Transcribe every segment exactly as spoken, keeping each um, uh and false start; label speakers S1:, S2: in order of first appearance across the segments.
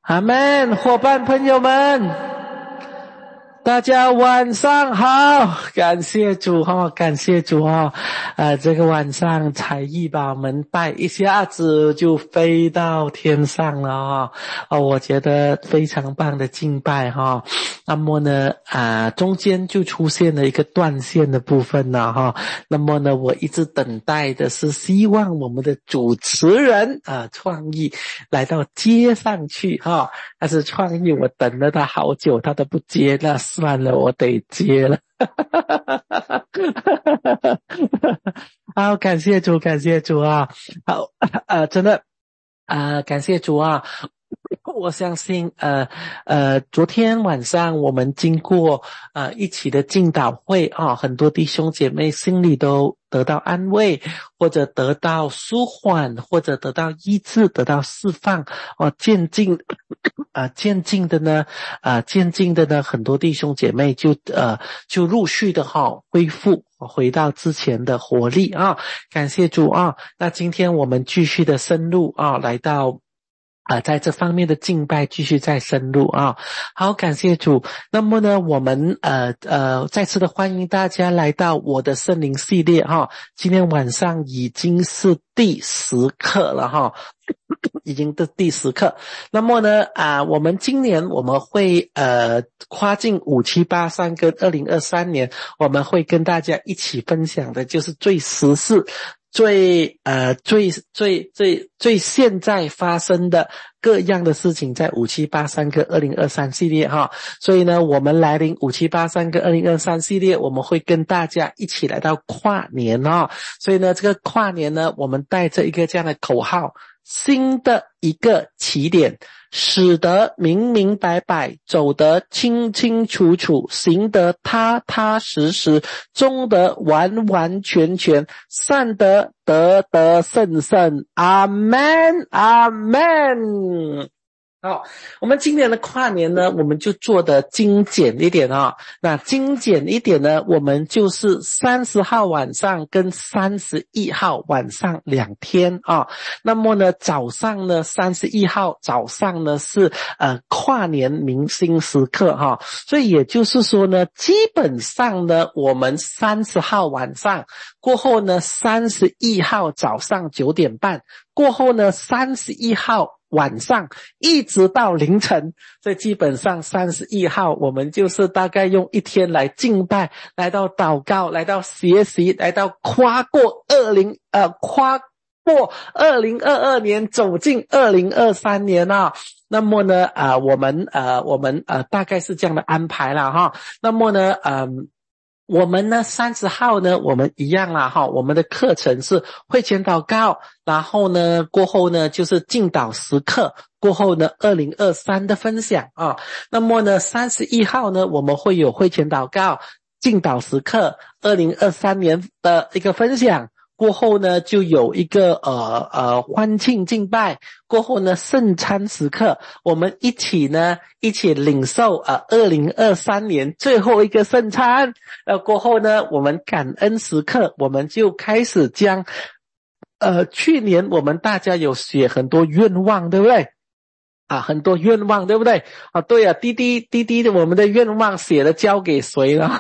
S1: 阿们，伙伴朋友们，大家晚上好，感谢主哈，感谢主哈，呃，这个晚上才艺把我们带一下子就飞到天上了哈，哦，我觉得非常棒的敬拜哈。那么呢，啊、呃，中间就出现了一个断线的部分了哈。那么呢，我一直等待的是希望我们的主持人啊、呃，创意来到接上去哈，但是创意我等了他好久，他都不接了。算了，我得接了。好，感谢主，感谢主啊！好，呃，真的，啊、呃，感谢主啊！我相信，呃呃，昨天晚上我们经过呃一起的敬祷会啊，很多弟兄姐妹心里都得到安慰，或者得到舒缓，或者得到医治，得到释放哦，渐进啊，渐进的呢，啊，渐进的呢，很多弟兄姐妹就呃就陆续的哈、哦、恢复回到之前的活力啊，感谢主啊！那今天我们继续的深入啊，来到。啊、呃，在这方面的敬拜继续再深入啊，好，感谢主。那么呢，我们呃呃再次的欢迎大家来到我的圣灵系列哈。今天晚上已经是第十课了哈，已经是第十课。那么呢啊、呃，我们今年我们会呃跨进五七八三跟二零二三年，我们会跟大家一起分享的就是最时事。最呃最最最最现在发生的各样的事情，在五七八三跟二零二三系列哈，所以呢，我们来临五七八三跟二零二三系列，我们会跟大家一起来到跨年哦。所以呢，这个跨年呢，我们带着一个这样的口号：新的一个起点，使得明明白白，走得清清楚楚，行得踏踏实实，忠得完完全全，善得得得胜胜。阿们，阿们。好，我们今年的跨年呢，我们就做的精简一点啊、哦。那精简一点呢，我们就是三十号晚上跟三十一号晚上两天啊、哦。那么呢，早上呢，三十一号早上呢是呃跨年明星时刻哈、哦。所以也就是说呢，基本上呢，我们三十号晚上过后呢，三十一号早上九点半过后呢，三十一号。晚上一直到凌晨，所以基本上三十一号我们就是大概用一天来敬拜，来到祷告，来到学习，来到跨过二零呃跨过二零二二年，走进二零二三年啊。那么呢呃我们呃我们呃大概是这样的安排了哈。那么呢嗯。呃我们呢三十号呢我们一样啦哈，我们的课程是会前祷告，然后呢过后呢就是敬祷时刻，过后呢二零二三的分享啊。那么呢三十一号呢我们会有会前祷告，敬祷时刻，二零二三年的一个分享。过后呢就有一个呃呃欢庆敬拜，过后呢圣餐时刻，我们一起呢一起领受呃二零二三年最后一个圣餐。呃过后呢我们感恩时刻，我们就开始将呃去年我们大家有写很多愿望，对不对？啊，很多愿望，对不对？啊，对啊，滴滴滴滴的我们的愿望写了交给谁了？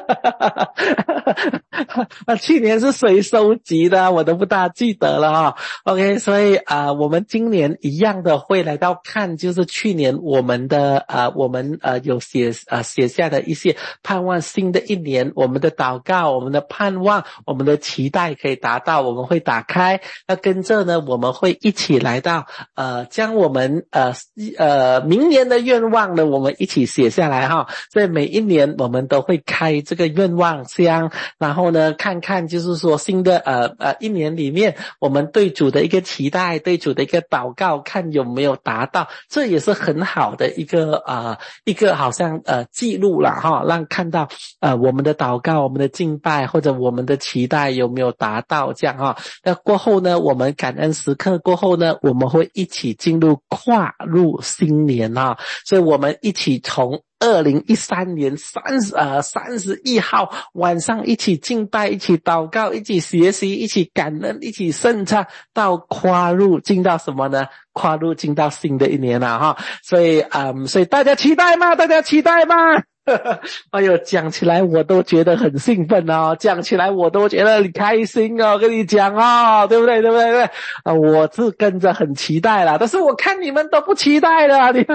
S1: 啊，去年是谁收集的我都不大记得了哈。OK， 所以啊、呃，我们今年一样的会来到看，就是去年我们的啊、呃，我们呃有写啊、呃、写下的一些盼望，新的一年我们的祷告，我们的盼望，我们的期待可以达到，我们会打开。那跟着呢，我们会一起来到呃，将我们呃呃明年的愿望呢，我们一起写下来哈。所以每一年我们都会开这个愿望箱，然后呢看看就是说新的呃呃一年里面我们对主的一个期待，对主的一个祷告，看有没有达到，这也是很好的一个呃一个好像呃记录了哈，让看到呃我们的祷告，我们的敬拜或者我们的期待有没有达到这样哈。那过后呢，我们感恩时刻过后呢，我们会一起进入跨入新年啊，所以我们一起从二零一三年三十呃三十一号晚上一起敬拜，一起祷告，一起学习，一起感恩，一起圣餐，到跨入进到什么呢？跨入进到新的一年了哈。所以嗯，所以大家期待吗？大家期待吗？哎呦，讲起来我都觉得很兴奋哦，讲起来我都觉得很开心哦，跟你讲哦，对不对？对不对？对不对？啊，我是跟着很期待啦，但是我看你们都不期待了，你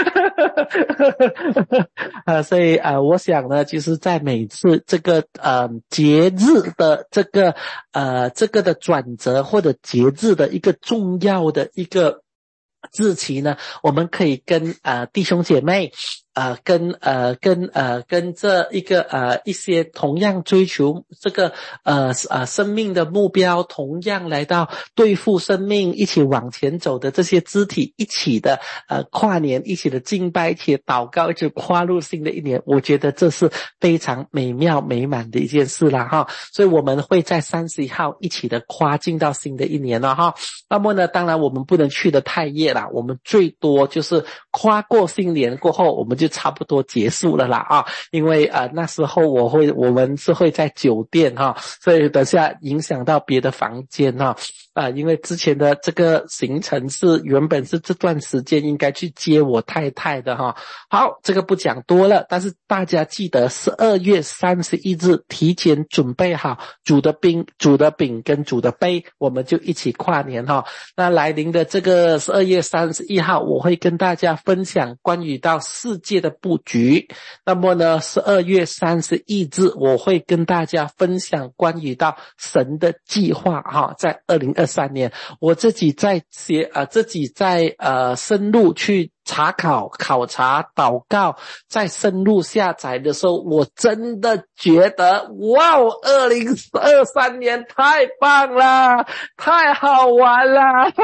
S1: 啊，所以呃，我想呢，其实在每次这个呃节日的这个呃这个的转折或者节日的一个重要的一个日期呢，我们可以跟呃弟兄姐妹呃跟呃跟呃跟这一个呃一些同样追求这个呃呃生命的目标，同样来到对付生命一起往前走的这些肢体一起的呃跨年，一起的敬拜，一起的祷告，一起跨入新的一年，我觉得这是非常美妙美满的一件事啦哈。所以我们会在三十一号一起的跨进到新的一年了哈。那么呢，当然我们不能去得太夜啦，我们最多就是跨过新年过后，我们就差不多结束了啦啊，因为呃那时候我会我们是会在酒店哈，所以等下影响到别的房间哈啊、呃，因为之前的这个行程是原本是这段时间应该去接我太太的哈。好，这个不讲多了，但是大家记得十二月三十一日提前准备好煮的饼、煮的饼跟煮的杯，我们就一起跨年哈。那来临的这个十二月三十一号，我会跟大家分享关于到世界的布局。那么呢，十二月三十一日我会跟大家分享关于到神的计划哈，在二零二三年，我自己在写呃自己在呃深入去查考、考察、祷告，在深入下载的时候，我真的觉得哇，二零二三年太棒了，太好玩了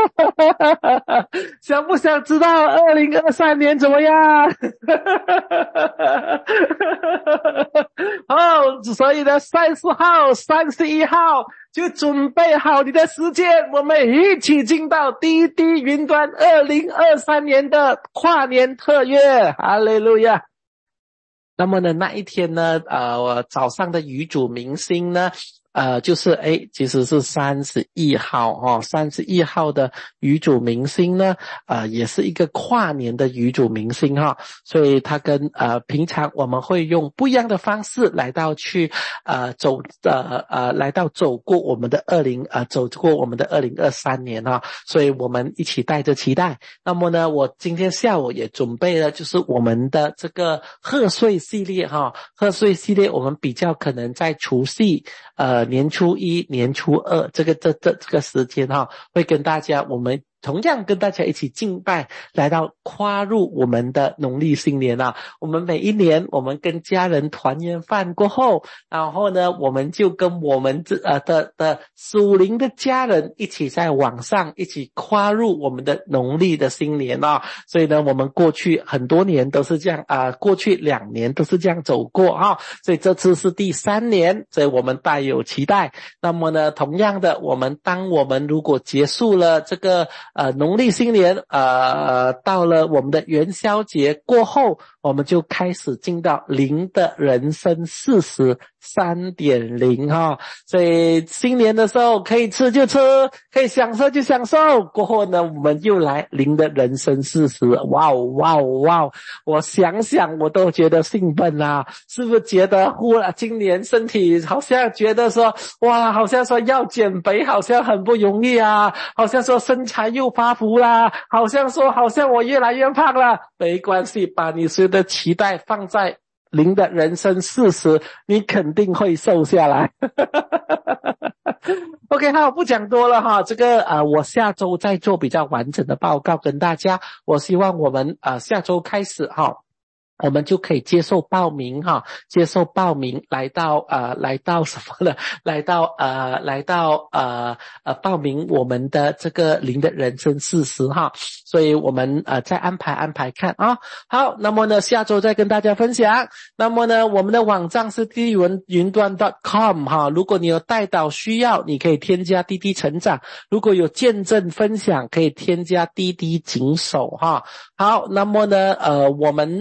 S1: 想不想知道二零二三年怎么样哦，所以呢三十号、三十一号就准备好你的时间，我们一起进到滴滴云端二零二三年的跨年特约，哈利路亚。那么呢，那一天呢，呃，早上的语主明星呢，呃，就是诶，其实是三十一号哦，三十一号的语主明星呢，呃，也是一个跨年的语主明星哈、哦，所以他跟呃平常我们会用不一样的方式来到去呃走呃呃来到走过我们的二零呃走过我们的二零二三年哈、哦，所以我们一起带着期待。那么呢，我今天下午也准备了，就是我们的这个贺岁系列哈、哦，贺岁系列我们比较可能在除夕呃年初一、年初二这个这这这个时间哈，会跟大家我们同样跟大家一起敬拜，来到跨入我们的农历新年啊。我们每一年我们跟家人团圆饭过后，然后呢我们就跟我们这呃的的属灵的家人一起在网上一起跨入我们的农历的新年啊。所以呢我们过去很多年都是这样啊、呃，过去两年都是这样走过啊，所以这次是第三年，所以我们带有期待。那么呢同样的，我们当我们如果结束了这个呃，农历新年，呃，到了我们的元宵节过后，我们就开始进到灵的人生四十 三点零 哈。所以新年的时候可以吃就吃，可以享受就享受，过后呢我们又来灵的人生四十，哇哦哇哦哇哦，我想想我都觉得兴奋啊，是不是觉得忽然今年身体好像觉得说哇，好像说要减肥好像很不容易啊，好像说身材又发福啦，好像说好像我越来越胖了，没关系，把你所有的期待放在灵的人生四十，你肯定会瘦下来OK， 好，不讲多了哈，这个呃，我下周再做比较完整的报告跟大家。我希望我们呃下周开始哈，我们就可以接受报名哈，接受报名来到呃来到什么呢？来到呃来到呃呃报名我们的这个灵的人生四十哈，所以我们呃再安排安排看啊。好，那么呢下周再跟大家分享。那么呢我们的网站是滴滴云端 .com 哈，如果你有代祷需要，你可以添加滴滴成长；如果有见证分享，可以添加滴滴警手哈。好，那么呢呃我们呃。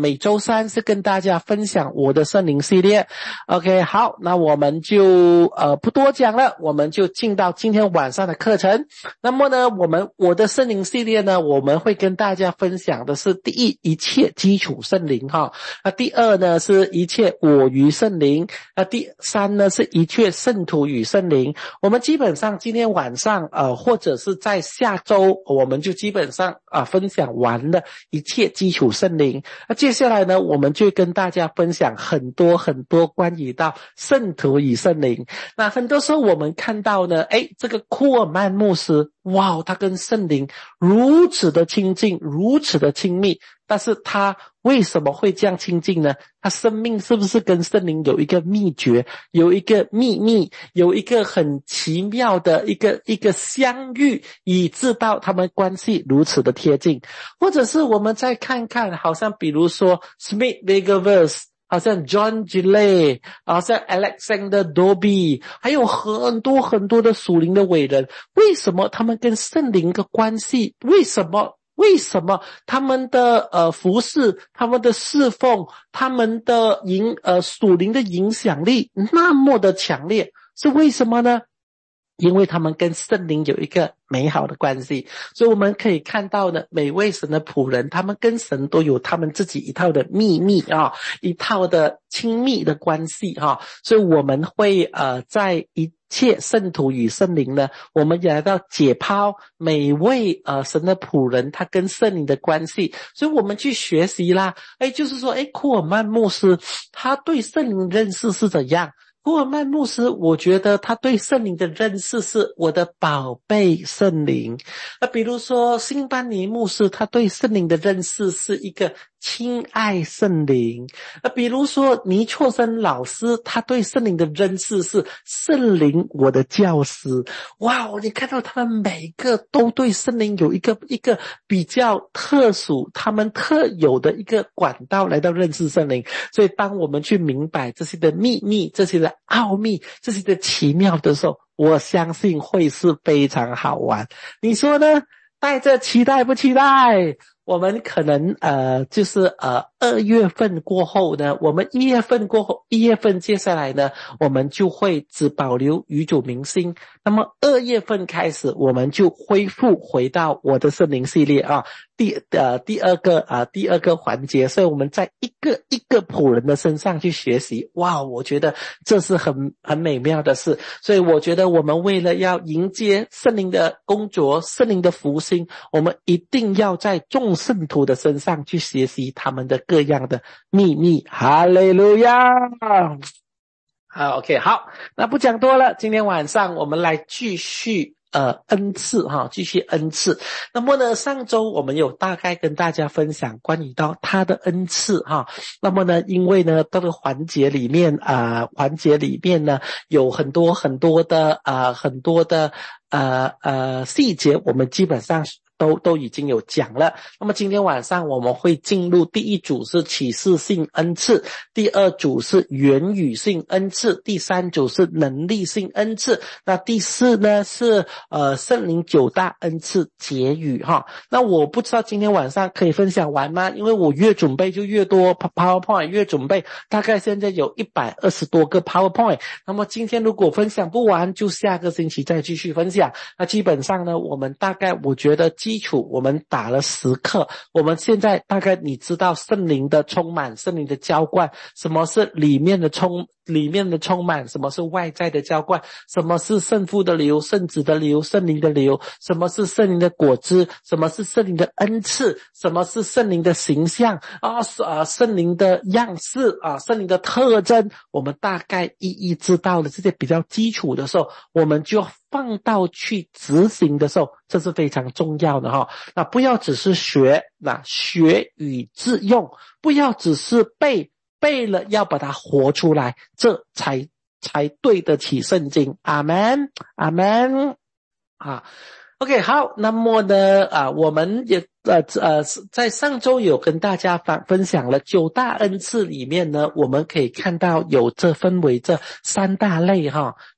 S1: 每周三是跟大家分享我的圣灵系列。 OK， 好，那我们就呃不多讲了，我们就进到今天晚上的课程。那么呢，我们我的圣灵系列呢，我们会跟大家分享的是第一，一切基础圣灵哈。那第二呢，是一切我与圣灵。那第三呢，是一切圣徒与圣灵。我们基本上今天晚上呃或者是在下周，我们就基本上啊、呃、分享完了一切基础圣灵。那接下来呢，我们就跟大家分享很多很多关于到圣徒与圣灵。那很多时候我们看到呢，诶，这个库尔曼牧师，哇，他跟圣灵如此的亲近，如此的亲密，但是他为什么会这样亲近呢？他生命是不是跟圣灵有一个秘诀，有一个秘密，有一个很奇妙的一个一个相遇，以致到他们关系如此的贴近？或者是我们再看看，好像比如说 Smith Wigglesworth，好像 John Gillette， 好像 Alexander Doby， 还有很多很多的属灵的伟人，为什么他们跟圣灵的关系，为什么为什么他们的呃服侍，他们的侍奉，他们的影呃属灵的影响力那么的强烈？是为什么呢？因为他们跟圣灵有一个美好的关系。所以我们可以看到呢，每位神的仆人，他们跟神都有他们自己一套的秘密啊，一套的亲密的关系哈、啊。所以我们会呃在一切圣徒与圣灵呢，我们也来到解剖每位呃神的仆人他跟圣灵的关系。所以我们去学习啦，诶就是说诶库尔曼牧师他对圣灵认识是怎样？库尔曼牧师，我觉得他对圣灵的认识是我的宝贝圣灵。那比如说辛班尼牧师，他对圣灵的认识是一个亲爱圣灵。那比如说倪错生老师，他对圣灵的认识是圣灵我的教师。哇，你看到他们每个都对圣灵有一个一个比较特殊，他们特有的一个管道来到认识圣灵。所以当我们去明白这些的秘密，这些的奥秘，这些的奇妙的时候，我相信会是非常好玩。你说呢？带着期待不期待？我们可能呃就是呃二月份过后呢，我们一月份过后，一月份接下来呢，我们就会只保留与主明星。那么二月份开始，我们就恢复回到我的圣灵系列啊，第呃第二个啊、呃、第二个环节。所以我们在一个一个仆人的身上去学习。哇，我觉得这是很很美妙的事。所以我觉得我们为了要迎接圣灵的工作，圣灵的复兴，我们一定要在众圣徒的身上去学习他们的各样的秘密。哈利路亚！好 OK 好，那不讲多了，今天晚上我们来继续呃恩赐哈，继续恩赐。那么呢，上周我们有大概跟大家分享关于到他的恩赐哈。那么呢，因为呢这个环节里面啊、呃、环节里面呢有很多很多的啊、呃、很多的呃呃细节，我们基本上都都已经有讲了。那么今天晚上我们会进入第一组是启示性恩赐，第二组是言语性恩赐，第三组是能力性恩赐，那第四呢是呃圣灵九大恩赐结语哈。那我不知道今天晚上可以分享完吗？因为我越准备就越多 PowerPoint， 越准备大概现在有一百二十多个 PowerPoint。那么今天如果分享不完，就下个星期再继续分享。那基本上呢，我们大概我觉得基础我们打了十课，我们现在大概你知道圣灵的充满，圣灵的浇灌，什么是里面的充里面的充满，什么是外在的浇灌，什么是圣父的流，圣子的流，圣灵的流，什么是圣灵的果子，什么是圣灵的恩赐，什么是圣灵的形象啊啊圣灵的样式啊圣灵的特征，我们大概一一知道了这些比较基础的时候，我们就放到去执行的时候，这是非常重要的哈。那不要只是学，那学以致用，不要只是背，背了要把它活出来，这才才对得起圣经。阿们，阿们啊。OK， 好，那么呢，啊，我们也呃呃，在上周有跟大家分分享了九大恩赐里面呢，我们可以看到有这分为这三大类哈。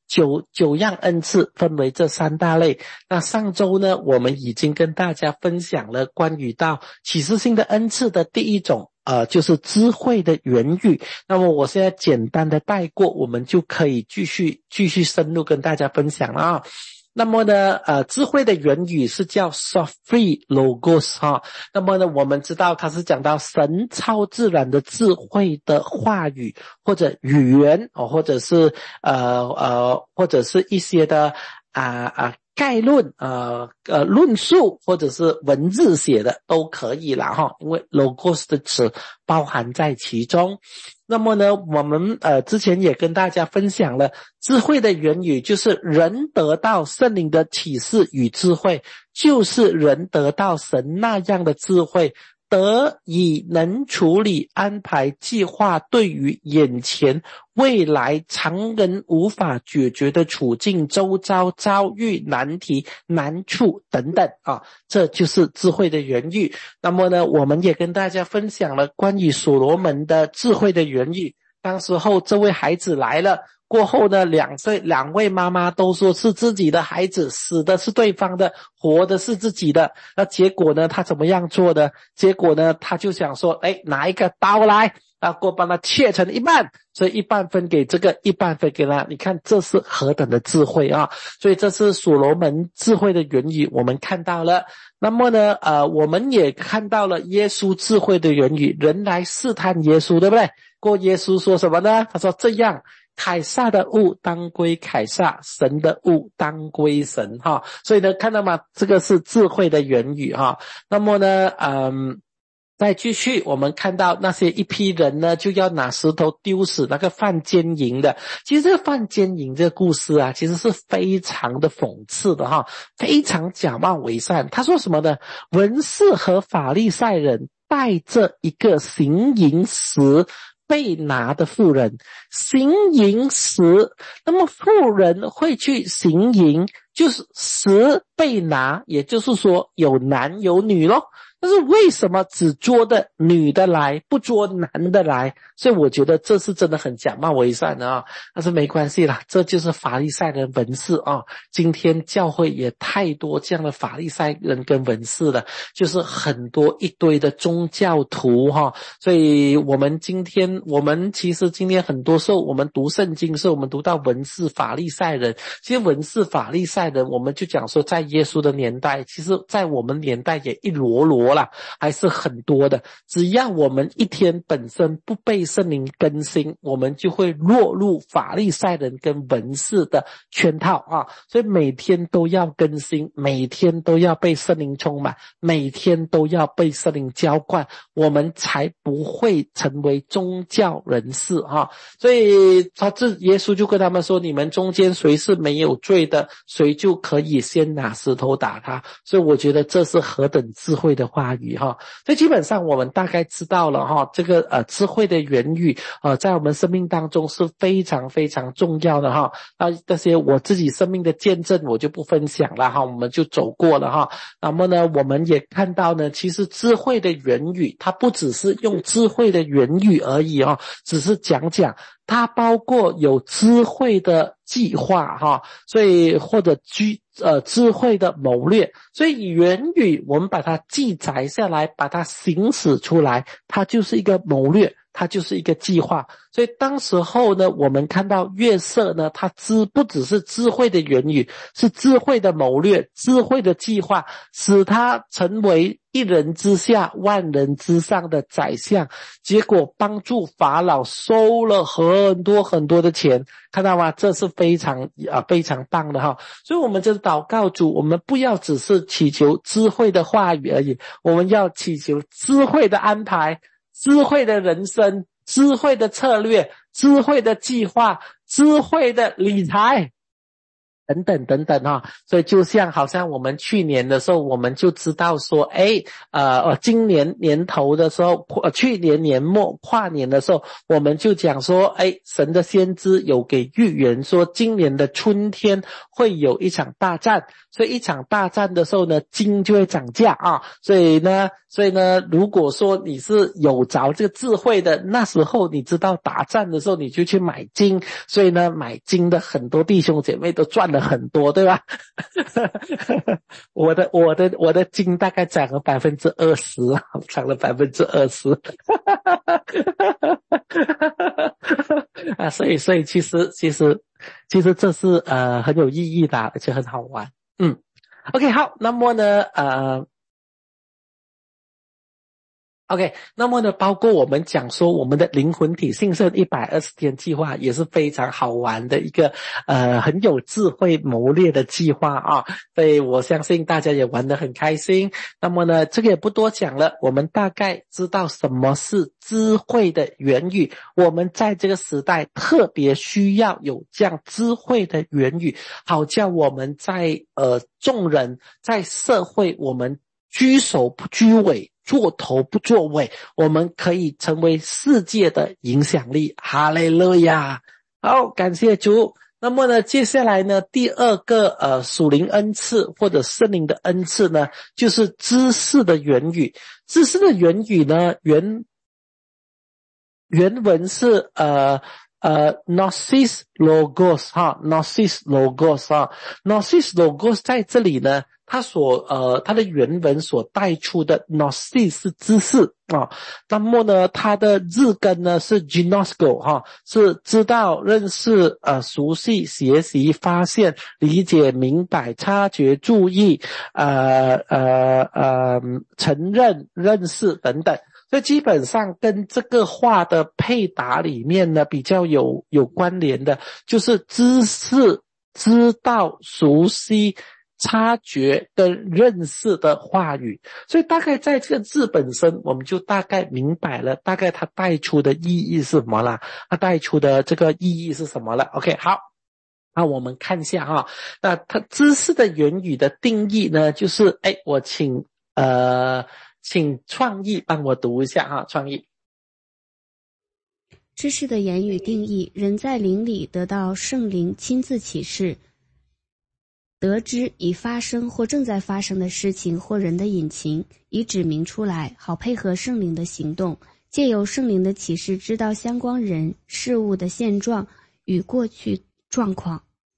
S1: 九九样恩赐分为这三大类。那上周呢，我们已经跟大家分享了关于到启示性的恩赐的第一种，呃，就是智慧的言语。那么我现在简单的带过，我们就可以继续继续深入跟大家分享了啊。那么呢，呃，智慧的言语是叫 Sophia Logos 哈。那么呢，我们知道它是讲到神超自然的智慧的话语或者语言哦，或者是呃呃，或者是一些的啊啊。概论呃呃论述或者是文字写的都可以啦哈，因为 logos 的词包含在其中。那么呢，我们呃之前也跟大家分享了智慧的言语，就是人得到圣灵的启示与智慧，就是人得到神那样的智慧，得以能处理安排计划对于眼前未来常人无法解决的处境，周遭遭遇难题难处等等啊，这就是智慧的言语。那么呢，我们也跟大家分享了关于所罗门的智慧的言语。当时候这位孩子来了过后呢，两岁两位妈妈都说是自己的孩子，死的是对方的，活的是自己的。那结果呢，他怎么样做的？结果呢，他就想说，哎，拿一个刀来，然后帮他切成一半，所以一半分给这个，一半分给他。你看这是何等的智慧啊！所以这是所罗门智慧的言语，我们看到了。那么呢，呃，我们也看到了耶稣智慧的言语，人来试探耶稣，对不对？过耶稣说什么呢？他说这样，凯撒的物当归凯撒，神的物当归神哈。所以呢，看到吗？这个是智慧的言语哈。那么呢，嗯。再继续，我们看到那些一批人呢，就要拿石头丢死那个犯奸淫的。其实这个犯奸淫这个故事啊，其实是非常的讽刺的哈，非常假冒伪善。他说什么呢？文士和法利赛人带着一个行淫时被拿的妇人，行淫时，那么妇人会去行淫，就是时被拿，也就是说有男有女咯。但是为什么只捉的女的来，不捉男的来？所以我觉得这是真的很假冒伪善的啊！但是没关系啦，这就是法利赛人文士啊。今天教会也太多这样的法利赛人跟文士了，就是很多一堆的宗教徒哈。所以我们今天，我们其实今天很多时候我们读圣经时，我们读到文士、法利赛人，其实文士、法利赛人，我们就讲说，在耶稣的年代，其实在我们年代也一箩箩啦，还是很多的。只要我们一天本身不被圣灵更新，我们就会落入法利赛人跟文士的圈套啊！所以每天都要更新，每天都要被圣灵充满，每天都要被圣灵浇灌，我们才不会成为宗教人士啊！所以他这耶稣就跟他们说，你们中间谁是没有罪的，谁就可以先拿石头打他。所以我觉得这是何等智慧的话语哈！所以基本上我们大概知道了哈，这个呃智慧的言语呃在我们生命当中是非常非常重要的哈。那这些我自己生命的见证我就不分享了哈，我们就走过了哈。那么呢，我们也看到呢，其实智慧的言语它不只是用智慧的言语而已哦，只是讲讲，它包括有智慧的计划哈，所以或者居呃智慧的谋略，所以言语我们把它记载下来，把它行使出来，它就是一个谋略，它就是一个计划。所以当时候呢，我们看到约瑟呢，他知不只是智慧的言语，是智慧的谋略，智慧的计划，使他成为一人之下万人之上的宰相，结果帮助法老收了很多很多的钱，看到吗？这是非常啊非常棒的哈。所以我们就是祷告主，我们不要只是祈求智慧的话语而已，我们要祈求智慧的安排，智慧的人生，智慧的策略，智慧的计划，智慧的理财。 等等等等哈，所以就像好像我们去年的时候，我们就知道说，诶，呃，今年年头的时候，呃，去年年末跨年的时候，我们就讲说，诶，神的先知有给预言说，今年的春天会有一场大战，所以一场大战的时候呢，金就会涨价啊，所以呢，所以呢，如果说你是有着这个智慧的，那时候你知道打战的时候，你就去买金，所以呢，买金的很多弟兄姐妹都赚了很多，对吧？我的我的我的金大概涨了百分之二十啊，涨了百分之二十。啊，所以所以其实其实其实这是呃很有意义的，而且很好玩。嗯 ，OK， 好，那么呢呃。OK， 那么呢，包括我们讲说我们的灵魂体兴盛一百二十天计划也是非常好玩的一个呃很有智慧谋略的计划啊，所以我相信大家也玩得很开心。那么呢，这个也不多讲了，我们大概知道什么是智慧的言语，我们在这个时代特别需要有这样智慧的言语，好叫我们在呃众人在社会我们居首不居尾，做头不作尾，我们可以成为世界的影响力。哈利路亚！好，感谢主。那么呢，接下来呢，第二个呃属灵恩赐或者圣灵的恩赐呢，就是知识的言语。知识的言语呢，原原文是呃呃 Gnosis Logos 哈 Gnosis Logos 哈 Gnosis Logos 在这里呢，它所呃它的原文所带出的 Gnosis 是知识啊，那么呢它的字根呢是 Gnosko 哈，是知道、认识、呃熟悉、学习、发现、理解、明白、察觉、注意、呃呃呃承认、认识等等。所以基本上跟这个话的配搭里面呢比较有有关联的，就是知识、知道、熟悉、察觉跟认识的话语。所以大概在这个字本身，我们就大概明白了大概它带出的意义是什么了，它带出的这个意义是什么了。 OK， 好，那我们看一下哈，那它知识的言语的定义呢，就是哎，我请呃请创意帮我读一下哈，创意。
S2: 知识的言语定义：人在灵里得到圣灵亲自启示，得知已发生或正在发生的事情或人的隐情，以指明出来，好配合圣灵的行动，借由圣灵的启示知道相关人事物的现状与过去状况。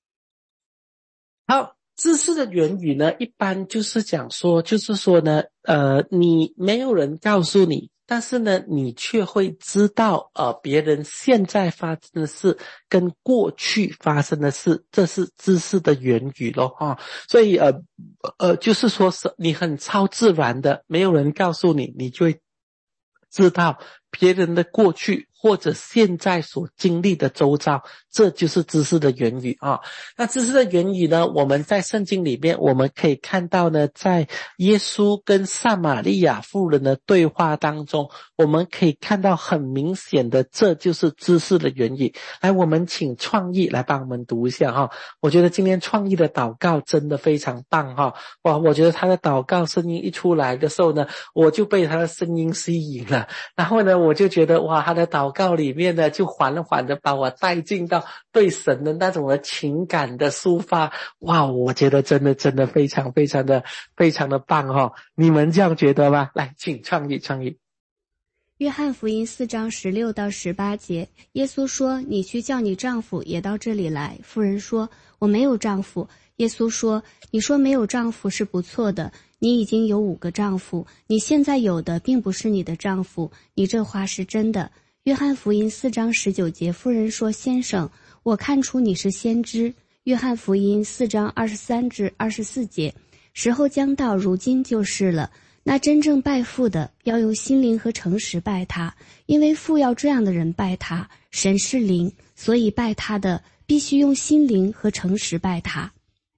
S1: 好，知识的言语呢，一般就是讲说，就是说呢，呃，你没有人告诉你，但是呢，你却会知道，呃，别人现在发生的事跟过去发生的事，这是知识的言语咯，哈。所以，呃，呃，就是说是你很超自然的，没有人告诉你，你就会知道别人的过去或者现在所经历的周遭，这就是知识的言语啊。那知识的言语呢，我们在圣经里面我们可以看到呢，在耶稣跟撒玛利亚妇人的对话当中，我们可以看到很明显的，这就是知识的言语。来，我们请创意来帮我们读一下哈。我觉得今天创意的祷告真的非常棒哈。哇，我觉得他的祷告声音一出来的时候呢，我就被他的声音吸引了，然后呢我就觉得哇，他的祷告里面呢就缓缓的把我带进到对神的那种的情感的抒发。哇，我觉得真的真的非常非常的非常的棒哈。你们这样觉得吗？来，请创意创意。
S2: 约翰福音四章十六到十八节，耶稣说：“你去叫你丈夫也到这里来。”妇人说：“我没有丈夫。”耶稣说：“你说没有丈夫是不错的，你已经有五个丈夫，你现在有的并不是你的丈夫，你这话是真的。”约翰福音四章十九节，妇人说：“先生，我看出你是先知。”约翰福音四章二十三至二十四节，时候将到，如今就是了。那真正拜父的，要用心灵和诚实拜他，因为父要这样的人拜他。神是灵，所以拜他的必须用心灵和诚实拜他。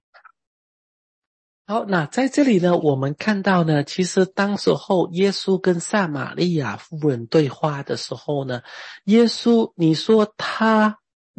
S1: 好，那在这里呢，我们看到呢，其实当时候耶稣跟撒玛利亚妇人对话的时候呢，耶稣你说他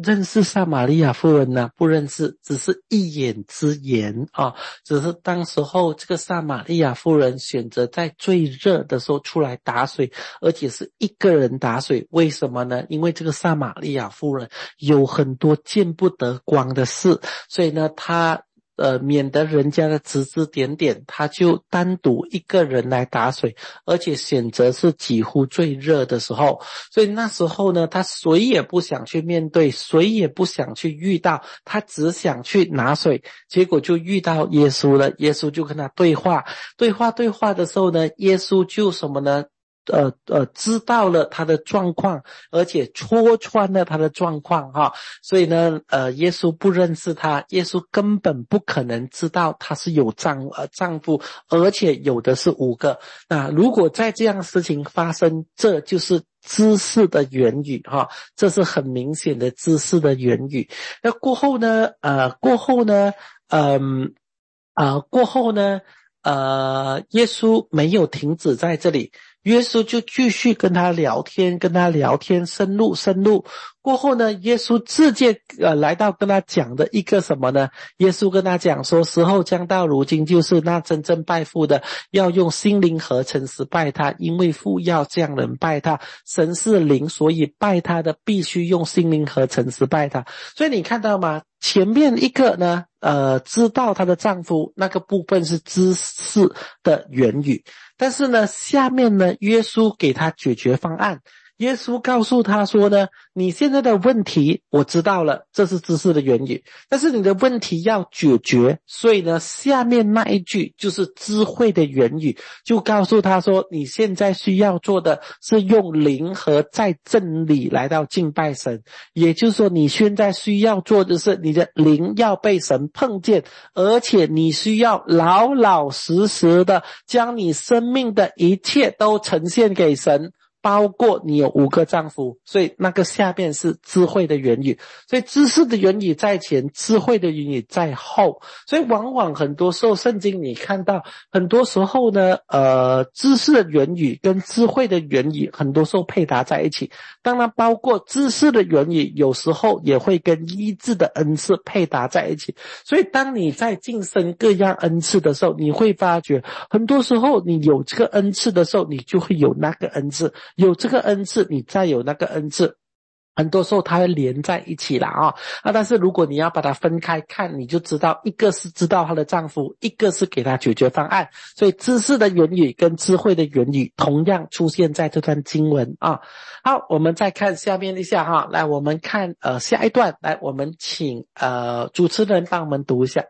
S1: 认识撒玛利亚妇人呢？不认识，只是一眼之言啊。只是当时候这个撒玛利亚妇人选择在最热的时候出来打水，而且是一个人打水。为什么呢？因为这个撒玛利亚妇人有很多见不得光的事，所以呢，她呃，免得人家的指指点点，他就单独一个人来打水，而且选择是几乎最热的时候。所以那时候呢，他谁也不想去面对，谁也不想去遇到，他只想去拿水。结果就遇到耶稣了，耶稣就跟他对话，对话对话的时候呢，耶稣就什么呢？呃呃，知道了他的状况，而且戳穿了他的状况哈，所以呢，呃，耶稣不认识他，耶稣根本不可能知道他是有丈呃丈夫，而且有的是五个。那如果在这样事情发生，这就是知识的言语哈，这是很明显的知识的言语。那过后呢，呃，过后呢，嗯，呃，过后呢，呃，耶稣没有停止在这里。耶稣就继续跟他聊天，跟他聊天，深入深入。过后呢，耶稣直接呃来到跟他讲的一个什么呢？耶稣跟他讲说，时候将到，如今就是那真正拜父的，要用心灵和诚实拜他，因为父要这样人拜他。神是灵，所以拜他的必须用心灵和诚实拜他。所以你看到吗？前面一个呢，呃，知道她的丈夫那个部分是知识的言语，但是呢，下面呢，耶稣给她解决方案。耶稣告诉他说呢，你现在的问题我知道了，这是知识的言语，但是你的问题要解决，所以呢，下面那一句就是智慧的言语，就告诉他说，你现在需要做的是用灵和在真理来到敬拜神，也就是说，你现在需要做的是你的灵要被神碰见，而且你需要老老实实的将你生命的一切都呈现给神，包括你有五个丈夫，所以那个下面是智慧的言语，所以知识的言语在前，智慧的言语在后。所以往往很多时候圣经你看到很多时候呢，呃，知识的言语跟智慧的言语很多时候配搭在一起，当然包括知识的言语有时候也会跟医治的恩赐配搭在一起。所以当你在晋升各样恩赐的时候，你会发觉很多时候你有这个恩赐的时候，你就会有那个恩赐，有这个恩赐你再有那个恩赐，很多时候它会连在一起啦啊、啊！但是如果你要把它分开看，你就知道一个是知道她的丈夫，一个是给她解决方案。所以知识的言语跟智慧的言语同样出现在这段经文啊。好，我们再看下面一下哈，来我们看呃下一段，来我们请呃主持人帮我们读一下。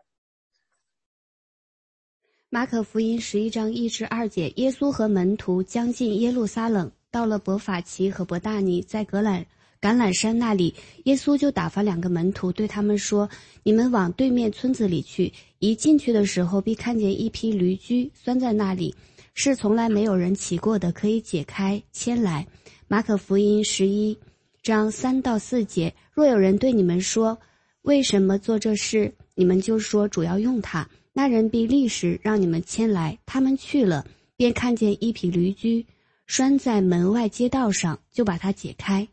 S2: 马可福音十一章一至二节，耶稣和门徒将近耶路撒冷，到了伯法其和伯大尼，在橄榄橄榄山那里，耶稣就打发两个门徒，对他们说：你们往对面村子里去，一进去的时候必看见一匹驴驹拴在那里，是从来没有人骑过的，可以解开牵来。马可福音十一章三到四节，若有人对你们说为什么做这事，你们就说主要用它，那人必立时让你们牵来。他们去了，便看见一匹驴驹拴在门外街道上，就把它解开。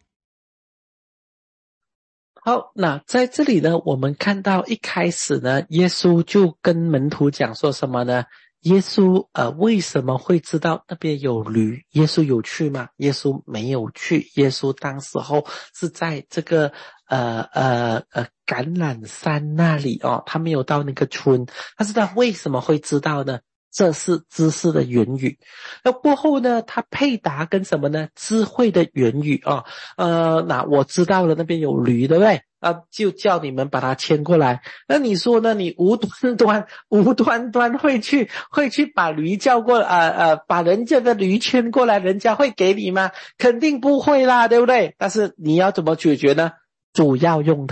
S1: 好，那在这里呢，我们看到一开始呢，耶稣就跟门徒讲说什么呢？耶稣呃为什么会知道那边有驴？耶稣有去吗？耶稣没有去。耶稣当时候是在这个呃呃呃橄榄山那里哦，他没有到那个村。但是他为什么会知道呢？这是知识的言语。那过后呢，他配搭跟什么呢？智慧的言语啊、哦。呃，那我知道了，那边有驴，对不对？啊，就叫你们把它牵过来。那你说呢？你无端端无端端会去会去把驴叫过呃呃把人家的驴牵过来，人家会给你吗？肯定不会啦，对不对？但是你要怎么解决呢？主要用它。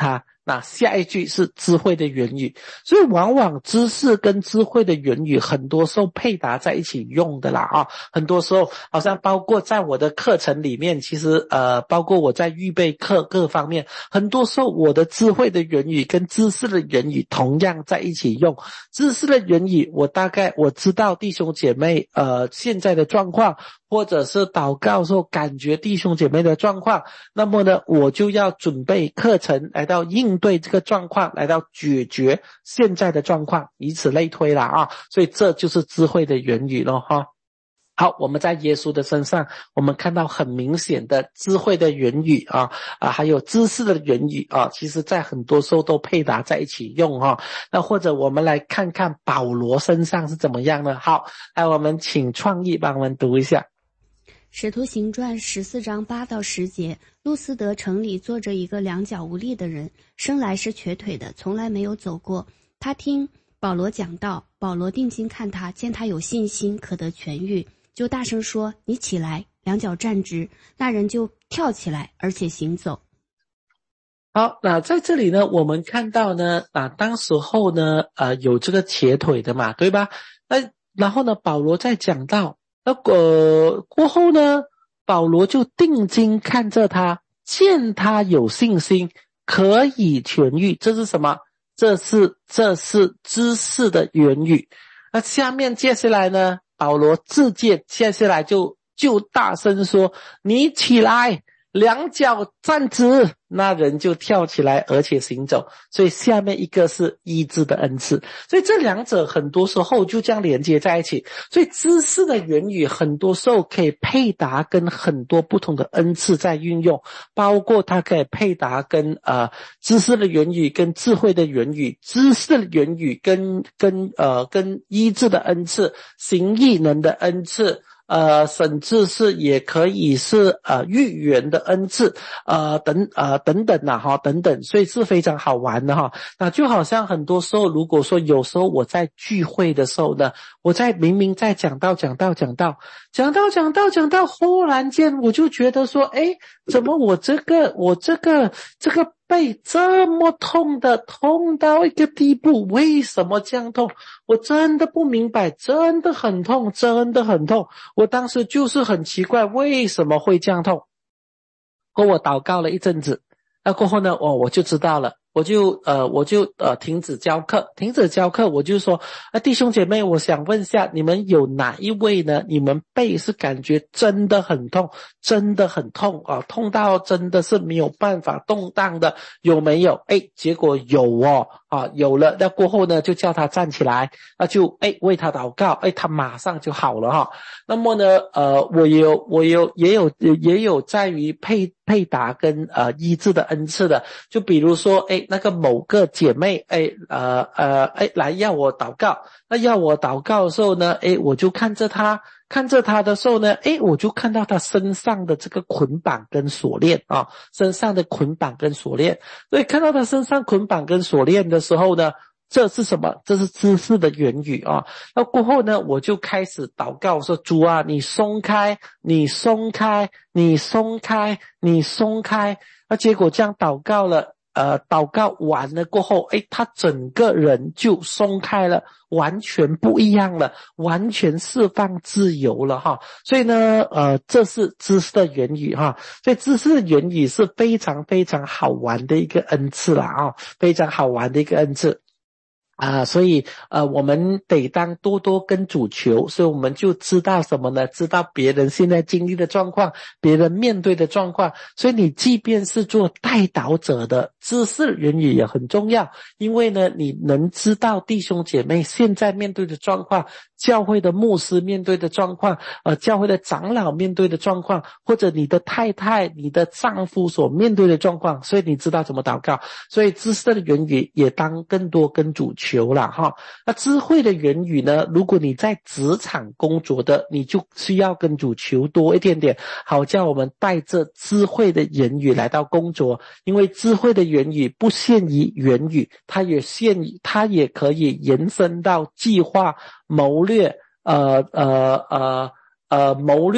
S1: 那下一句是智慧的言语，所以往往知识跟智慧的言语很多时候配搭在一起用的啦啊，很多时候好像包括在我的课程里面，其实呃包括我在预备课各方面，很多时候我的智慧的言语跟知识的言语同样在一起用。知识的言语我大概我知道弟兄姐妹呃现在的状况，或者是祷告时候感觉弟兄姐妹的状况，那么呢我就要准备课程来到应对这个状况，来到解决现在的状况，以此类推啦啊，所以这就是智慧的言语咯哈。好，我们在耶稣的身上我们看到很明显的智慧的言语啊啊，还有知识的言语啊，其实在很多时候都配搭在一起用哈。那或者我们来看看保罗身上是怎么样呢？好，来我们请创意帮我们读一下。
S2: 使徒行传十四章八到十节，路斯德城里坐着一个两脚无力的人，生来是瘸腿的，从来没有走过。他听保罗讲道，保罗定睛看他，见他有信心，可得痊愈，就大声说：你起来，两脚站直。那人就跳起来，而且行走。
S1: 好，那在这里呢，我们看到呢，啊，当时候呢，呃，有这个瘸腿的嘛，对吧？那然后呢，保罗在讲到，那呃过后呢，保罗就定睛看着他，见他有信心，可以痊愈。这是什么？这是这是知识的言语。那下面接下来呢，保罗自荐，接下来就就大声说：你起来，两脚站直。那人就跳起来而且行走。所以下面一个是医治的恩赐，所以这两者很多时候就这样连接在一起。所以知识的言语很多时候可以配搭跟很多不同的恩赐在运用，包括它可以配搭跟呃知识的言语跟智慧的言语，知识的言语跟跟呃跟医治的恩赐，行异能的恩赐，呃甚至是也可以是呃预言的恩赐，呃等呃等等啦哈等等，所以是非常好玩的哈。那就好像很多时候，如果说有时候我在聚会的时候呢，我在明明在讲道讲道讲道讲道讲道讲到忽然间我就觉得说，诶，怎么我这个我这个这个背这么痛的，痛到一个地步，为什么这样痛？我真的不明白，真的很痛，真的很痛。我当时就是很奇怪，为什么会这样痛？过我祷告了一阵子，那过后呢，哦，我就知道了。我就呃我就呃停止教课，停止教课，我就说啊，弟兄姐妹，我想问一下，你们有哪一位呢？你们背是感觉真的很痛，真的很痛啊，痛到真的是没有办法动荡的，有没有？诶，结果有哦，啊，有了。那过后呢，就叫他站起来，那就诶为他祷告，诶，他马上就好了哈。那么呢，呃，我有我有也有也有在于配配搭跟呃医治的恩赐的，就比如说，诶。那个某个姐妹，哎，呃呃，哎，来要我祷告。那要我祷告的时候呢，哎，我就看着她，看着她的时候呢，哎，我就看到她身上的这个捆绑跟锁链啊，身上的捆绑跟锁链。所以看到她身上捆绑跟锁链的时候呢，这是什么？这是知识的言语啊。那过后呢，我就开始祷告说：主啊，你松开，你松开，你松开，你松开。那结果这样祷告了。呃，祷告完了过后，诶，他整个人就松开了，完全不一样了，完全释放自由了哈。所以呢，呃，这是知识的言语哈。所以知识的言语是非常非常好玩的一个恩赐啦啊，非常好玩的一个恩赐。啊，所以呃，我们得当多多跟主求，所以我们就知道什么呢？知道别人现在经历的状况，别人面对的状况。所以你即便是做代祷者的知识言语也很重要，因为呢，你能知道弟兄姐妹现在面对的状况，教会的牧师面对的状况，呃，教会的长老面对的状况，或者你的太太、你的丈夫所面对的状况，所以你知道怎么祷告。所以知识的言语也当更多跟主求。求了哈，那智慧的言语呢？如果你在职场工作的，你就需要跟主求多一点点，好叫我们带着智慧的言语来到工作。因为智慧的言语不限于言语，它也限于，它也可以延伸到计划、谋略、呃呃呃呃谋略。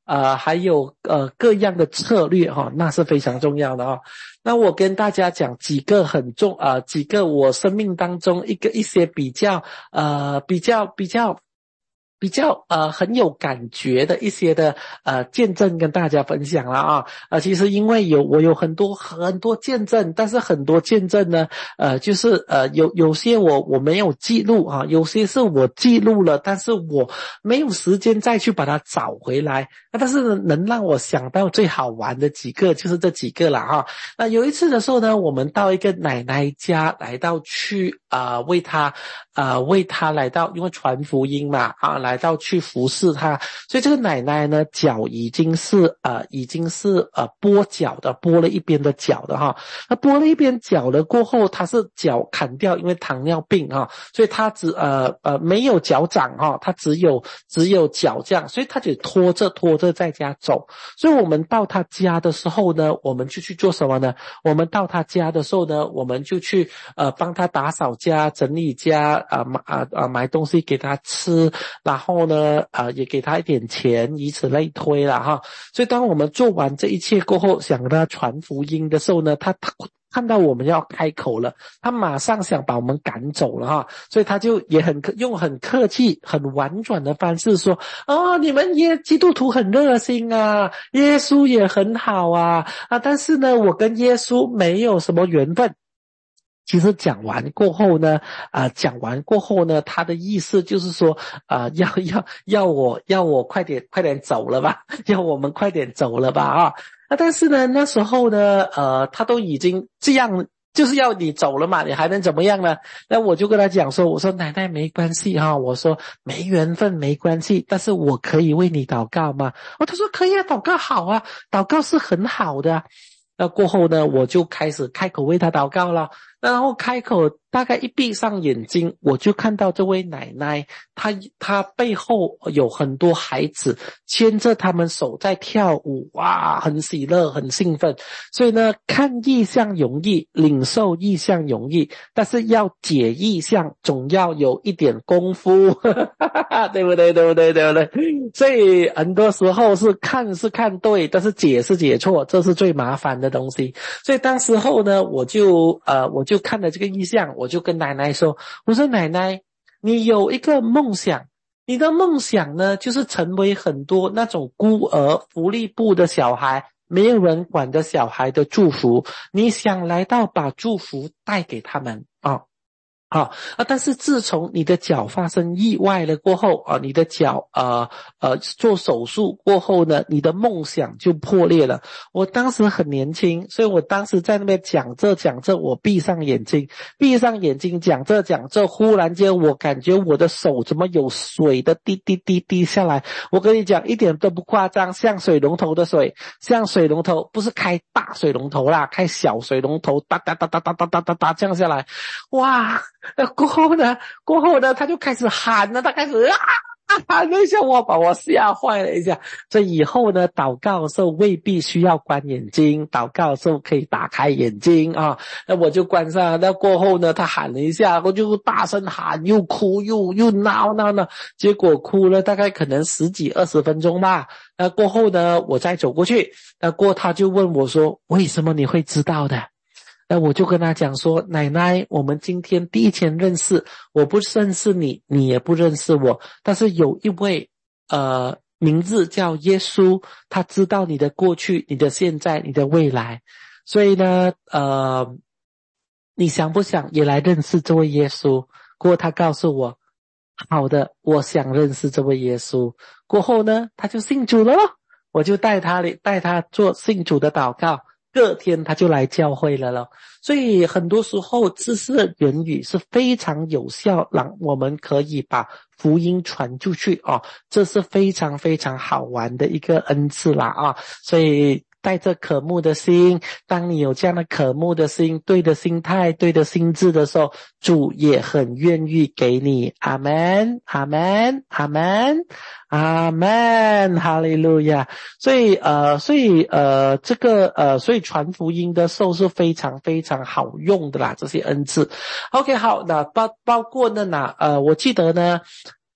S1: 呃，还有呃各样的策略哈、哦，那是非常重要的哦。那我跟大家讲几个很重呃几个我生命当中一个一些比较呃比较比较。比较呃很有感觉的一些的呃见证跟大家分享了啊。呃其实因为有我有很多很多见证，但是很多见证呢呃就是呃有有些我我没有记录啊，有些是我记录了，但是我没有时间再去把它找回来。那但是呢能让我想到最好玩的几个就是这几个了哈。那有一次的时候呢，我们到一个奶奶家来到去啊、呃、为她啊、呃、为她来到，因为传福音嘛啊来到去服侍她，所以这个奶奶呢脚已经是呃已经是呃跛脚的，跛了一边的脚的哈。那跛了一边脚了过后，她是脚砍掉，因为糖尿病哈，所以她只呃呃没有脚掌哈，她只有只有脚这样，所以她就拖着拖着在家走。所以我们到她家的时候呢，我们就去做什么呢？我们到她家的时候呢，我们就去呃帮她打扫家、整理家啊买啊啊买东西给她吃，然后呢啊、呃、也给她一点钱，以此类推了哈。所以当我们做完这一切过后，想跟她传福音的时候呢，她她看到我们要开口了，他马上想把我们赶走了哈，所以他就也很用很客气很婉转的方式说，哦，你们耶基督徒很热心啊，耶稣也很好啊啊，但是呢我跟耶稣没有什么缘分。其实讲完过后呢啊、呃，讲完过后呢，他的意思就是说啊、呃，要要要我要我快点快点走了吧，要我们快点走了吧啊。啊，但是呢，那时候呢，呃，他都已经这样，就是要你走了嘛，你还能怎么样呢？那我就跟他讲说，我说奶奶没关系哈，我说没缘分没关系，但是我可以为你祷告吗？哦，他说可以啊，祷告好啊，祷告是很好的啊。那过后呢，我就开始开口为他祷告了。然后开口大概一闭上眼睛，我就看到这位奶奶，她她背后有很多孩子牵着他们手在跳舞，哇，很喜乐很兴奋。所以呢，看异象容易，领受异象容易，但是要解异象总要有一点功夫对不对对不对对不对？所以很多时候是看是看对，但是解是解错，这是最麻烦的东西。所以当时候呢，我就呃我就就看了这个意象，我就跟奶奶说，我说奶奶，你有一个梦想，你的梦想呢就是成为很多那种孤儿福利部的小孩，没有人管的小孩的祝福，你想来到把祝福带给他们啊。好啊，但是自从你的脚发生意外了过后啊，你的脚呃呃做手术过后呢，你的梦想就破裂了。我当时很年轻，所以我当时在那边讲这讲这，我闭上眼睛，闭上眼睛讲这讲这，忽然间我感觉我的手怎么有水的滴滴滴滴下来。我跟你讲一点都不夸张，像水龙头的水，像水龙头，不是开大水龙头啦，开小水龙头，哒哒哒哒哒哒哒哒哒这样下来，哇！那过后呢？过后呢？他就开始喊了，他开始啊喊了一下，我把我吓坏了一下。所以以后呢，祷告的时候未必需要关眼睛，祷告的时候可以打开眼睛啊。那我就关上。那过后呢，他喊了一下，我就大声喊，又哭又又闹闹闹，结果哭了大概可能十几二十分钟吧。那过后呢，我再走过去，那过后他就问我说：“为什么你会知道的？”那我就跟他讲说，奶奶，我们今天第一天认识，我不认识你，你也不认识我，但是有一位呃名字叫耶稣，他知道你的过去、你的现在、你的未来，所以呢呃你想不想也来认识这位耶稣？过后他告诉我，好的，我想认识这位耶稣。过后呢，他就信主了咯，我就带他带他做信主的祷告。隔天他就来教会了咯。所以很多时候知识的言语是非常有效，让我们可以把福音传出去哦，这是非常非常好玩的一个恩赐啦啊！所以带着渴慕的心，当你有这样的渴慕的心，对的心态，对的心智的时候，主也很愿意给你。阿们，阿们，阿们，阿们，哈利路亚。所以呃所以呃这个呃所以传福音的时候是非常非常好用的啦，这些恩赐。OK， 好，那包包括呢那呃我记得呢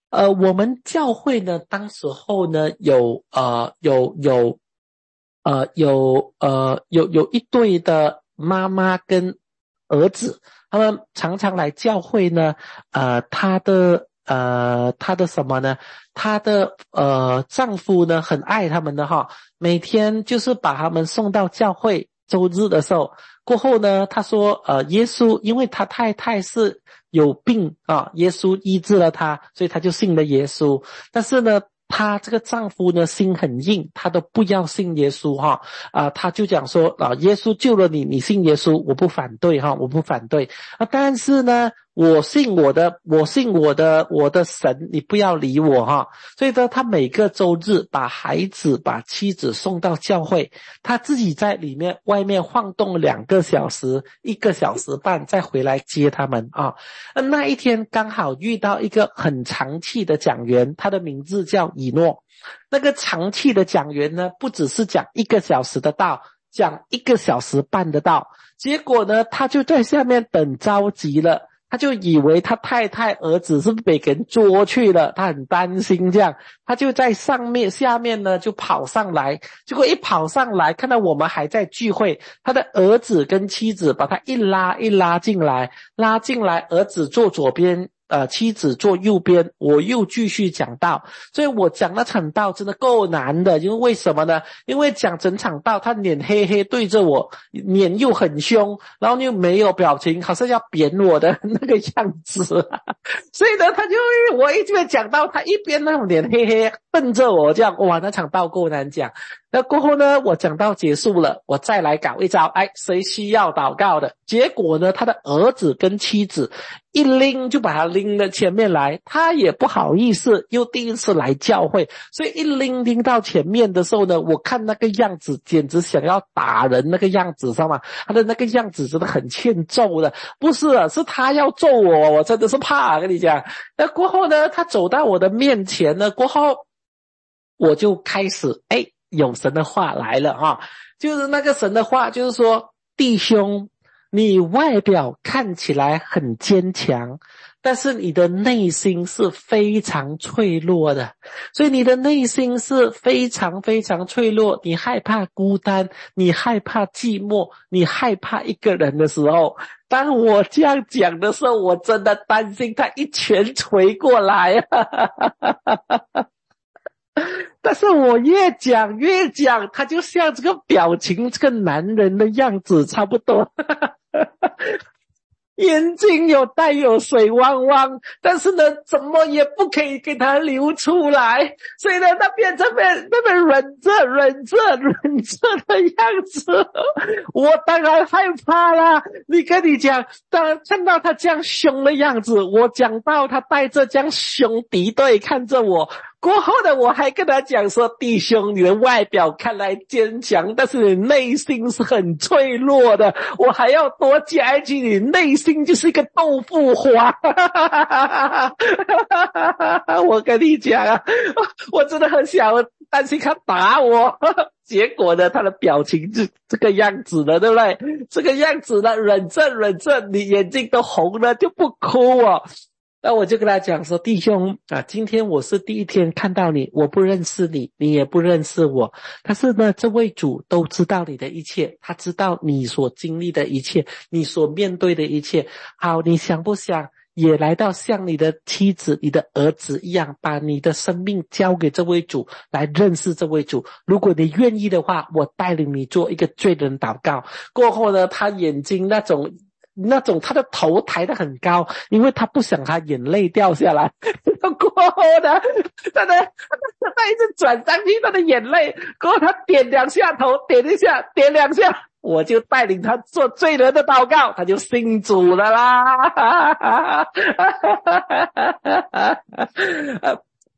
S1: 呃，我们教会呢，当时候呢，有呃有有呃有呃有有一对的妈妈跟儿子，他们常常来教会呢，呃，他的呃他的什么呢？他的呃丈夫呢，很爱他们的哈，每天就是把他们送到教会，周日的时候。过后呢，他说，呃，耶稣，因为他太太是有病啊，耶稣医治了他，所以他就信了耶稣。但是呢，她这个丈夫呢心很硬，他都不要信耶稣哈啊，他就讲说啊，耶稣救了你，你信耶稣，我不反对哈，我不反对啊，但是呢，我信我的，我信我的我的神，你不要理我哈。所以呢，他每个周日把孩子把妻子送到教会，他自己在里面外面晃动两个小时，一个小时半再回来接他们啊。那一天刚好遇到一个很长气的讲员，他的名字叫以诺。那个长气的讲员呢，不只是讲一个小时的道，讲一个小时半的道。结果呢，他就在下面等着急了，他就以为他太太儿子是被人捉去了，他很担心这样，他就在上面下面呢就跑上来，结果一跑上来看到我们还在聚会，他的儿子跟妻子把他一拉一拉进来，拉进来，儿子坐左边，呃，妻子坐右边，我又继续讲道。所以我讲那场道真的够难的，因为为什么呢？因为讲整场道他脸黑黑对着我，脸又很凶，然后又没有表情，好像要扁我的那个样子所以呢，他就我一边讲道，他一边那种脸黑黑瞪着我这样，哇，那场道够难讲。那过后呢，我讲道结束了，我再来搞一招，哎，谁需要祷告的？结果呢，他的儿子跟妻子一拎就把他拎到前面来，他也不好意思，又第一次来教会，所以一拎拎到前面的时候呢，我看那个样子简直想要打人那个样子，知道吗？他的那个样子真的很欠揍的，不是啊，是他要揍我，我真的是怕，跟你讲。那过后呢，他走到我的面前呢，过后我就开始哎。有神的话来了哈，就是那个神的话就是说，弟兄，你外表看起来很坚强，但是你的内心是非常脆弱的，所以你的内心是非常非常脆弱，你害怕孤单，你害怕寂寞，你害怕一个人的时候，当我这样讲的时候，我真的担心他一拳捶过来但是我越讲越讲，他就像这个表情，这个男人的样子差不多眼睛有带有水汪汪，但是呢怎么也不可以给他流出来，所以呢他变成那边忍着忍着忍着的样子我当然害怕啦。你跟你讲，当看到他这样凶的样子，我讲到他带着这样凶敌对看着我，过后呢我还跟他讲说，弟兄，你的外表看来坚强，但是你内心是很脆弱的，我还要多加一句，你内心就是一个豆腐花我跟你讲啊，我真的很想担心他打我结果呢他的表情是这个样子的，对不对？这个样子呢，忍着忍着你眼睛都红了就不哭哦。那我就跟他讲说，弟兄啊，今天我是第一天看到你，我不认识你，你也不认识我，但是呢这位主都知道你的一切，他知道你所经历的一切，你所面对的一切。好，你想不想也来到像你的妻子你的儿子一样，把你的生命交给这位主，来认识这位主？如果你愿意的话，我带领你做一个罪人祷告。过后呢，他眼睛那种那种他的头抬得很高，因为他不想他眼泪掉下来过后呢他的他一直转上去他的眼泪，过后他点两下头，点一下点两下，我就带领他做罪人的祷告，他就信主了啦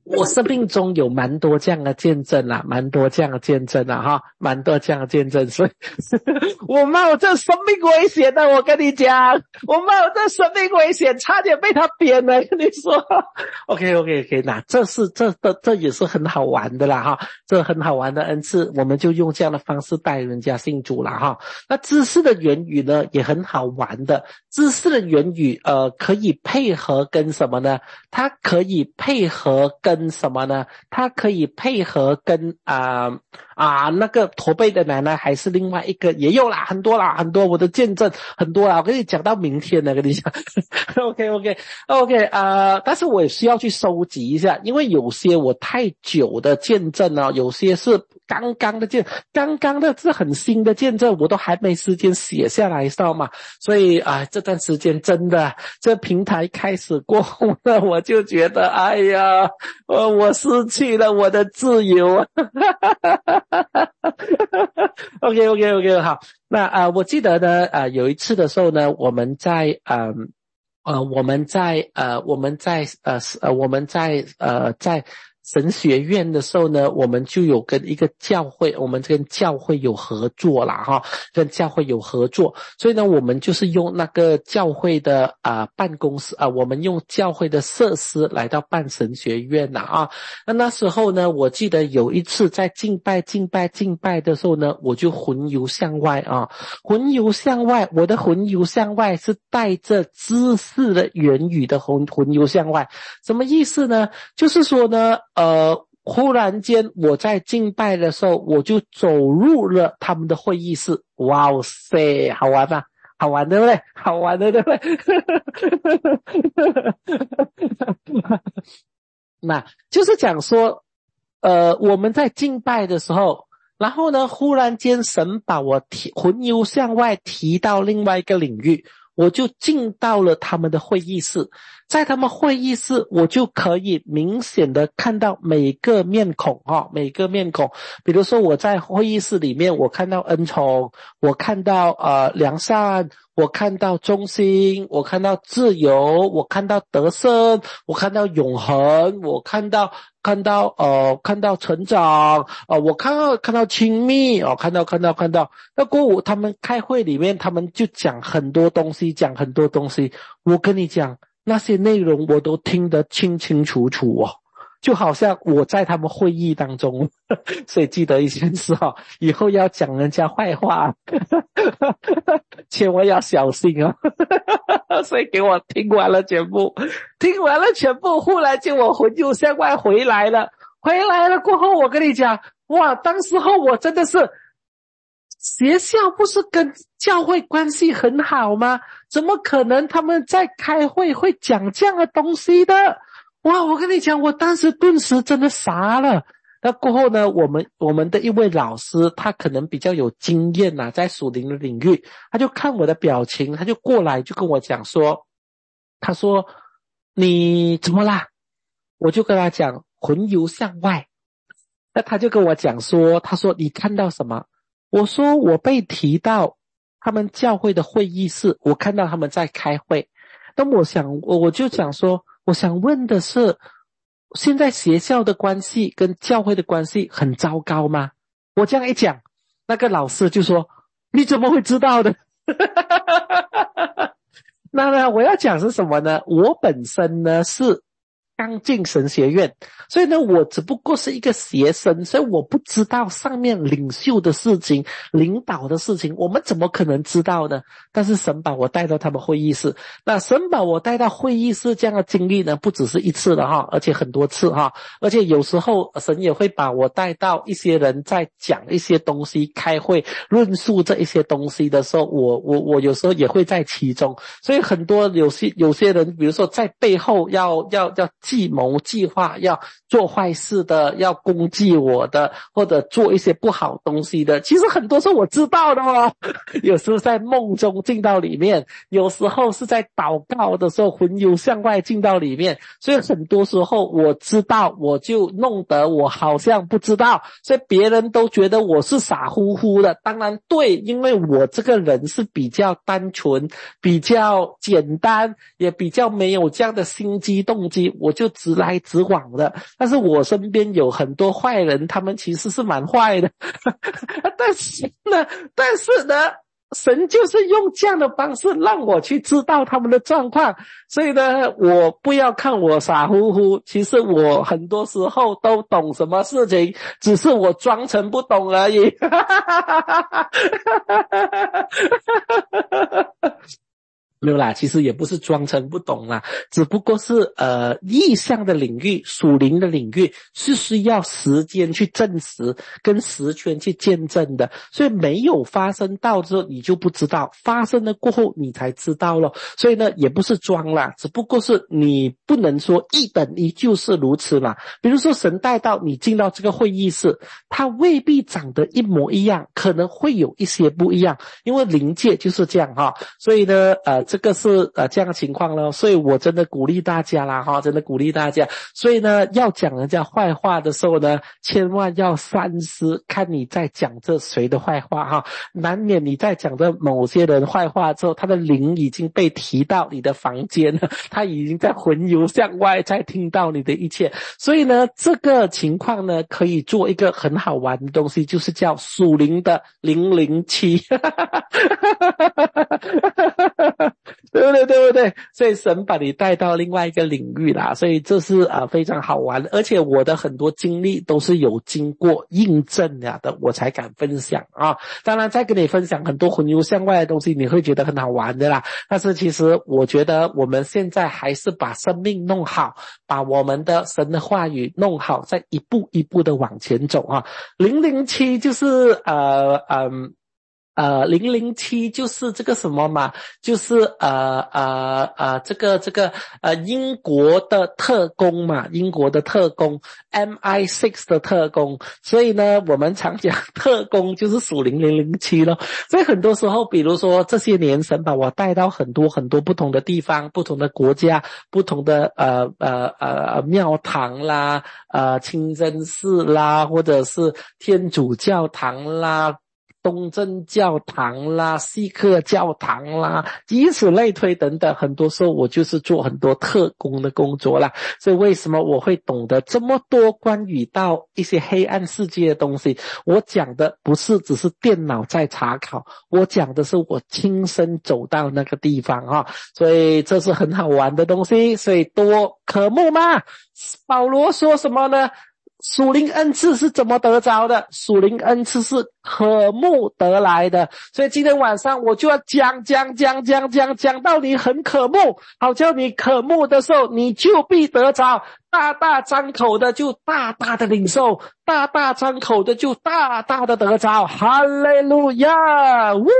S1: 我生命中有蛮多这样的见证啦，蛮多这样的见证啦哈，蛮多这样的见证，所以我冒着生命危险的，我跟你讲，我冒着生命危险，差点被他扁了，跟你说。OK OK OK， 那这是这这这也是很好玩的啦哈，这很好玩的恩赐，我们就用这样的方式带人家信主啦哈。那知识的言语呢也很好玩的，知识的言语呃可以配合跟什么呢？它可以配合跟什么呢？它可以配合跟啊啊、呃、那个驼背的奶奶，还是另外一个也有啦，很多啦，很多我的见证很多啦，我跟你讲到明天呢，跟你讲。OK OK OK 啊、呃，但是我也需要去收集一下，因为有些我太久的见证呢，有些是刚刚的见，刚刚的是很新的见证，我都还没时间写下来，知道吗？所以啊、呃，这段时间真的，这平台开始过后呢，我就觉得，哎呀，我我失去了我的自由。OK OK OK 好，那啊、呃，我记得呢，呃，有一次的时候呢，我们在嗯。呃, 呃，我们在呃，我们在呃呃，我们在呃在神学院的时候呢，我们就有跟一个教会，我们跟教会有合作啦哈，跟教会有合作，所以呢，我们就是用那个教会的啊、呃、办公室啊、呃，我们用教会的设施来到办神学院啦啊。那那时候呢，我记得有一次在敬拜敬拜敬拜的时候呢，我就魂游向外啊，魂游向外，我的魂游向外是带着知识的言语的魂魂游向外，什么意思呢？就是说呢。呃，忽然间我在敬拜的时候，我就走入了他们的会议室。哇塞，好玩吧？好玩对不对？好玩的对不对？那就是讲说，呃，我们在敬拜的时候，然后呢，忽然间神把我提魂游向外提到另外一个领域，我就进到了他们的会议室。在他们会议室，我就可以明显的看到每个面孔哈，每个面孔。比如说我在会议室里面，我看到恩宠，我看到呃良善，我看到忠心，我看到自由，我看到得胜，我看到永恒，我看到看到呃看到成长，呃我看到看到亲密哦，看到看到看到。那过后他们开会里面，他们就讲很多东西，讲很多东西。我跟你讲。那些内容我都听得清清楚楚哦，就好像我在他们会议当中。所以记得一件事哦，以后要讲人家坏话千万要小心哦。所以给我听完了全部，听完了全部，忽然间我魂游向外回来了，回来了过后，我跟你讲，哇，当时候我真的是，学校不是跟教会关系很好吗？怎么可能他们在开会会讲这样的东西的？哇，我跟你讲，我当时顿时真的傻了。那过后呢，我们我们的一位老师，他可能比较有经验啊，在属灵的领域，他就看我的表情，他就过来就跟我讲说，他说你怎么啦？我就跟他讲魂游向外。那他就跟我讲说，他说你看到什么？我说我被提到他们教会的会议室，我看到他们在开会。那我想我就想说，我想问的是，现在学校的关系跟教会的关系很糟糕吗？我这样一讲，那个老师就说你怎么会知道的？那呢，我要讲是什么呢？我本身呢是刚进神学院，所以呢我只不过是一个学生，所以我不知道上面领袖的事情，领导的事情，我们怎么可能知道呢？但是神把我带到他们会议室，那神把我带到会议室这样的经历呢，不只是一次了哈，而且很多次哈，而且有时候神也会把我带到一些人在讲一些东西，开会论述这一些东西的时候，我我我有时候也会在其中，所以很多有些有些人，比如说在背后要要要计谋计划，要做坏事的，要攻击我的，或者做一些不好东西的，其实很多时候我知道的哦。有时候在梦中进到里面，有时候是在祷告的时候魂游向外进到里面，所以很多时候我知道，我就弄得我好像不知道，所以别人都觉得我是傻乎乎的。当然对，因为我这个人是比较单纯，比较简单，也比较没有这样的心机动机，我就直来直往的。但是我身边有很多坏人，他们其实是蛮坏的但是呢但是呢神就是用这样的方式让我去知道他们的状况，所以呢，我不要看我傻乎乎，其实我很多时候都懂什么事情，只是我装成不懂而已。没有啦，其实也不是装成不懂啦，只不过是呃意象的领域、属灵的领域是需要时间去证实跟时间去见证的，所以没有发生到之后你就不知道，发生了过后你才知道咯。所以呢也不是装啦，只不过是你不能说一等一就是如此嘛。比如说神带到你进到这个会议室，它未必长得一模一样，可能会有一些不一样，因为灵界就是这样哈。所以呢呃这个是呃这样的情况咯，所以我真的鼓励大家啦哈，真的鼓励大家。所以呢要讲人家坏话的时候呢，千万要三思，看你在讲这谁的坏话哈。难免你在讲这某些人坏话之后，他的灵已经被提到你的房间了，他已经在魂游向外，在听到你的一切。所以呢这个情况呢可以做一个很好玩的东西，就是叫属灵的零零七。对不对对不对？所以神把你带到另外一个领域啦，所以这是呃非常好玩的，而且我的很多经历都是有经过印证了的，我才敢分享啊。当然再跟你分享很多魂游向外的东西，你会觉得很好玩的啦，但是其实我觉得我们现在还是把生命弄好，把我们的神的话语弄好，再一步一步的往前走啊。零零七就是呃嗯呃零零七就是这个什么嘛，就是呃呃呃这个这个呃英国的特工嘛，英国的特工 M I 六 的特工，所以呢我们常讲特工就是属灵零零七咯。所以很多时候比如说这些年神把我带到很多很多不同的地方，不同的国家，不同的呃呃呃庙堂啦，呃清真寺啦，或者是天主教堂啦，东正教堂啦，锡克教堂啦，以此类推等等，很多时候我就是做很多特工的工作啦。所以为什么我会懂得这么多关于到一些黑暗世界的东西，我讲的不是只是电脑在查考，我讲的是我亲身走到那个地方啊，所以这是很好玩的东西，所以多渴慕嘛。保罗说什么呢？属灵恩赐是怎么得着的？属灵恩赐是渴慕得来的。所以今天晚上我就要讲讲讲讲讲讲到你很渴慕，好叫你渴慕的时候你就必得着，大大张口的就大大的领受，大大张口的就大大的得着。哈利路亚！呜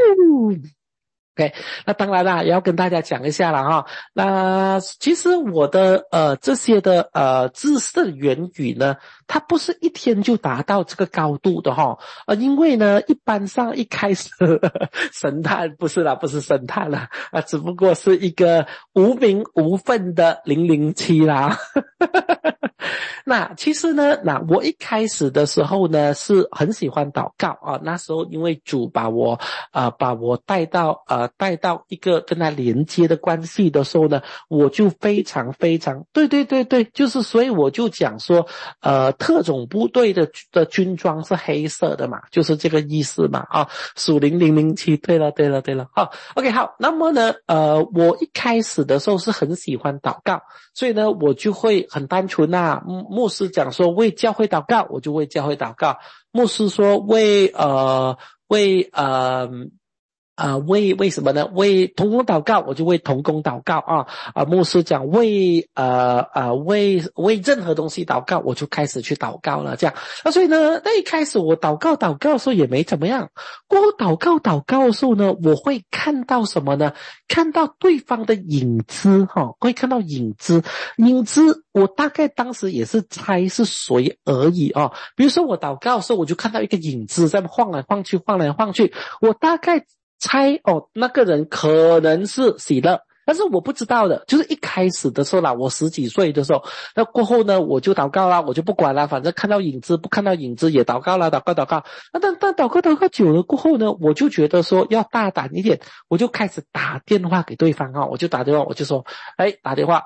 S1: OK， 那当然啦，也要跟大家讲一下了哈。那其实我的呃这些的呃知识的言语呢，它不是一天就达到这个高度的哈。呃，因为呢，一般上一开始呵呵神探不是啦，不是神探啦，啊，只不过是一个无名无分的零零七啦。那其实呢，那我一开始的时候呢是很喜欢祷告啊，那时候因为主把我呃把我带到呃带到一个跟他连接的关系的时候呢，我就非常非常对对对对，就是所以我就讲说呃特种部队的的军装是黑色的嘛，就是这个意思嘛啊，属灵零零七，对了对了对了，好 OK 好，那么呢呃我一开始的时候是很喜欢祷告，所以呢我就会很单纯啊，牧师讲说为教会祷告，我就为教会祷告；牧师说为呃为呃啊、呃，为为什么呢？为同工祷告，我就为同工祷告啊啊！牧师讲为呃呃为为任何东西祷告，我就开始去祷告了。这样，那所以呢，那一开始我祷告祷告的时候也没怎么样。过后祷告祷告的时候呢，我会看到什么呢？看到对方的影子哈、哦，会看到影子，影子。我大概当时也是猜是谁而已哦。比如说我祷告的时候，我就看到一个影子在晃来晃去，晃来晃去，我大概猜哦，那个人可能是喜乐，但是我不知道的，就是一开始的时候啦，我十几岁的时候，那过后呢，我就祷告啦，我就不管啦，反正看到影子不看到影子也祷告啦，祷告祷告。那但但祷告祷告久了过后呢，我就觉得说要大胆一点，我就开始打电话给对方啊，我就打电话，我就说，哎，打电话。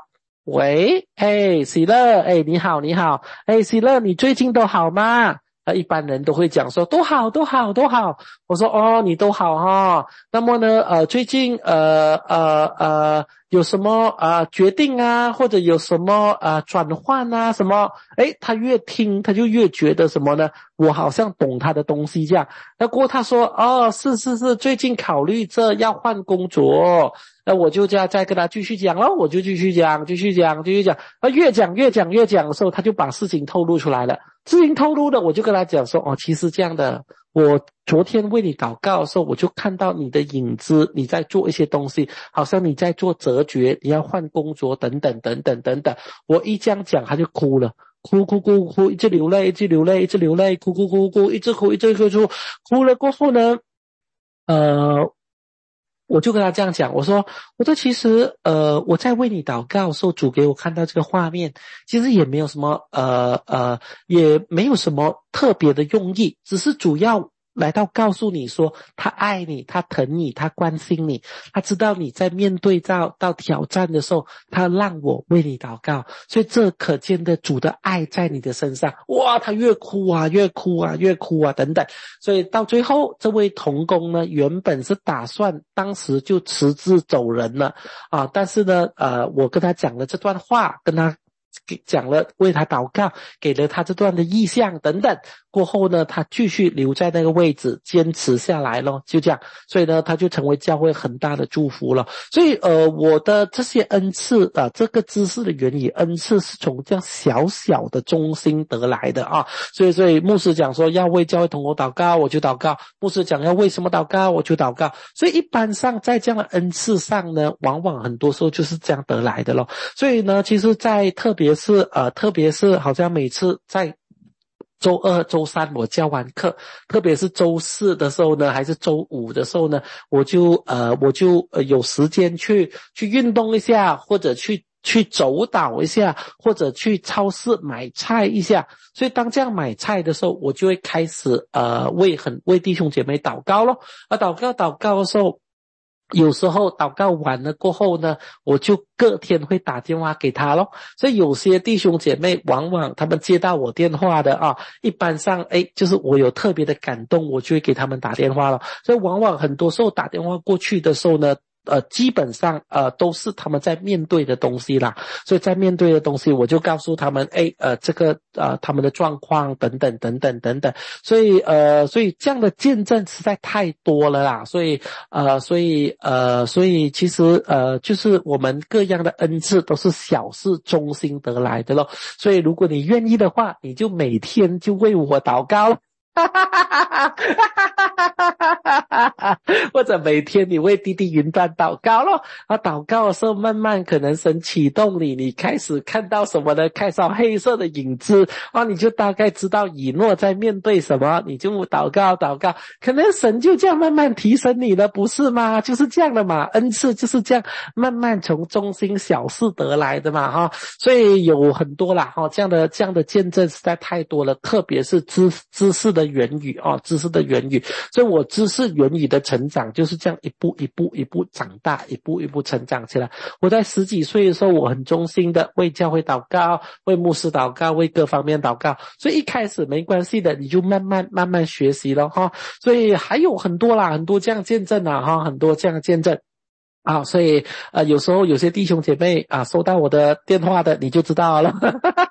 S1: 喂，哎，喜乐，哎，你好，你好，哎，喜乐，你最近都好吗？呃，一般人都会讲说都好，都好，都好。我说哦，你都好哈。那么呢，呃，最近呃呃呃有什么呃决定啊，或者有什么呃转换啊什么？诶，他越听他就越觉得什么呢？我好像懂他的东西这样。那过后他说哦，是是是，最近考虑着要换工作。那我就这样再跟他继续讲咯，我就继续讲，继续讲，继续讲。啊，越讲越讲越讲的时候，他就把事情透露出来了。事情透露了，我就跟他讲说，哦，其实这样的，我昨天为你祷告的时候，我就看到你的影子，你在做一些东西，好像你在做折绝，你要换工作，等等等等等等。我一这样讲，他就哭了。哭哭哭哭，一直流泪，一直流泪，一直流泪，哭哭哭哭，一直哭，一直哭哭，哭了过后呢，呃，我就跟他这样讲，我说，我说其实，呃，我在为你祷告的时候，主给我看到这个画面，其实也没有什么，呃呃，也没有什么特别的用意，只是主要来到告诉你说，他爱你，他疼你，他关心你，他知道你在面对到到挑战的时候，他让我为你祷告，所以这可见的主的爱在你的身上。哇，他越哭啊，越哭啊，越哭啊，等等。所以到最后，这位同工呢，原本是打算当时就辞职走人了啊，但是呢，呃，我跟他讲了这段话，跟他讲了为他祷告，给了他这段的意向等等。过后呢，他继续留在那个位置，坚持下来咯，就这样。所以呢，他就成为教会很大的祝福了。所以呃，我的这些恩赐啊，这个知识的原理，恩赐是从这样小小的中心得来的啊。所以，所以牧师讲说要为教会同工祷告，我就祷告；牧师讲要为什么祷告，我就祷告。所以一般上在这样的恩赐上呢，往往很多时候就是这样得来的咯。所以呢，其实在特别是呃，特别是好像每次在周二、周三我教完课，特别是周四的时候呢，还是周五的时候呢，我就呃我就呃有时间去去运动一下，或者去去走导一下，或者去超市买菜一下。所以当这样买菜的时候，我就会开始呃为很为弟兄姐妹祷告咯。而祷告祷告的时候，有时候祷告完了过后呢，我就隔天会打电话给他咯。所以有些弟兄姐妹往往他们接到我电话的啊，一般上诶就是我有特别的感动，我就会给他们打电话了。所以往往很多时候打电话过去的时候呢，呃，基本上呃都是他们在面对的东西啦，所以在面对的东西，我就告诉他们，哎，呃，这个呃他们的状况等等等等等等，所以呃，所以这样的见证实在太多了啦，所以呃，所以呃，所以其实呃，就是我们各样的恩赐都是小事中心得来的咯，所以如果你愿意的话，你就每天就为我祷告咯。哈哈哈哈哈哈哈！或者每天你为滴滴云端祷告咯，啊，祷告的时候慢慢可能神启动你，你开始看到什么呢？看到黑色的影子啊，你就大概知道以诺在面对什么，你就祷告祷告，可能神就这样慢慢提升你了，不是吗？就是这样的嘛，恩赐就是这样慢慢从中心小事得来的嘛，哈，所以有很多啦，哈，这样的这样的见证实在太多了，特别是知知识的源语啊，知识的源语，所以我知识源语的成长就是这样一步一步一步长大，一步一步成长起来。我在十几岁的时候，我很忠心的为教会祷告，为牧师祷告，为各方面祷告，所以一开始没关系的，你就慢慢慢慢学习了哈。所以还有很多啦，很多这样见证啊哈，很多这样见证。啊，所以呃，有时候有些弟兄姐妹啊，收到我的电话的，你就知道了。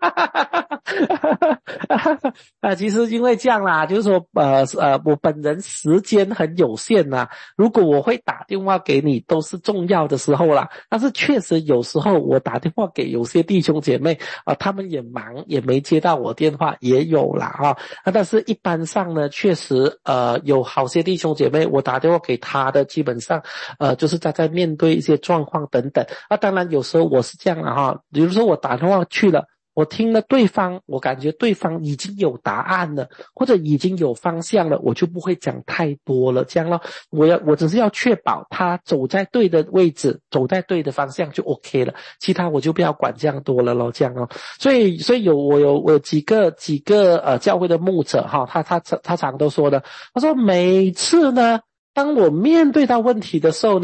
S1: 啊，其实因为这样啦，就是说呃呃，我本人时间很有限呐。如果我会打电话给你，都是重要的时候啦。但是确实有时候我打电话给有些弟兄姐妹啊，他们也忙，也没接到我电话，也有啦哈。啊，但是一般上呢，确实呃有好些弟兄姐妹，我打电话给他的，基本上呃就是在在面对一些状况等等。啊，当然有时候我是这样的哈，比如说我打电话去了。我听了对方，我感觉对方已经有答案了，或者已经有方向了，我就不会讲太多了，这样咯。我要，我只是要确保他走在对的位置，走在对的方向就 OK 了，其他我就不要管这样多了咯，这样咯。所以，所以有我有我有几个几个呃教会的牧者哈，他他他他常都说的，他说每次呢，当我面对到问题的时候呢。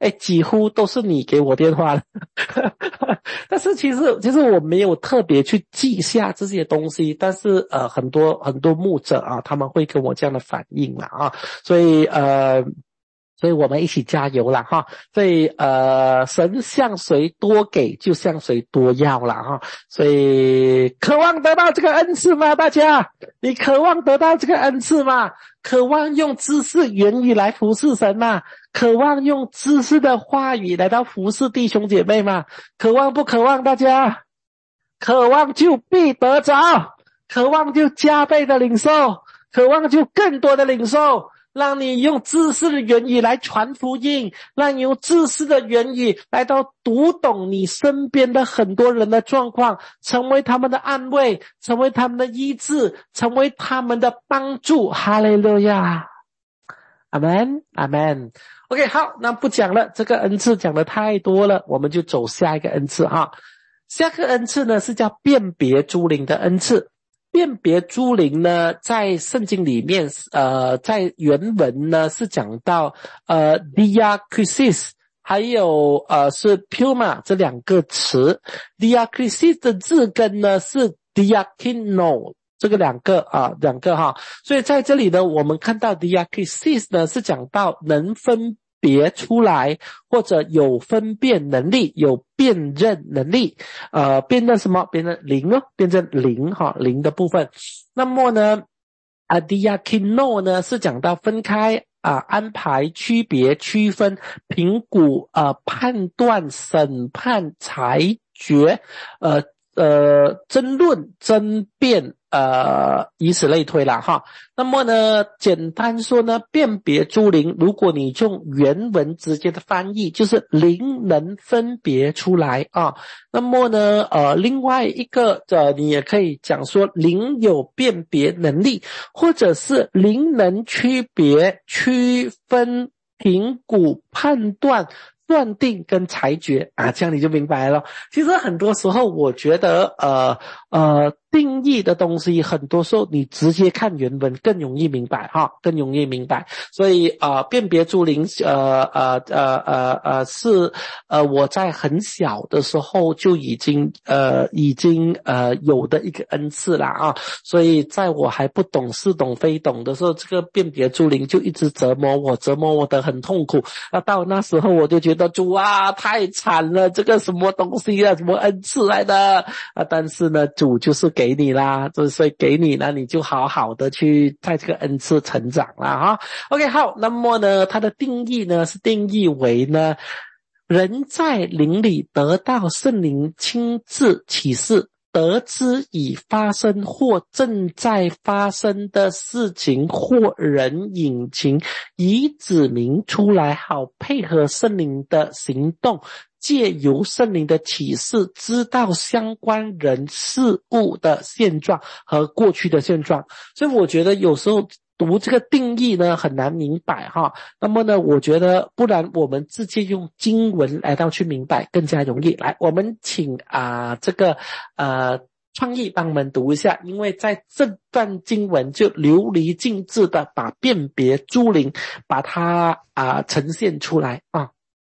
S1: 哎，几乎都是你给我电话了。但是其实其实我没有特别去记下这些东西，但是呃很多很多牧者啊，他们会跟我这样的反应啦啊，所以呃所以我们一起加油啦哈！所以呃，神向谁多给，就向谁多要啦哈！所以渴望得到这个恩赐吗？大家，你渴望得到这个恩赐吗？渴望用知识言语来服侍神吗？渴望用知识的话语来到服侍弟兄姐妹吗？渴望不渴望？大家，渴望就必得着，渴望就加倍的领受，渴望就更多的领受。让你用知识的言语来传福音，让你用知识的言语来到读懂你身边的很多人的状况，成为他们的安慰，成为他们的医治，成为他们的帮助。哈利路亚，阿们，阿们。OK， 好，那不讲了，这个恩赐讲的太多了，我们就走下一个恩赐哈。下个恩赐呢是叫辨别诸灵的恩赐。辨别诸灵呢，在圣经里面，呃，在原文呢是讲到呃 diakrisis， 还有呃是 pneuma 这两个词。diakrisis 的字根呢是 diakino， 这个两个啊两个哈，所以在这里呢，我们看到 diakrisis 呢是讲到能分别出来，或者有分辨能力，有辨认能力，呃，辨认什么？辨认灵哦，辨认灵哈，灵的部分。那么呢，啊 diakino 呢是讲到分开啊、呃，安排、区别、区分、评估、呃，判断、审判、裁决，呃呃，争论、争辩，呃，以此类推啦哈。那么呢，简单说呢，辨别诸灵，如果你用原文直接的翻译，就是灵能分别出来啊。那么呢，呃，另外一个呃，你也可以讲说灵有辨别能力，或者是灵能区别、区分、评估、判断、断定跟裁决啊，这样你就明白了。其实很多时候我觉得呃呃定义的东西，很多时候你直接看原文更容易明白哈，更容易明白。所以呃辨别诸灵呃呃呃呃呃是呃我在很小的时候就已经呃已经呃有的一个恩赐啦啊，所以在我还不懂似懂非懂的时候，这个辨别诸灵就一直折磨我，折磨我得很痛苦。那到那时候我就觉得主啊太惨了，这个什么东西啊，什么恩赐来的啊？但是呢，主就是给你啦，所以给你呢，你就好好的去在这个恩赐成长啦哈。OK， 好，那么呢，它的定义呢是定义为呢，人在灵里得到圣灵亲自启示，得知已发生或正在发生的事情或人隐情，以指明出来，好配合圣灵的行动，借由圣灵的启示知道相关人事物的现状和过去的现状。所以我觉得有时候读这个定义呢很难明白哈，那么呢我觉得不然我们直接用经文来到去明白更加容易。来，我们请啊、呃、这个呃创意帮我们读一下，因为在这段经文就流离尽致的把辨别诸灵把它啊、呃、呈现出来啊。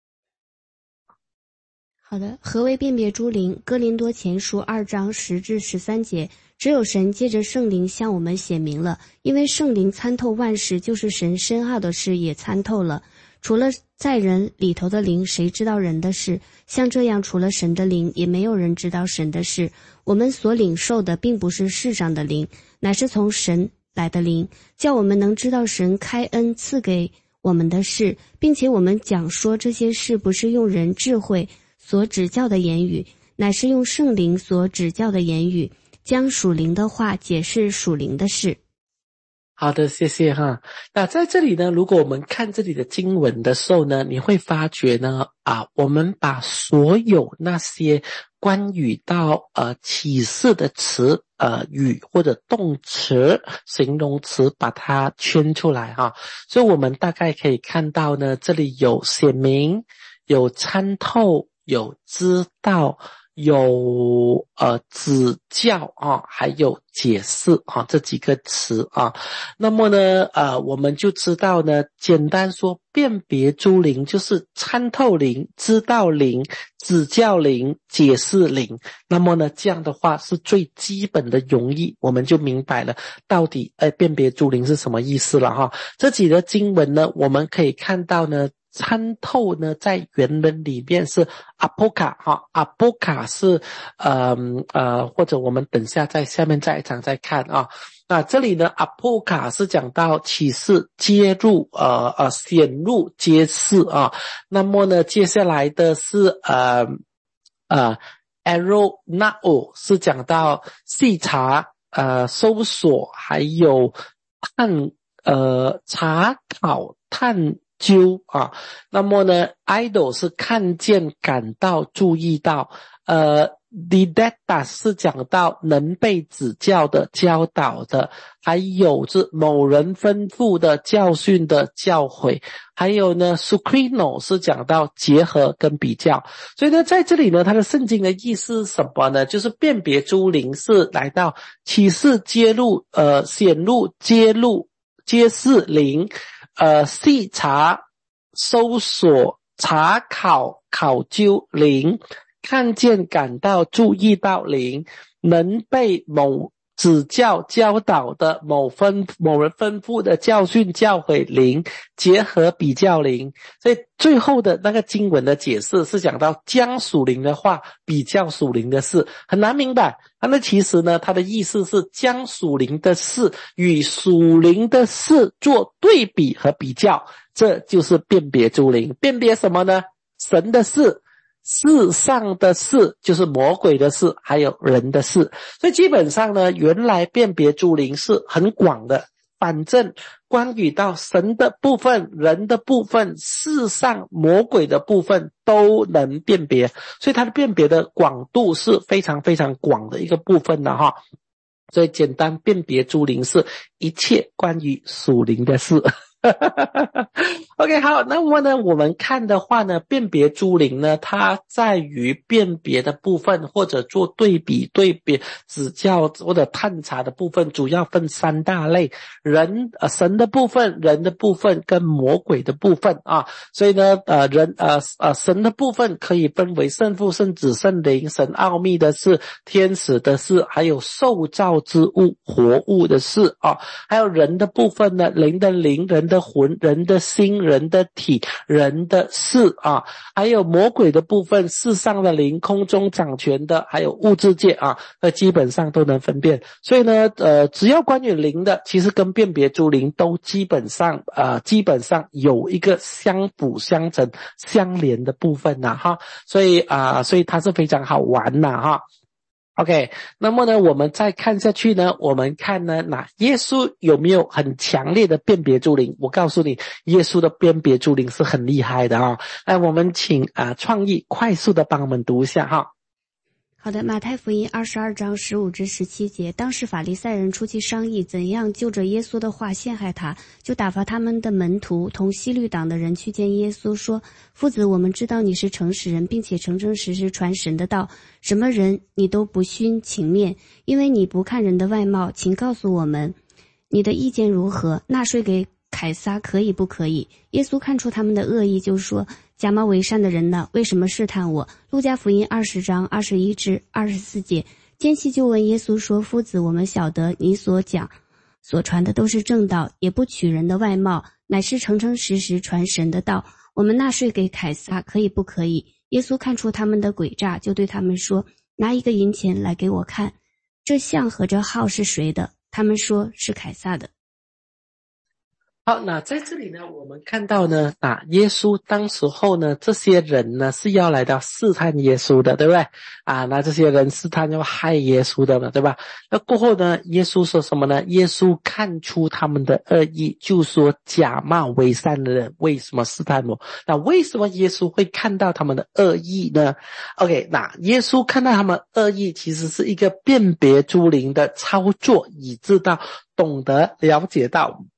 S2: 好的，何为辨别诸灵？哥林多前书二章十至十三节，只有神借着圣灵向我们显明了，因为圣灵参透万事，就是神深奥的事也参透了。除了在人里头的灵，谁知道人的事？像这样，除了神的灵，也没有人知道神的事。我们所领受的并不是世上的灵，乃是从神来的灵，叫我们能知道神开恩赐给我们的事，并且我们讲说这些事不是用人智慧所指教的言语，乃是用圣灵所指教的言语，将属灵的话解释属灵的事。
S1: 好的，谢谢哈。那在这里呢，如果我们看这里的经文的时候呢，你会发觉呢，啊，我们把所有那些关于到呃启示的词、呃语或者动词、形容词，把它圈出来哈。所以我们大概可以看到呢，这里有显明，有参透，有知道， 有呃指教啊，还有解释啊这几个词啊。那么呢呃我们就知道呢，简单说辨别诸灵就是参透灵、知道灵、指教灵、解释灵。那么呢这样的话是最基本的容易，我们就明白了到底呃辨别诸灵是什么意思了哈。这几个经文呢我们可以看到呢，参透呢在原文里面是 apoka 哈 apoka 是呃呃或者我们等下在下面再一场再看啊。那这里呢 apoka 是讲到启示揭入呃呃显入揭示啊。那么呢接下来的是呃呃 aeronao 是讲到细查呃搜索还有探呃查考探究啊。那么呢 idol 是看见感到注意到，呃 didacta 是讲到能被指教的教导的，还有是某人吩咐的教训的教诲，还有呢 sucrino 是讲到结合跟比较。所以呢在这里呢它的圣经的意思是什么呢？就是辨别诸灵是来到启示揭露呃显露揭露揭示灵，呃细查搜索查考考究灵，看见感到注意到灵，能被某指教教导的某分某人吩咐的教训教诲灵，结合比较灵。所以最后的那个经文的解释是讲到将属灵的话比较属灵的事，很难明白。那其实呢它的意思是将属灵的事与属灵的事做对比和比较，这就是辨别诸灵。辨别什么呢？神的事，世上的事就是魔鬼的事，还有人的事。所以基本上呢原来辨别诸灵是很广的，反正关于到神的部分、人的部分、世上魔鬼的部分都能辨别，所以它的辨别的广度是非常非常广的一个部分的哈。所以简单辨别诸灵是一切关于属灵的事。OK 好，那么呢我们看的话呢，辨别诸灵呢它在于辨别的部分或者做对比对比指教或者探查的部分，主要分三大类，人呃神的部分、人的部分跟魔鬼的部分啊。所以呢呃人呃呃神的部分可以分为圣父、圣子、圣灵，神奥秘的事、天使的事，还有受造之物、活物的事啊。还有人的部分呢，灵的灵、人的魂、人的心、人的体、人的事啊。还有魔鬼的部分，世上的灵、空中掌权的，还有物质界啊，那基本上都能分辨。所以呢呃只要关于灵的，其实跟辨别诸灵都基本上呃基本上有一个相辅相成相连的部分呐、啊、哈。所以啊、呃、所以它是非常好玩呐、啊、哈。OK， 那么呢我们再看下去呢，我们看呢那耶稣有没有很强烈的辨别诸灵？我告诉你，耶稣的辨别诸灵是很厉害的啊。来，我们请啊、呃、创意快速的帮我们读一下哈。
S2: 好的，马太福音二十二章十五至十七节，当时法利赛人出去商议怎样就着耶稣的话陷害他，就打发他们的门徒同希律党的人去见耶稣，说：夫子，我们知道你是诚实人，并且诚诚实实传神的道，什么人你都不徇情面，因为你不看人的外貌，请告诉我们你的意见如何？纳税给凯撒可以不可以？耶稣看出他们的恶意，就说：假冒为善的人呢，为什么试探我？路加福音二十章二十一至二十四节，间隙就问耶稣说：夫子，我们晓得你所讲所传的都是正道，也不取人的外貌，乃是诚诚实实传神的道，我们纳税给凯撒可以不可以？耶稣看出他们的诡诈，就对他们说：拿一个银钱来给我看，这像和这号是谁的？他们说是凯撒的。
S1: 好，那在这里呢我们看到呢啊，耶稣当时候呢这些人呢是要来到试探耶稣的，对不对啊？那这些人试探要害耶稣的嘛，对吧？那过后呢耶稣说什么呢？耶稣看出他们的恶意，就说假冒为善的人为什么试探我？那为什么耶稣会看到他们的恶意呢？ OK， 那耶稣看到他们恶意其实是一个辨别诸灵的操作，以致到懂得了解到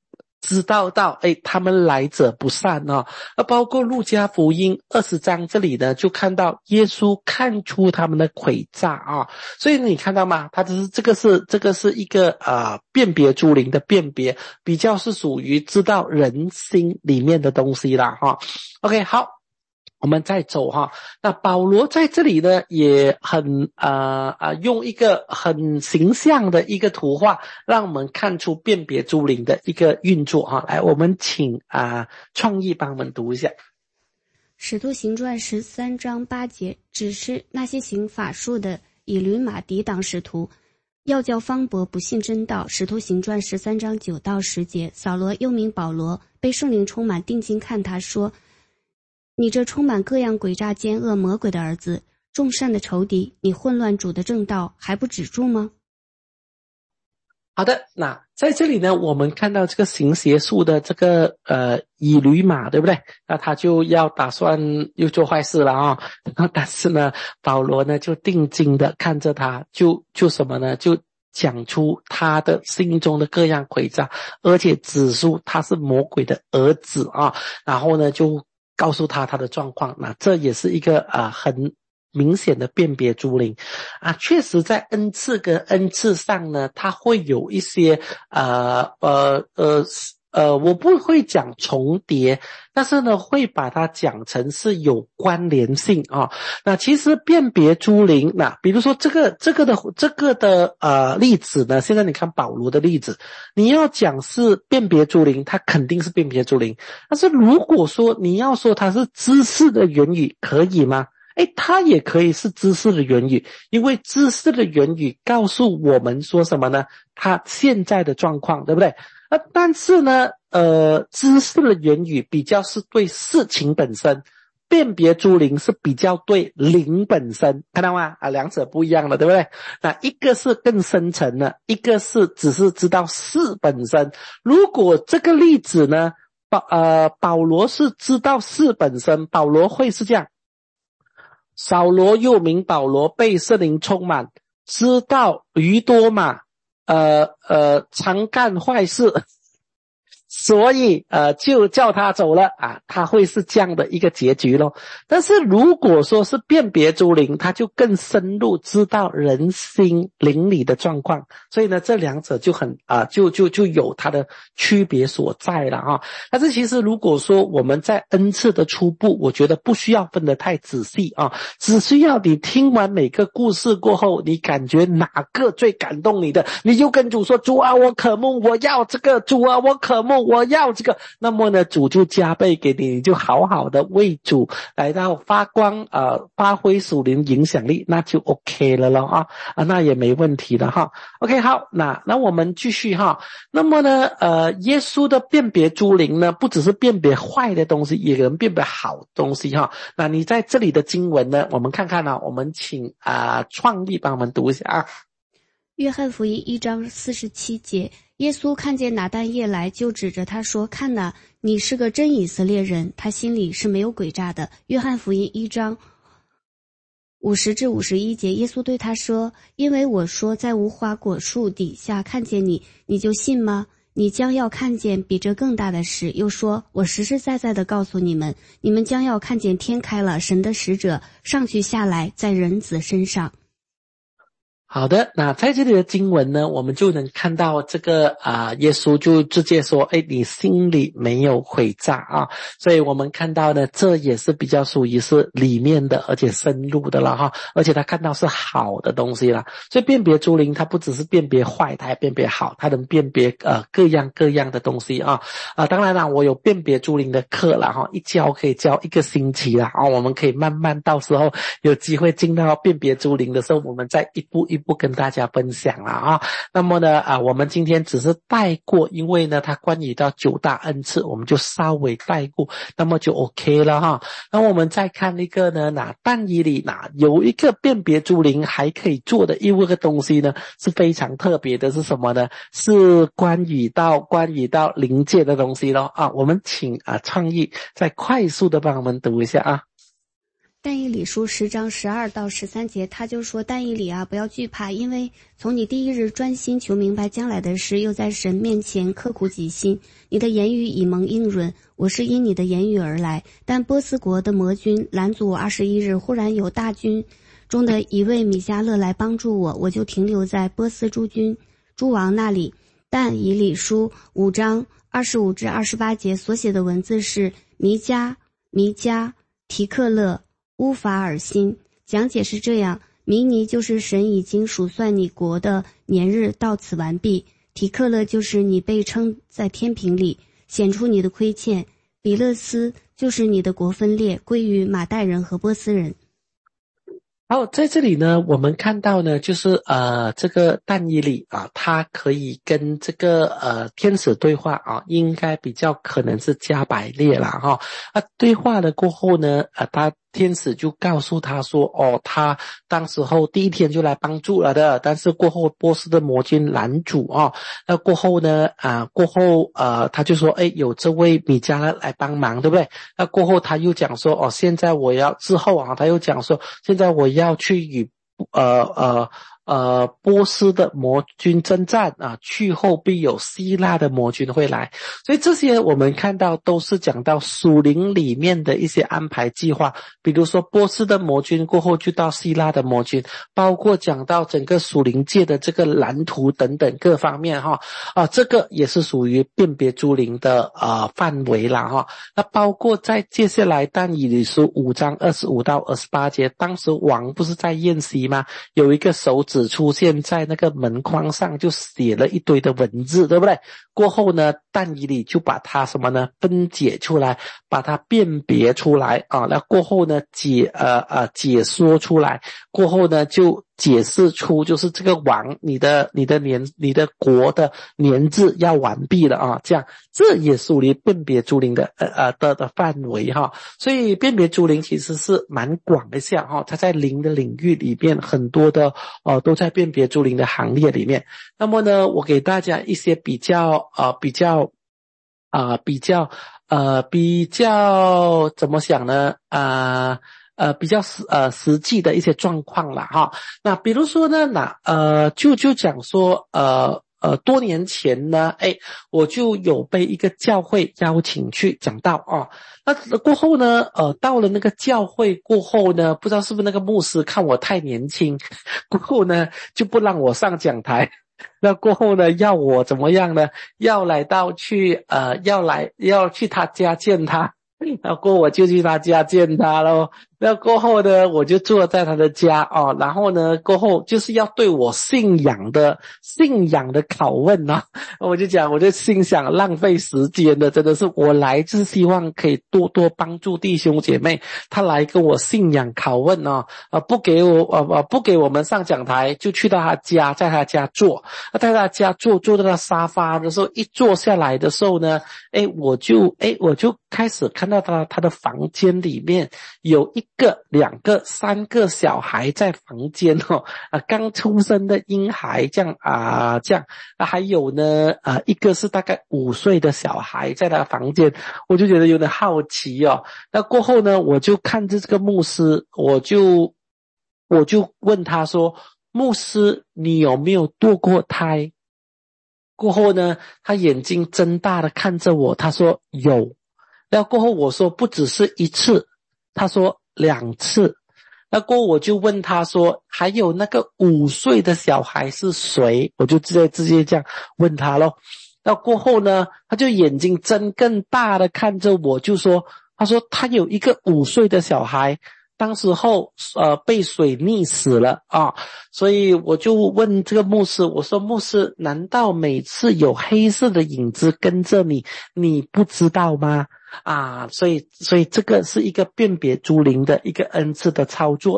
S1: 知道到诶他们来者不善哦。而包括路加福音二十章这里呢，就看到耶稣看出他们的诡诈啊。所以你看到吗？他只是这个是这个是一个呃辨别诸灵的辨别，比较是属于知道人心里面的东西啦哈。OK 好，我们再走哈。那保罗在这里呢也很呃呃用一个很形象的一个图画，让我们看出辨别诸灵的一个运作哈。来，我们请啊、呃、创意帮我们读一下。
S2: 使徒行传十三章八节，只是那些行法术的以驴马抵挡使徒，要叫方伯不信真道。使徒行传十三章九到十节，扫罗又名保罗，被圣灵充满，定睛看他说，你这充满各样诡诈奸恶魔鬼的儿子，众善的仇敌，你混乱主的正道，还不止住吗？
S1: 好的，那在这里呢，我们看到这个行邪术的这个呃以驴马，对不对？那他就要打算又做坏事了啊、哦！但是呢，保罗呢就定睛的看着他，就就什么呢？就讲出他的心中的各样诡诈，而且指出他是魔鬼的儿子啊。然后呢，就告诉他他的状况。那这也是一个啊、呃、很明显的辨别诸灵啊，确实在恩赐跟恩赐上呢，它会有一些呃呃呃呃，我不会讲重叠，但是呢，会把它讲成是有关联性啊。那其实辨别诸灵，那比如说这个这个的这个的呃例子呢，现在你看保罗的例子，你要讲是辨别诸灵，它肯定是辨别诸灵。但是如果说你要说它是知识的言语，可以吗？诶，它也可以是知识的言语，因为知识的言语告诉我们说什么呢？它现在的状况，对不对？呃，但是呢，呃，知识的言语比较是对事情本身，辨别诸灵是比较对灵本身，看到吗？啊，两者不一样的，对不对？那一个是更深层的，一个是只是知道事本身。如果这个例子呢，保呃保罗是知道事本身，保罗会是这样。扫罗又名保罗，被圣灵充满，知道驴多马呃呃常干坏事，所以呃就叫他走了啊，他会是这样的一个结局咯。但是如果说是辨别诸灵，他就更深入知道人心灵里的状况，所以呢这两者就很啊、呃、就就就有它的区别所在了啊。但是其实如果说我们在恩赐的初步，我觉得不需要分得太仔细啊，只需要你听完每个故事过后，你感觉哪个最感动你的，你就跟主说，主啊我渴慕，我要这个，主啊我渴慕，我要这个，那么呢主就加倍给你，你就好好的为主来到发光呃发挥属灵影响力，那就 OK 了咯啊啊那也没问题的哈。 OK 好，那那我们继续哈。那么呢呃耶稣的辨别诸灵呢，不只是辨别坏的东西，也能辨别好的东西哈。那你在这里的经文呢，我们看看啊，我们请啊、呃、创意帮我们读一下啊。
S2: 约翰福音一章四十七节，耶稣看见拿但业来，就指着他说，看哪，你是个真以色列人，他心里是没有诡诈的。约翰福音一章五十至五十一节，耶稣对他说，因为我说在无花果树底下看见你，你就信吗？你将要看见比这更大的事。又说，我实实在在地告诉你们，你们将要看见天开了，神的使者上去下来在人子身上。
S1: 好的，那在这里的经文呢，我们就能看到这个啊、呃，耶稣就直接说，哎，你心里没有诡诈啊，所以我们看到呢，这也是比较属于是里面的，而且深入的了哈，而且他看到是好的东西了，所以辨别诸灵，它不只是辨别坏，它还辨别好，它能辨别呃各样各样的东西啊啊、呃，当然了，我有辨别诸灵的课了哈，一教可以教一个星期了啊，我们可以慢慢到时候有机会进到辨别诸灵的时候，我们再一步一步不跟大家分享了啊。那么呢啊，我们今天只是带过，因为呢它关于到九大恩赐，我们就稍微带过，那么就 OK 了哈。那我们再看一个呢，那但以理那有一个辨别诸灵还可以做的一个东西呢，是非常特别的，是什么呢？是关于到关于到灵界的东西咯啊。我们请啊创意再快速的帮我们读一下啊。
S2: 但以理书十章十二到十三节，他就说，但以理啊，不要惧怕，因为从你第一日专心求明白将来的事，又在神面前刻苦己心，你的言语已蒙应允，我是因你的言语而来。但波斯国的魔军拦阻我二十一日，忽然有大军中的一位米迦勒来帮助我，我就停留在波斯诸军诸王那里。但以理书五章二十五至二十八节所写的文字是弥迦、弥迦、提克勒、乌法尔辛。讲解是这样：弥尼就是神已经数算你国的年日到此完毕，提克勒就是你被称在天平里，显出你的亏欠，比勒斯就是你的国分裂，归于马代人和波斯人。
S1: 好，在这里呢，我们看到呢，就是呃，这个但以理啊，他可以跟这个呃天使对话啊，应该比较可能是加百列啦哈。啊，对话了过后呢，啊，他天使就告诉他说，哦，他当时候第一天就来帮助了的，但是过后波斯的魔军拦阻啊，那过后呢，啊，过后呃，他就说，哎，有这位米迦勒来帮忙，对不对？那过后他又讲说，哦，现在我要之后啊，他又讲说，现在我要去与呃呃呃波斯的魔军征战啊，去后必有希腊的魔军会来。所以这些我们看到都是讲到属灵里面的一些安排计划，比如说波斯的魔军过后就到希腊的魔军，包括讲到整个属灵界的这个蓝图等等各方面哈啊，这个也是属于辨别诸灵的呃范围啦哈。那包括在接下来但以理书五章二十五到二十八节，当时王不是在宴席吗？有一个手指出现在那个门框上，就写了一堆的文字，对不对？过后呢，但以理就把它什么呢分解出来，把它辨别出来啊，那过后呢解呃呃解说出来，过后呢就解释出就是这个王你的你的年你的国的年制要完毕了啊，这样这也属于辨别诸灵的呃呃的的范围哈。所以辨别诸灵其实是蛮广的项哈，它在灵的领域里面很多的呃都在辨别诸灵的行列里面。那么呢，我给大家一些比较呃比较啊、呃、比较呃比较怎么想呢啊。呃呃，比较实呃实际的一些状况啦哈。那比如说呢，那呃就就讲说呃呃多年前呢，哎，我就有被一个教会邀请去讲道啊。那过后呢，呃到了那个教会过后呢，不知道是不是那个牧师看我太年轻，过后呢就不让我上讲台。那过后呢，要我怎么样呢？要来到去呃要来要去他家见他。然后我就去他家见他咯。那过后呢，我就坐在他的家哦，然后呢，过后就是要对我信仰的信仰的拷问啊。我就讲，我就心想浪费时间的，真的是我来就是希望可以多多帮助弟兄姐妹，他来跟我信仰拷问哦，啊不给我呃呃不给我们上讲台，就去到他家，在他家坐，在他家坐坐在他沙发的时候，一坐下来的时候呢，哎我就哎我就开始看到他他的房间里面有一个、两个、三个小孩在房间哦，啊，刚出生的婴孩这样啊，这样啊，还有呢，啊，一个是大概五岁的小孩在他房间，我就觉得有点好奇哦。那过后呢，我就看着这个牧师，我就我就问他说：“牧师，你有没有堕过胎？”过后呢，他眼睛睁大的看着我，他说有。那过后我说不只是一次，他说两次。那过后我就问他说，还有那个五岁的小孩是谁？我就直接直接这样问他咯。那过后呢，他就眼睛睁更大的看着我，就说，他说他有一个五岁的小孩，当时候呃被水溺死了啊。所以我就问这个牧师，我说牧师，难道每次有黑色的影子跟着你，你不知道吗？啊，所以所以这个是一个辨别诸灵的一个恩赐的操作咯。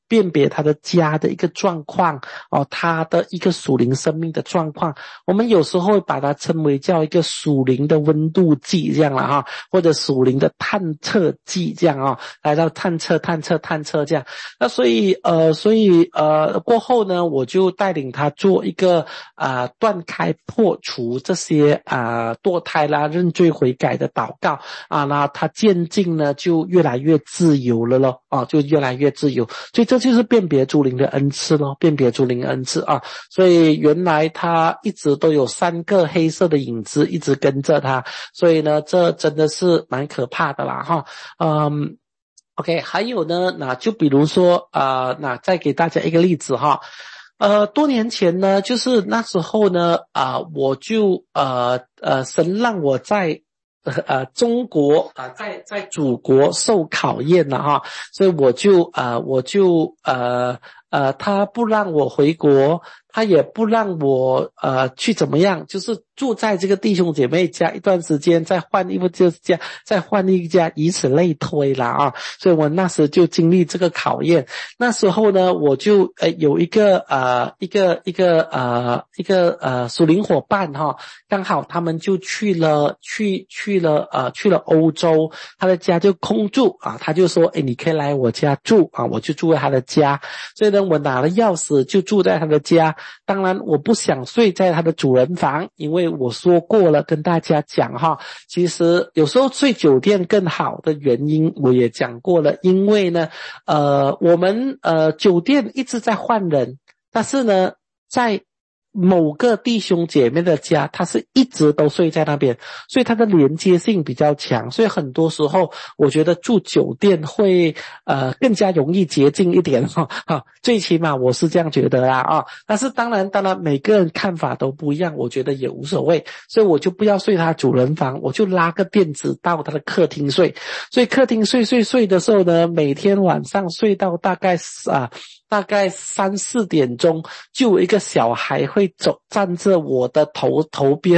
S1: 辨别他的家的一个状况哦，他的一个属灵生命的状况。我们有时候把它称为叫一个属灵的温度计这样啦哈，或者属灵的探测计这样啊，来到探测探测探测这样。那所以呃所以呃过后呢，我就带领他做一个啊、呃、断开破除这些啊、呃、堕胎啦认罪悔改的祷告啊，那他渐进呢就越来越自由了咯啊，就越来越自由。所以这就是辨别诸灵的恩赐咯，辨别诸灵的恩赐啊。所以原来他一直都有三个黑色的影子一直跟着他，所以呢这真的是蛮可怕的啦哈。嗯 OK， 还有呢，那就比如说呃那再给大家一个例子哈。呃多年前呢，就是那时候呢啊、呃、我就呃呃神让我在呃中国啊、呃、在在祖国受考验了哈，所以我就呃我就呃呃他不让我回国，他也不让我呃去怎么样，就是住在这个弟兄姐妹家一段时间，再换一个家，再换一家，以此类推啦啊。所以我那时就经历这个考验。那时候呢，我就呃有一个呃一个一个呃一个呃属灵伙伴哈，刚好他们就去了去去了呃去了欧洲，他的家就空住啊，他就说，诶，你可以来我家住啊，我就住在他的家。所以呢，我拿了钥匙就住在他的家。当然我不想睡在他的主人房，因为我说过了跟大家讲哈，其实有时候睡酒店更好的原因我也讲过了，因为呢呃我们呃酒店一直在换人，但是呢在某个弟兄姐妹的家，他是一直都睡在那边，所以他的连接性比较强，所以很多时候我觉得住酒店会呃更加容易洁净一点哈、哦、最起码我是这样觉得啦啊、哦。但是当然当然每个人看法都不一样，我觉得也无所谓，所以我就不要睡他主人房，我就拉个垫子到他的客厅睡。所以客厅睡睡睡的时候呢，每天晚上睡到大概啊大概三四点钟，就有一个小孩会走站着我的头头边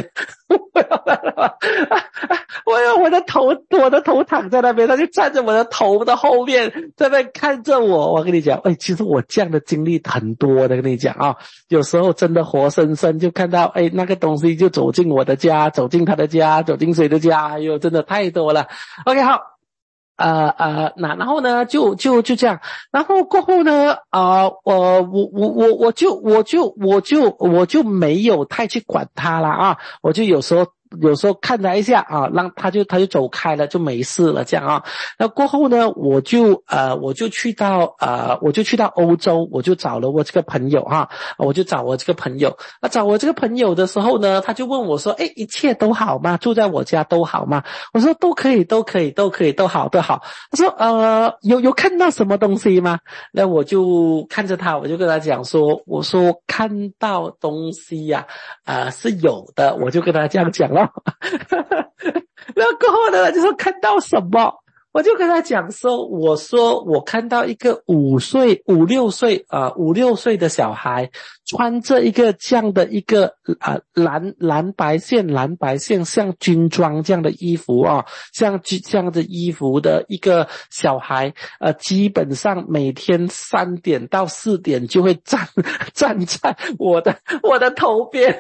S1: 我有我的头我的头躺在那边，他就站着我的头的后面在那边看着我。我跟你讲，哎，其实我这样的经历很多的，跟你讲啊，有时候真的活生生就看到哎那个东西就走进我的家，走进他的家，走进谁的家，哎呦真的太多了。 OK 好，呃呃，那然后呢，就就就这样，然后过后呢，啊、呃，我我我我我就我就我就我就没有太去管他了啊，我就有时候有时候看他一下啊，让他就他就走开了，就没事了这样啊。那过后呢，我就呃我就去到呃我就去到欧洲，我就找了我这个朋友哈，我就找我这个朋友。那找我这个朋友的时候呢，他就问我说，诶，一切都好吗？住在我家都好吗？我说都可以都可以都可以都好都好。他说呃有有看到什么东西吗？那我就看着他，我就跟他讲说，我说看到东西呀、啊，呃是有的，我就跟他这样讲了。然后过后呢，就说看到什么，我就跟他讲说，我说我看到一个五岁五六岁啊、呃、五六岁的小孩穿着一个这样的一个啊、呃、蓝蓝白线蓝白线像军装这样的衣服啊，像这样的衣服的一个小孩，呃基本上每天三点到四点就会站站在我的我的头边。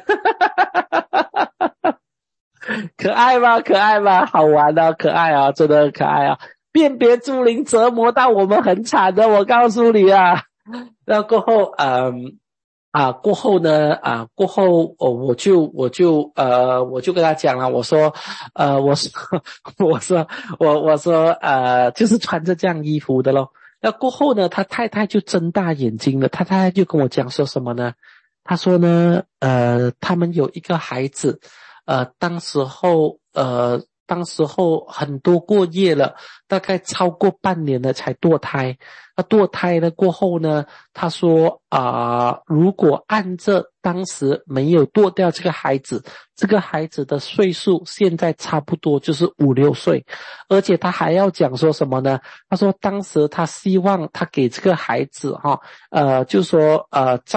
S1: 可爱吗？可爱吗？好玩啊，可爱啊，真的很可爱啊！辨别诸灵折磨到我们很惨的，我告诉你啊。然后过后，嗯啊，过后呢，啊，过后哦，我就我就呃，我就跟他讲了，我说，呃，我说，我说，我我说，呃，就是穿着这样衣服的咯。那过后呢，他太太就睁大眼睛了，他太太就跟我讲说什么呢？他说呢，呃，他们有一个孩子。呃，当时候，呃，当时候很多过夜了，大概超过半年了才堕胎。那堕胎了过后呢，他说啊、呃，如果按着当时没有堕掉这个孩子，这个孩子的岁数现在差不多就是五六岁，而且他还要讲说什么呢？他说当时他希望他给这个孩子哈，呃，就说呃，在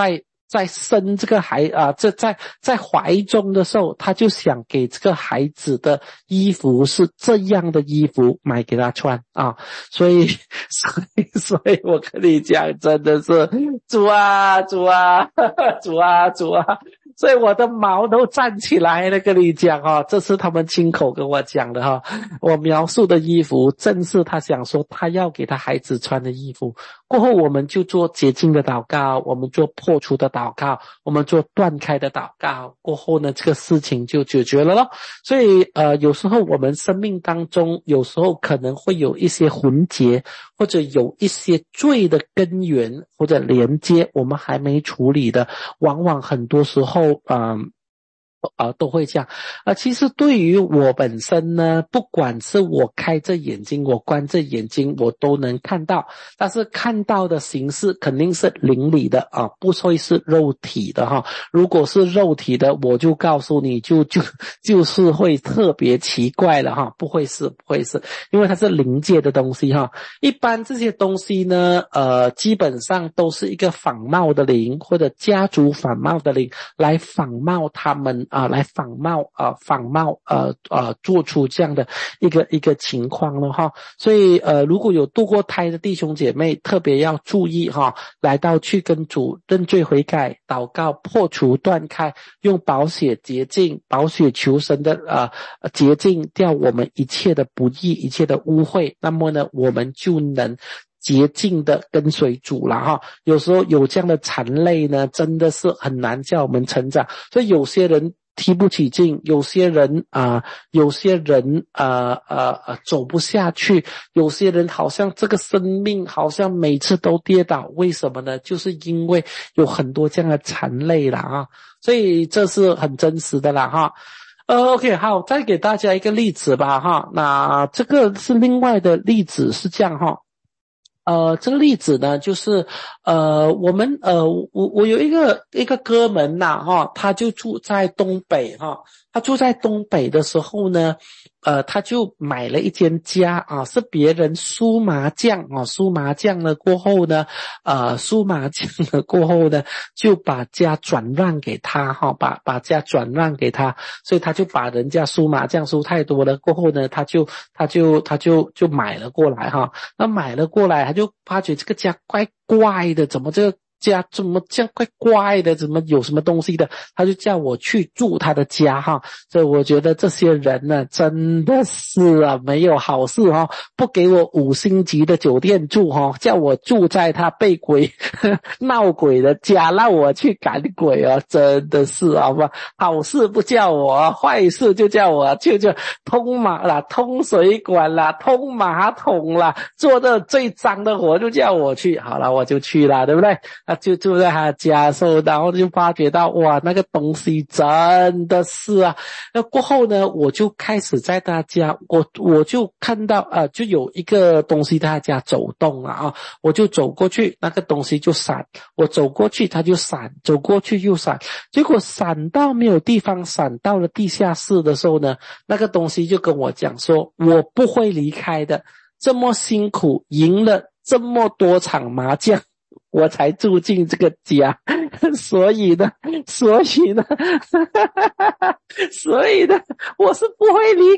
S1: 在生这个孩啊，这在在怀中的时候，他就想给这个孩子的衣服是这样的衣服买给他穿啊，所以所以所以我跟你讲，真的是主啊主啊主啊主啊，所以我的毛都站起来了，跟你讲哦，这是他们亲口跟我讲的哈。我描述的衣服正是他想说他要给他孩子穿的衣服。过后我们就做洁净的祷告，我们做破除的祷告，我们做断开的祷告，过后呢这个事情就解决了咯。所以呃有时候我们生命当中有时候可能会有一些魂结，或者有一些罪的根源或者连接我们还没处理的，往往很多时候嗯。呃啊，都会这样。啊，其实对于我本身呢，不管是我开着眼睛，我关着眼睛，我都能看到。但是看到的形式肯定是灵里的啊，不会是肉体的哈。如果是肉体的，我就告诉你就就就是会特别奇怪了哈，不会是不会是，因为它是灵界的东西哈。一般这些东西呢，呃，基本上都是一个仿冒的灵或者家族仿冒的灵来仿冒他们。啊、呃，来仿冒啊、呃，仿冒呃呃，做出这样的一个一个情况了哈。所以呃，如果有堕过胎的弟兄姐妹，特别要注意哈，来到去跟主认罪悔改、祷告、破除断开，用宝血洁净，宝血求神的呃洁净掉我们一切的不义、一切的污秽，那么呢，我们就能洁净的跟随主了哈。有时候有这样的残累呢，真的是很难叫我们成长。所以有些人提不起劲，有些人啊、呃，有些人呃呃呃走不下去，有些人好像这个生命好像每次都跌倒，为什么呢？就是因为有很多这样的残累了啊，所以这是很真实的啦哈。呃 OK 好，再给大家一个例子吧哈。那这个是另外的例子，是这样哈。呃，这个例子呢，就是呃，我们呃，我我有一个一个哥们呐，哈，他就住在东北哈，他住在东北的时候呢，呃，他就买了一间家啊，是别人输麻将啊，输麻将了过后呢，呃，输麻将了过后呢，就把家转让给他哈，把把家转让给他，所以他就把人家输麻将输太多了过后呢，他就他就他就就买了过来哈，那买了过来，他就发觉这个家怪怪的，怎么这个家怎么这样怪怪的，怎么有什么东西的，他就叫我去住他的家哈。所以我觉得这些人呢，真的是啊没有好事哈，不给我五星级的酒店住哈，叫我住在他被鬼闹鬼的家，让我去赶鬼啊，真的是好吧，好事不叫我，坏事就叫我就就通马啦，通水管啦，通马桶啦，做的最脏的活就叫我去，好了我就去了，对不对？他就住在他家时候，然后就发觉到哇，那个东西真的是啊。那过后呢，我就开始在他家，我我就看到呃，就有一个东西在他家走动了啊，我就走过去，那个东西就闪，我走过去它就闪，走过去又闪，结果闪到没有地方闪，到了地下室的时候呢，那个东西就跟我讲说，我不会离开的，这么辛苦赢了这么多场麻将。我才住进这个家，所以呢，所以呢，所以呢，我是不会离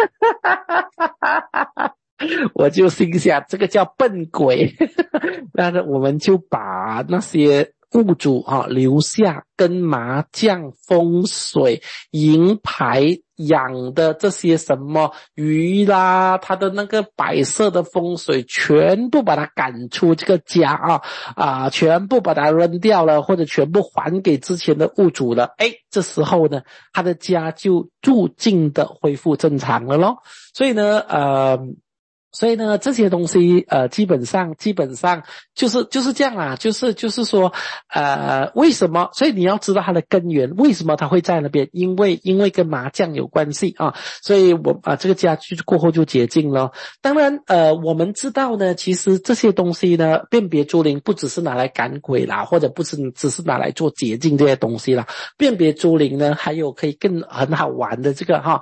S1: 开的。我就心想，这个叫笨鬼。那我们就把那些雇主啊留下跟麻将、风水、银牌养的这些什么鱼啦，他的那个摆设的风水全部把它赶出这个家啊啊，全部把它扔掉了，或者全部还给之前的物主了。诶，这时候呢，他的家就逐渐的恢复正常了咯。所以呢，呃。所以呢，这些东西呃，基本上基本上就是就是这样啦，就是就是说，呃，为什么？所以你要知道它的根源，为什么它会在那边？因为因为跟麻将有关系啊，所以我啊、呃、这个家具过后就解禁了。当然，呃，我们知道呢，其实这些东西呢，辨别诸灵不只是拿来赶鬼啦，或者不是只是拿来做解禁这些东西啦，辨别诸灵呢，还有可以更很好玩的这个哈。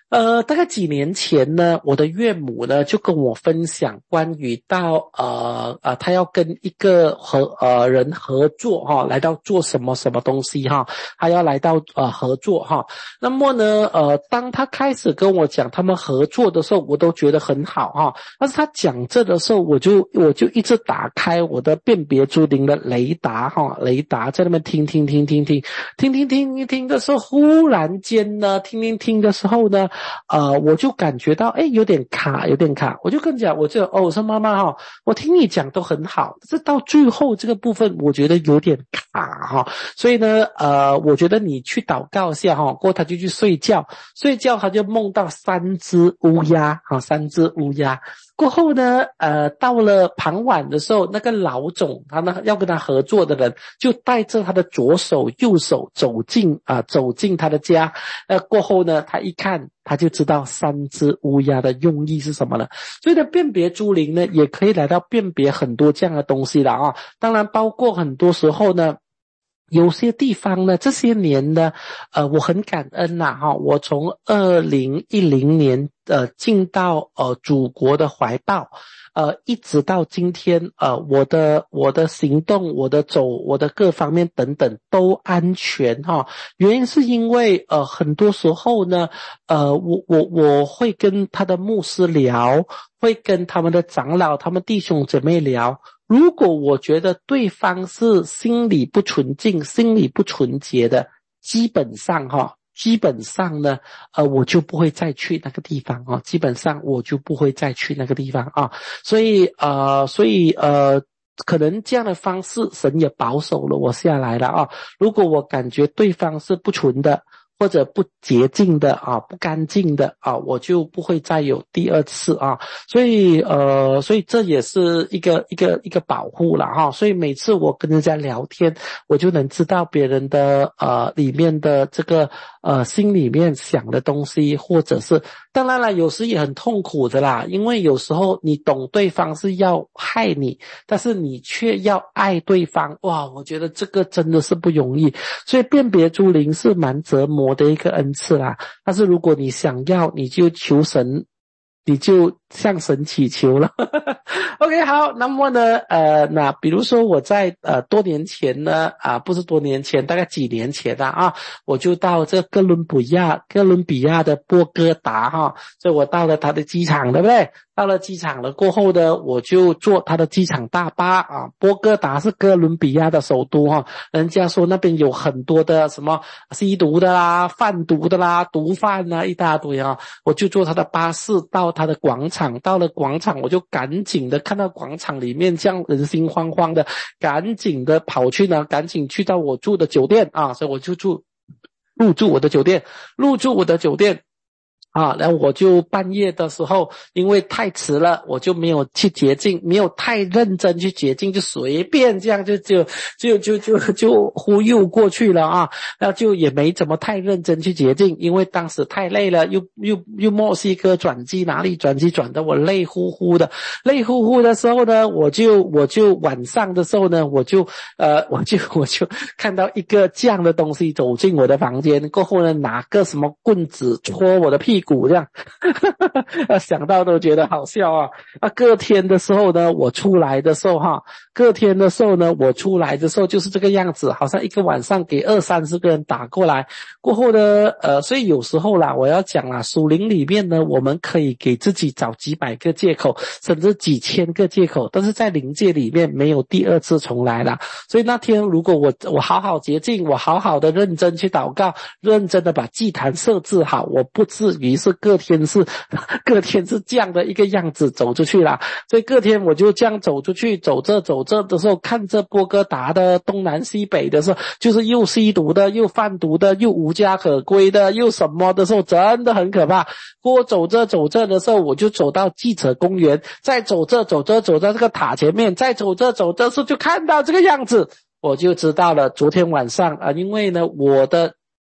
S1: 呃，大概几年前呢，我的岳母呢就跟我分享关于到呃呃，他要跟一个合呃人合作哈，来到做什么什么东西哈，他要来到呃合作哈。那么呢，呃，当他开始跟我讲他们合作的时候，我都觉得很好哈。但是他讲这的时候，我就我就一直打开我的辨别诸灵的雷达哈，雷达在那边听听听听听听听听一听的时候，忽然间呢，听听听的时候呢。呃，我就感觉到，诶，有点卡，有点卡。我就跟讲，我就哦，我说妈妈哈，我听你讲都很好，但是到最后这个部分，我觉得有点卡哈。所以呢，呃，我觉得你去祷告一下哈，过后他就去睡觉，睡觉他就梦到三只乌鸦，哈，三只乌鸦。过后呢，呃，到了傍晚的时候，那个老总他呢要跟他合作的人就带着他的左手、右手走进啊、呃，走进他的家。呃，过后呢，他一看，他就知道三只乌鸦的用意是什么了。所以呢，辨别诸灵呢，也可以来到辨别很多这样的东西了啊。当然，包括很多时候呢。有些地方呢，这些年呢，呃，我很感恩呐，哈，我从二零一零年呃进到呃祖国的怀抱，呃，一直到今天，呃，我的我的行动、我的走、我的各方面等等都安全哈。原因是因为呃，很多时候呢，呃，我我我会跟他的牧师聊，会跟他们的长老、他们弟兄姐妹聊。如果我觉得对方是心理不纯净、心理不纯洁的，基本上哈，基本上呢，呃，我就不会再去那个地方啊，基本上我就不会再去那个地方啊，所以呃，所以呃，可能这样的方式，神也保守了我下来了啊。如果我感觉对方是不纯的，或者不洁净的啊，不干净的啊，我就不会再有第二次啊。所以呃，所以这也是一个一个一个保护了哈。所以每次我跟人家聊天，我就能知道别人的呃里面的这个呃心里面想的东西，或者是当然了，有时也很痛苦的啦，因为有时候你懂对方是要害你，但是你却要爱对方，哇，我觉得这个真的是不容易。所以辨别诸灵是蛮折磨的一个恩赐啦，但是如果你想要，你就求神，你就向神祈求了。OK， 好，那么呢，呃，那比如说我在呃多年前呢，啊、呃，不是多年前，大概几年前的啊，我就到这哥伦比亚，哥伦比亚的波哥达哈，所以我到了他的机场，对不对？到了机场了过后呢，我就坐他的机场大巴啊。波哥达是哥伦比亚的首都哈，人家说那边有很多的什么吸毒的啦、贩毒的啦、毒贩啊，一大堆啊。我就坐他的巴士到他的广场，到了广场我就赶紧的看到广场里面这样人心惶惶的，赶紧的跑去呢，赶紧去到我住的酒店啊，所以我就住入住我的酒店，入住我的酒店。啊，然后我就半夜的时候，因为太迟了，我就没有去洁净，没有太认真去洁净，就随便这样就就就就就就忽悠过去了啊，然后就也没怎么太认真去洁净，因为当时太累了，又又又墨西哥转机，哪里转机转得我累乎乎的，累乎乎的时候呢，我就我就晚上的时候呢，我就呃我就我就看到一个这样的东西走进我的房间，过后呢拿个什么棍子戳我的屁股。股这样想到都觉得好笑啊。啊，隔天的时候呢，我出来的时候哈，隔天的时候呢，我出来的时候就是这个样子，好像一个晚上给二三十个人打过来。过后呢，呃，所以有时候啦，我要讲啦，属灵里面呢，我们可以给自己找几百个借口，甚至几千个借口，但是在灵界里面没有第二次重来啦。所以那天如果我我好好洁净，我好好的认真去祷告，认真的把祭坛设置好，我不至于是各天是各天是这样的一个样子走出去啦。所以各天我就这样走出去，走着走着的时候，看着波哥达的东南西北的时候，就是又吸毒的，又贩毒的，又无家可归的，又什么的时候，真的很可怕。我走着走着的时候，我就走到记者公园，再走着走着走到这个塔前面，再走着走着的时候就看到这个样子，我就知道了。昨天晚上啊、呃，因为呢我的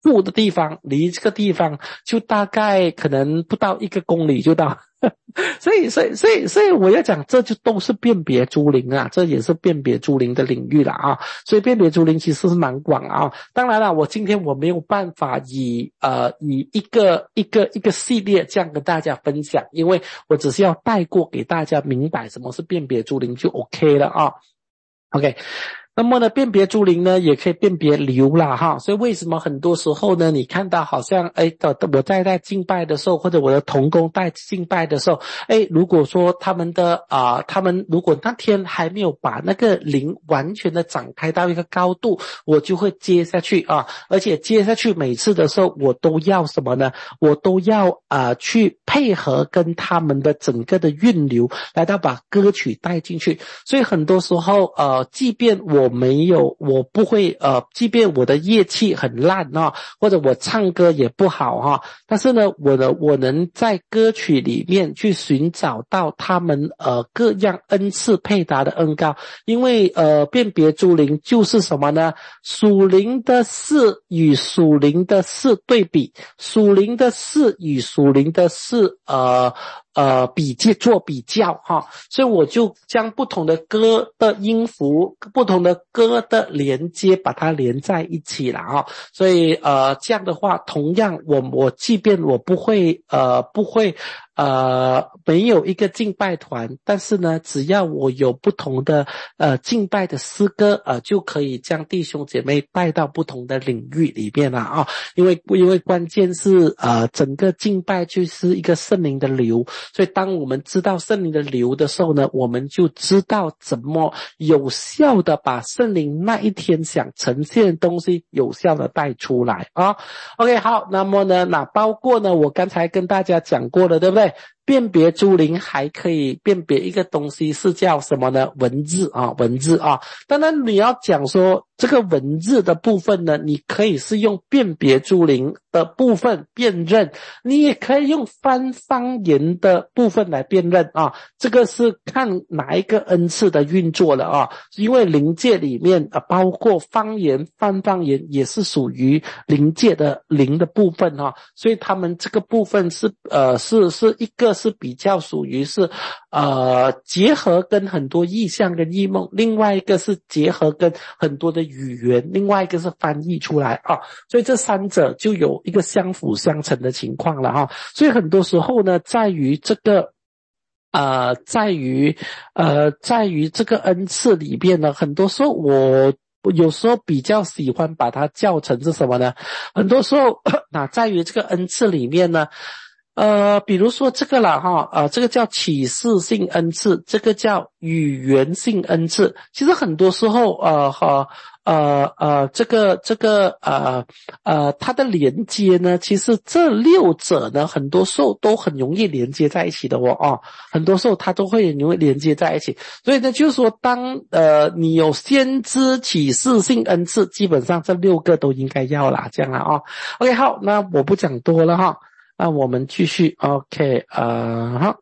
S1: 住的地方离这个地方就大概可能不到一个公里就到。所以所以所以所以我要讲，这就都是辨别诸灵啊，这也是辨别诸灵的领域了啊。所以辨别诸灵其实是蛮广啊。当然了，我今天我没有办法以呃以一个一个一个系列这样跟大家分享，因为我只是要带过给大家明白什么是辨别诸灵就 OK 了啊。OK。那么呢，辨别诸灵呢，也可以辨别流啦哈，所以为什么很多时候呢，你看到好像哎，我在在敬拜的时候，或者我的同工在敬拜的时候，哎，如果说他们的啊、呃，他们如果那天还没有把那个灵完全的展开到一个高度，我就会接下去啊，而且接下去每次的时候，我都要什么呢？我都要啊、呃、去配合跟他们的整个的运流，来到把歌曲带进去，所以很多时候呃，即便我我没有，我不会呃，即便我的乐器很烂啊，或者我唱歌也不好哈、啊，但是呢，我的我能在歌曲里面去寻找到他们呃各样恩赐配搭的恩膏，因为呃辨别诸灵就是什么呢？属灵的事与属灵的事对比，属灵的事与属灵的事呃。呃，比较做比较哈，所以我就将不同的歌的音符、不同的歌的连接，把它连在一起了哈。所以呃，这样的话，同样我我即便我不会呃不会呃没有一个敬拜团，但是呢，只要我有不同的呃敬拜的诗歌，呃就可以将弟兄姐妹带到不同的领域里面了啊。因为因为关键是呃整个敬拜就是一个圣灵的流。所以当我们知道圣灵的流的时候呢，我们就知道怎么有效的把圣灵那一天想呈现的东西有效的带出来啊。OK， 好，那么呢，那包括呢，我刚才跟大家讲过了，对不对？辨别诸灵还可以辨别一个东西是叫什么呢？文字啊，文字啊。当然你要讲说这个文字的部分呢，你可以是用辨别诸灵的部分辨认，你也可以用翻方言的部分来辨认啊。这个是看哪一个恩赐的运作了啊。因为灵界里面啊，包括方言、翻方言也是属于灵界的灵的部分啊，所以他们这个部分是呃是是一个是比较属于是呃结合跟很多意象跟异梦，另外一个是结合跟很多的语言，另外一个是翻译出来啊，所以这三者就有一个相辅相成的情况了哈。所以很多时候呢，在于这个呃在于呃在于这个恩赐里边呢，很多时候我有时候比较喜欢把它叫成是什么呢？很多时候那在于这个恩赐里面呢，呃，比如说这个啦哈，呃，这个叫启示性恩赐，这个叫语言性恩赐。其实很多时候，呃，哈，呃，呃，这个这个呃呃，它的连接呢，其实这六者呢，很多时候都很容易连接在一起的哦，哦，很多时候它都会很容易连接在一起。所以呢，就是说，当呃你有先知启示性恩赐，基本上这六个都应该要啦，这样啦哦。OK， 好，那我不讲多了哈。那我们继续 ，OK， 呃，好，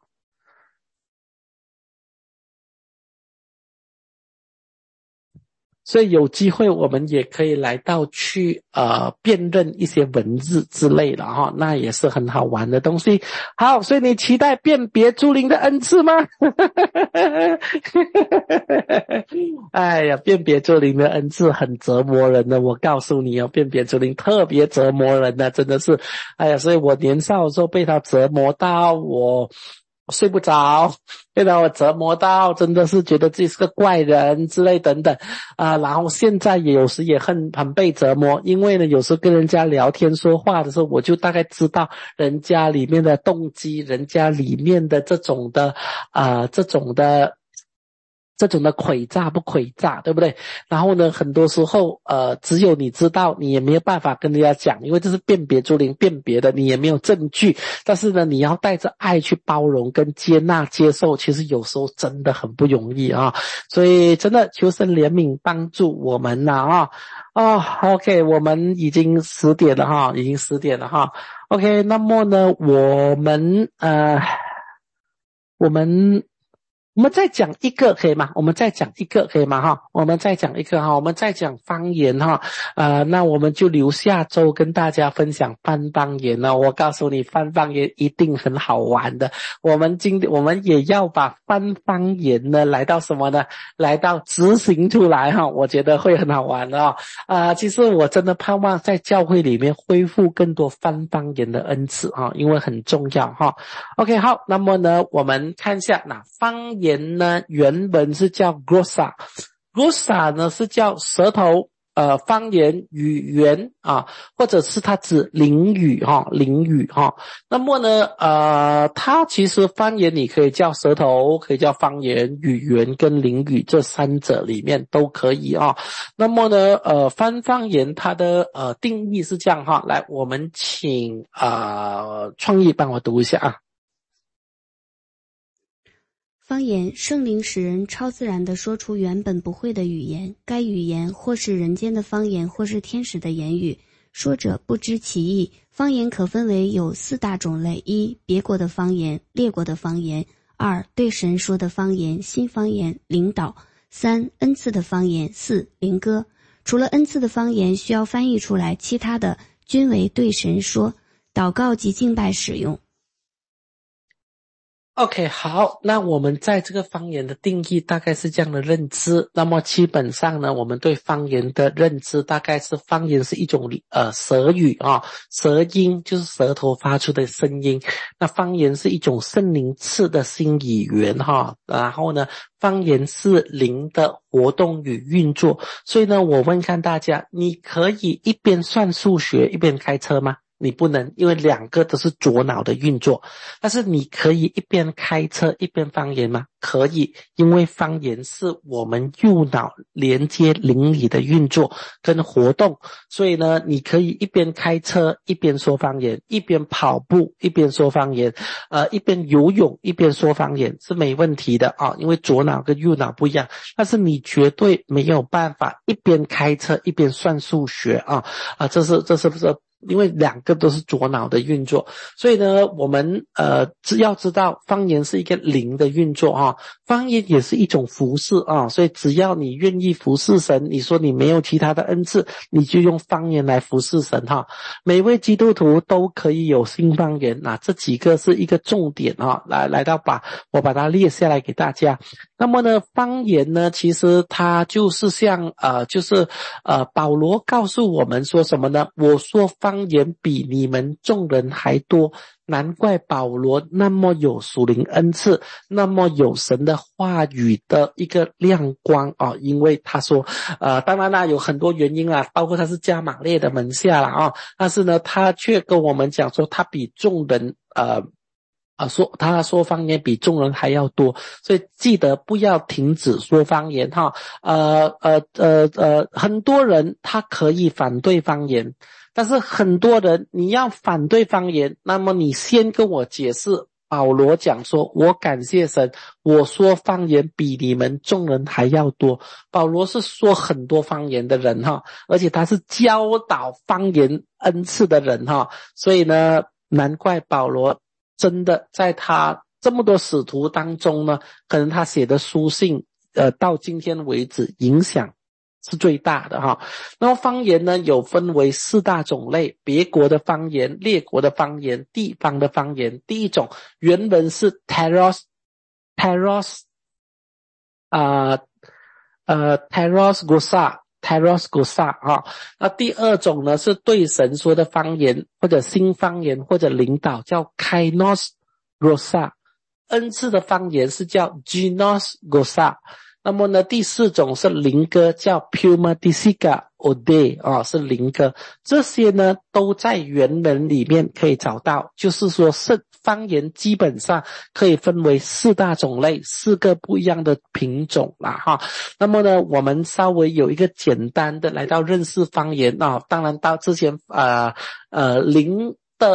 S1: 所以有机会我们也可以来到去呃辨认一些文字之类的哈，那也是很好玩的东西。好，所以你期待辨别诸灵的恩赐吗？哎呀，辨别诸灵的恩赐很折磨人的，我告诉你哦，辨别诸灵特别折磨人的，真的是，哎呀，所以我年少的时候被他折磨到我睡不着，被他我折磨到真的是觉得自己是个怪人之类等等啊、呃，然后现在也有时也很很被折磨，因为呢有时候跟人家聊天说话的时候，我就大概知道人家里面的动机，人家里面的这种的啊、呃、这种的这种的诡诈不诡诈，对不对？然后呢，很多时候呃，只有你知道，你也没有办法跟人家讲，因为这是辨别诸灵辨别的，你也没有证据。但是呢，你要带着爱去包容跟接纳接受，其实有时候真的很不容易啊。所以真的求神怜悯帮助我们呐啊哦 OK， 我们已经十点了哈，已经十点了哈。OK， 那么呢，我们呃，我们我们再讲一个可以吗？我们再讲一个可以吗？哈，我们再讲一个哈，我们再讲方言哈。呃，那我们就留下周跟大家分享翻方言了。我告诉你，翻方言一定很好玩的。我们今天我们也要把翻方言呢来到什么呢？来到执行出来哈，我觉得会很好玩的哦。呃，其实我真的盼望在教会里面恢复更多翻方言的恩赐哈，因为很重要哈。OK， 好，那么呢，我们看一下那方言呢，原本是叫 glossa，glossa 呢是叫舌头，呃，方言语言啊，或者是它指邻语哈，邻语哈。那么呢，呃，它其实方言你可以叫舌头，可以叫方言、语言跟邻语这三者里面都可以啊。那么呢，呃，翻方言它的呃定义是这样哈，来，我们请呃创意帮我读一下啊。
S2: 方言，圣灵使人超自然地说出原本不会的语言，该语言或是人间的方言，或是天使的言语，说者不知其意。方言可分为有四大种类：一、别国的方言、列国的方言；二、对神说的方言、新方言、领导；三、恩赐的方言；四、灵歌。除了恩赐的方言需要翻译出来，其他的均为对神说、祷告及敬拜使用。
S1: OK， 好，那我们在这个方言的定义大概是这样的认知。那么基本上呢，我们对方言的认知大概是方言是一种呃舌语啊，舌音就是舌头发出的声音。那方言是一种圣灵赐的新语言哈，然后呢，方言是灵的活动与运作。所以呢，我问看大家，你可以一边算数学一边开车吗？你不能，因为两个都是左脑的运作。但是你可以一边开车一边方言吗？可以，因为方言是我们右脑连接灵里的运作跟活动，所以呢，你可以一边开车一边说方言，一边跑步一边说方言，呃，一边游泳一边说方言是没问题的啊，因为左脑跟右脑不一样。但是你绝对没有办法一边开车一边算数学啊啊，这是这是不是？因为两个都是左脑的运作，所以呢，我们呃只要知道方言是一个灵的运作啊，方言也是一种服侍啊，所以只要你愿意服侍神，你说你没有其他的恩赐，你就用方言来服侍神哈。每位基督徒都可以有新方言，那这几个是一个重点啊，来来到把我把它列下来给大家。那么呢，方言呢，其实它就是像呃，就是呃，保罗告诉我们说什么呢？我说方言比你们众人还多，难怪保罗那么有属灵恩赐，那么有神的话语的一个亮光啊！因为他说，呃，当然啦，有很多原因啦，包括他是加马列的门下啦啊，但是呢，他却跟我们讲说，他比众人呃。啊，说他说方言比众人还要多，所以记得不要停止说方言哈。呃呃呃呃，很多人他可以反对方言，但是很多人你要反对方言，那么你先跟我解释。保罗讲说，我感谢神，我说方言比你们众人还要多。保罗是说很多方言的人哈，而且他是教导方言恩赐的人哈，所以呢，难怪保罗真的在他这么多使徒当中呢，可能他写的书信呃到今天为止影响是最大的哈。那么方言呢有分为四大种类：别国的方言、列国的方言、地方的方言。第一种原文是 teros teros 啊 呃, 呃 teros gosa teros gosa 啊。那第二种呢是对神说的方言，或者新方言，或者领导，叫 kainos gosa。恩赐的方言是叫 genos gosa。那么呢，第四种是灵歌，叫 pneumatica ode 啊，是灵歌。这些呢都在原文里面可以找到，就是说是方言基本上可以分为四大种类，四个不一样的品种啦哈。那么呢，我们稍微有一个简单的来到认识方言啊，当然到之前呃呃灵的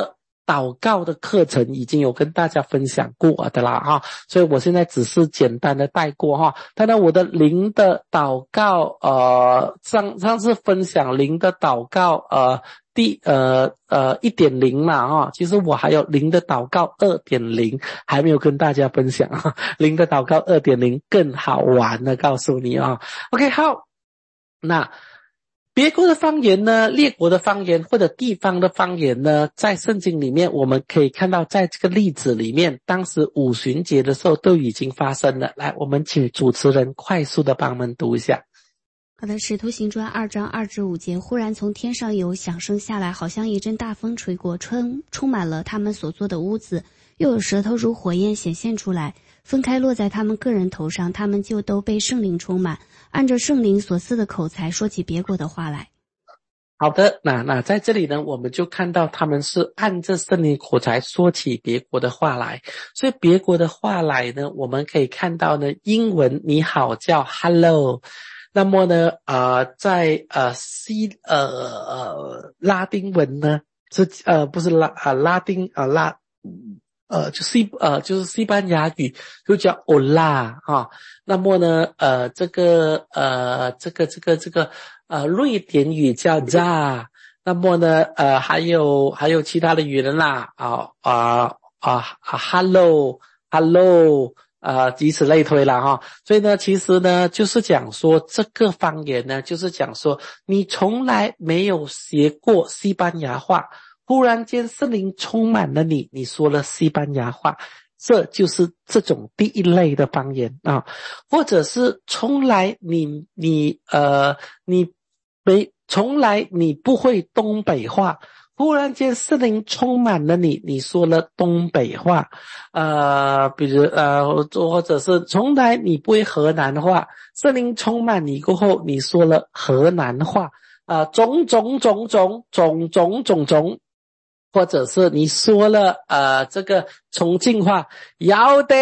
S1: 祷告的课程已经有跟大家分享过的啦哈，所以我现在只是简单的带过哈。当然我的灵的祷告呃上上次分享灵的祷告呃第呃呃 一点零 嘛哈，其实我还有灵的祷告 二点零 还没有跟大家分享哈，灵的祷告 二点零 更好玩的告诉你啊。OK 好，那别国的方言呢，列国的方言或者地方的方言呢，在圣经里面我们可以看到，在这个例子里面，当时五旬节的时候都已经发生了。来，我们请主持人快速的帮我们读一下。
S2: 好的，使徒行传二章二至五节，忽然从天上有响声下来，好像一阵大风吹过，充充满了他们所坐的屋子，又有舌头如火焰显现出来，分开落在他们个人头上，他们就都被圣灵充满，按着圣灵所赐的口才说起别国的话来。
S1: 好的，那那在这里呢，我们就看到他们是按着圣灵口才说起别国的话来。所以别国的话来呢，我们可以看到呢，英文你好叫 hello， 那么呢呃在呃西呃呃拉丁文呢是呃不是拉呃拉丁呃拉呃就西呃就是西班牙语就叫 Hola 啊。那么呢呃这个呃这个这个这个呃瑞典语叫 Ja， 那么呢呃还有还有其他的语言啦啊啊啊 Hello Hello 呃以此类推啦哈。所以呢其实呢就是讲说这个方言呢就是讲说你从来没有学过西班牙话，忽然间圣灵充满了你，你说了西班牙话，这就是这种第一类的方言啊。或者是从来你你呃你没从来你不会东北话，忽然间圣灵充满了你，你说了东北话，呃，比如呃，或者是从来你不会河南话，圣灵充满你过后，你说了河南话，啊、呃，种种种种种种种种，或者是你说了呃这个重庆话，要得。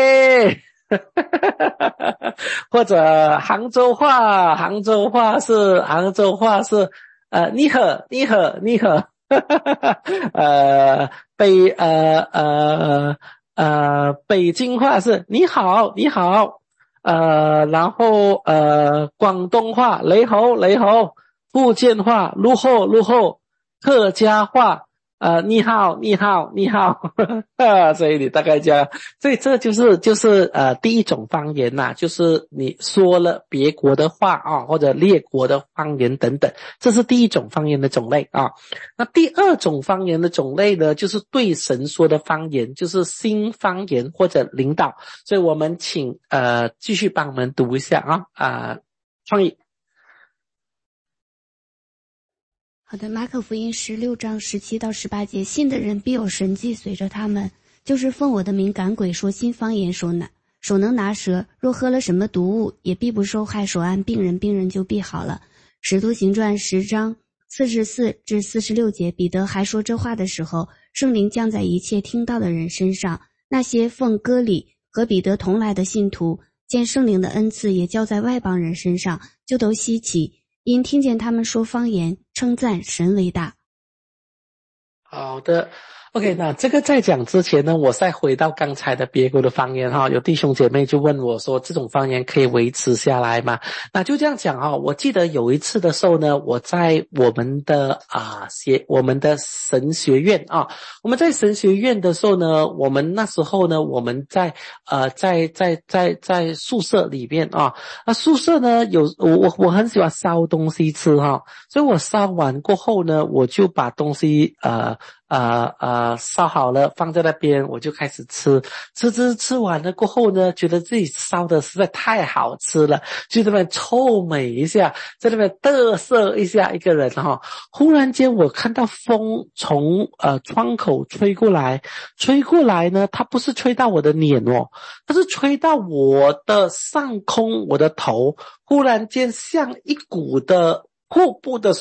S1: 或者杭州话，杭州话是杭州话是呃你好你好你好呃北呃呃呃北京话是你好你好，呃然后呃广东话雷猴雷猴，福建话路后路后，客家话呃，你好，你好，你好，所以你大概这样，所以这就是就是呃第一种方言呐、啊，就是你说了别国的话啊，或者列国的方言等等，这是第一种方言的种类啊。那第二种方言的种类呢，就是对神说的方言，就是新方言或者领导。所以我们请呃继续帮我们读一下啊啊、呃，创意。
S2: 好的，马可福音十六章十七到十八节，信的人必有神迹随着他们，就是奉我的名赶鬼，说新方言，手拿手能拿蛇，若喝了什么毒物，也必不受害，手按病人，病人就必好了。使徒行传十章四十四至四十六节，彼得还说这话的时候，圣灵降在一切听到的人身上，那些奉割礼和彼得同来的信徒，见圣灵的恩赐也交在外邦人身上，就都稀奇，因听见他们说方言，称赞神为大。
S1: 好的 ，OK， 那这个在讲之前呢，我再回到刚才的别国的方言哈，有弟兄姐妹就问我说，这种方言可以维持下来吗？那就这样讲哈，我记得有一次的时候呢，我在我们的啊学我们的神学院啊，我们在神学院的时候呢，我们那时候呢，我们在呃在在在在宿舍里面啊，那宿舍呢有我我很喜欢烧东西吃哈，所以我烧完过后呢，我就把东西呃。呃呃烧好了放在那边，我就开始吃吃吃吃完了过后呢，觉得自己烧的实在太好吃了，就在那边臭美一下，在那边嘚瑟一下一个人哈。忽然间我看到风从呃窗口吹过来，吹过来呢，它不是吹到我的脸哦，它是吹到我的上空，我的头忽然间像一股的瀑布的水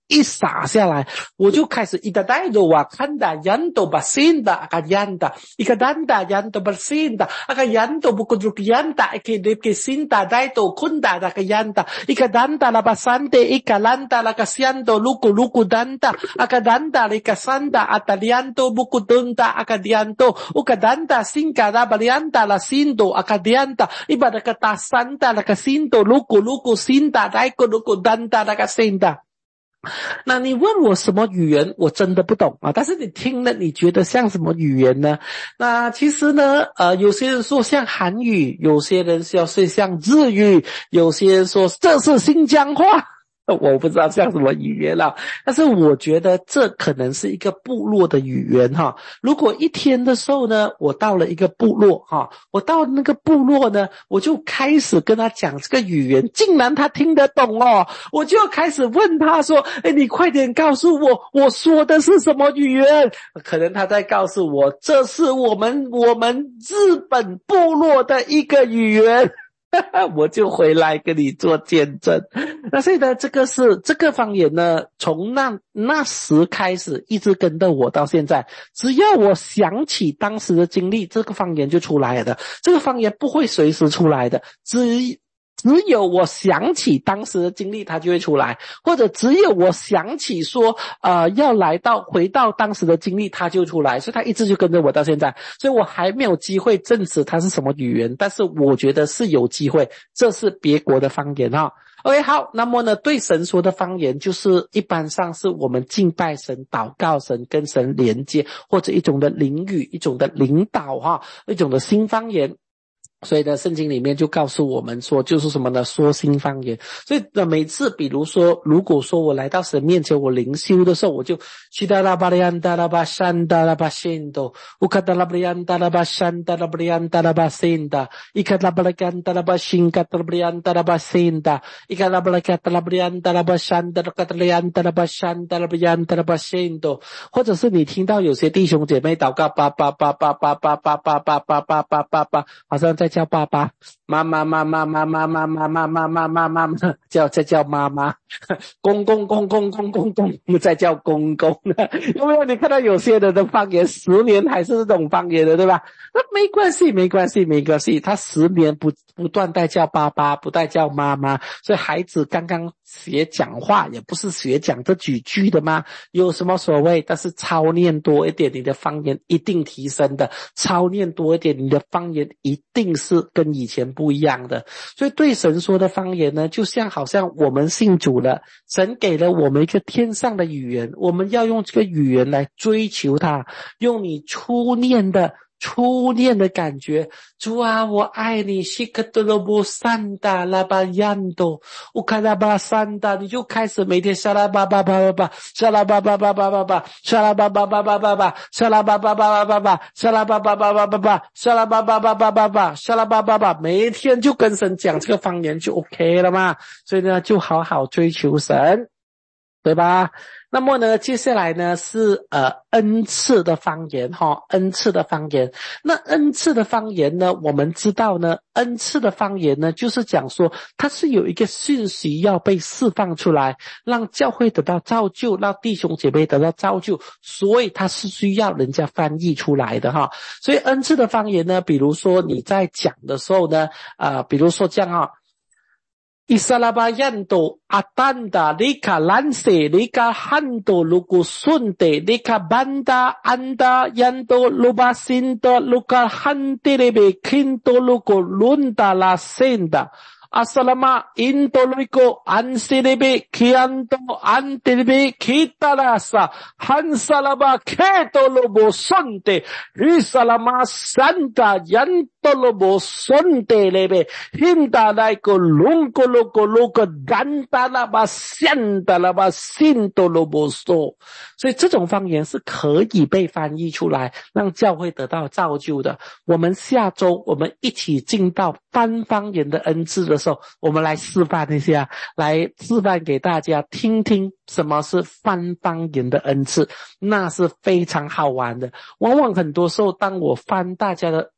S1: 一洒下来，我就开始一哒带着哇看da yanto basinda aka yanda ika danda yanto basinda aka yanto bukudruk yanda ike deke sinda daito kunda aka yanda ika danda la basante ika landa la kasianto luku luku danda aka danda la kasanda atalianto bukudunda aka dianto uka danda sinka da balianta la sindo aka dianta ibada kata santa la kasinto luku luku sinda daiko luku danda la kasinda。那你问我什么语言，我真的不懂啊。但是你听了，你觉得像什么语言呢？那其实呢，呃，有些人说像韩语，有些人说是像日语，有些人说这是新疆话。我不知道像什么语言了，但是我觉得这可能是一个部落的语言哈。如果一天的时候呢，我到了一个部落哈，我到那个部落呢，我就开始跟他讲这个语言，竟然他听得懂哦，我就开始问他说，诶，你快点告诉我，我说的是什么语言？可能他在告诉我，这是我们我们日本部落的一个语言。我就回来跟你做见证。那所以呢，这个是这个方言呢，从那那时开始一直跟着我到现在，只要我想起当时的经历，这个方言就出来了的。这个方言不会随时出来的，只只有我想起当时的经历，它就会出来，或者只有我想起说呃要来到回到当时的经历，它就出来，所以它一直就跟着我到现在。所以我还没有机会证实它是什么语言，但是我觉得是有机会，这是别国的方言哈。OK， 好，那么呢，对神说的方言就是一般上是我们敬拜神、祷告神、跟神连接，或者一种的灵语、一种的领导哈，一种的新方言。所以呢，圣经里面就告诉我们说，就是什么呢？说新方言。所以呢，每次比如说，如果说我来到神面前，我灵修的时候，我就去达拉巴利安达拉巴山达拉巴仙多，乌卡达拉巴利安达拉巴山达拉巴利安达拉巴仙达，伊卡拉巴利安达拉巴辛卡达拉巴利安达拉巴仙达，伊卡拉巴利卡达拉巴利安达拉巴山达拉卡达利安达拉巴山达拉巴利安达拉巴仙多，或者是你听到有些弟兄姐妹祷告，叭叭叭叭叭叭叭叭叭叭叭叭叭叭，好像在叫爸爸，妈妈妈妈妈妈妈妈妈妈妈妈妈妈，叫再叫妈妈，公公公公公公公，再叫公公。有没有你看到有些人的方言十年还是这种方言的，对吧？那没关系，没关系，没关系。他十年不不断在叫爸爸，不再叫妈妈，所以孩子刚刚学讲话，也不是学讲这几句的吗？有什么所谓？但是操练多一点，你的方言一定提升的；操练多一点，你的方言一定是跟以前不一样的。所以对神说的方言呢，就像好像我们信主了，神给了我们一个天上的语言，我们要用这个语言来追求它，用你初念的初恋的感觉，主啊，我爱你，西克德罗布산다拉巴얀도乌卡拉巴산다，你就开始每天沙拉巴巴巴巴巴，沙拉巴巴巴巴巴巴，沙拉巴巴巴巴巴巴，沙拉巴巴巴巴巴巴，沙拉巴巴巴巴巴巴，沙拉巴巴巴巴巴巴，沙拉巴巴巴，每一天就跟神讲这个方言就 OK 了嘛。所以呢，就好好追求神，对吧？那么呢，接下来呢是呃恩赐的方言哈，恩赐的方言。那恩赐的方言呢，我们知道呢，恩赐的方言呢，就是讲说它是有一个讯息要被释放出来，让教会得到造就，让弟兄姐妹得到造就，所以它是需要人家翻译出来的哈。所以恩赐的方言呢，比如说你在讲的时候呢，啊、呃，比如说这样啊。Isalabayanto atanda lika lanse lika hando luku sunte lika banda anda yanto lubasinto luka hanterebe kinto luku lunda la senda asalama intoluiko anserebe kianto anterebe kitarasa hansalaba ketolobo sonte isalama santa yantolobo sonte lebe hindalaiko lunko loko loko dantalaba siantalaba sintolobo so。 所以这种方言是可以被翻译出来，让教会得到造就的。我们下周我们一起进到翻方言的恩赐的时候，我们来示范一下，来示范给大家听听什么是翻方言的恩赐，那是非常好玩的。往往很多时候当我翻大家的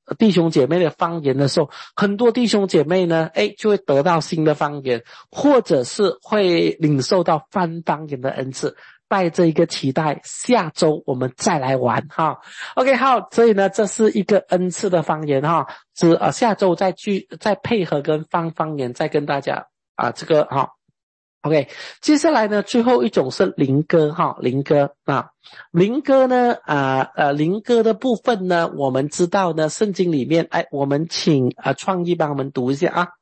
S1: 弟兄姐妹的方言的时候，很多弟兄姐妹呢，诶，就会得到新的方言，或者是会领受到翻方言的恩赐。带着一个期待，下周我们再来玩哈。OK， 好，所以呢，这是一个恩赐的方言哈，是呃下周再去再配合跟方方言再跟大家啊这个哈。OK， 接下来呢，最后一种是灵歌哈，灵歌啊，灵歌呢啊呃灵歌的部分呢，我们知道呢，圣经里面，哎，我们请啊创意帮我们读一下啊。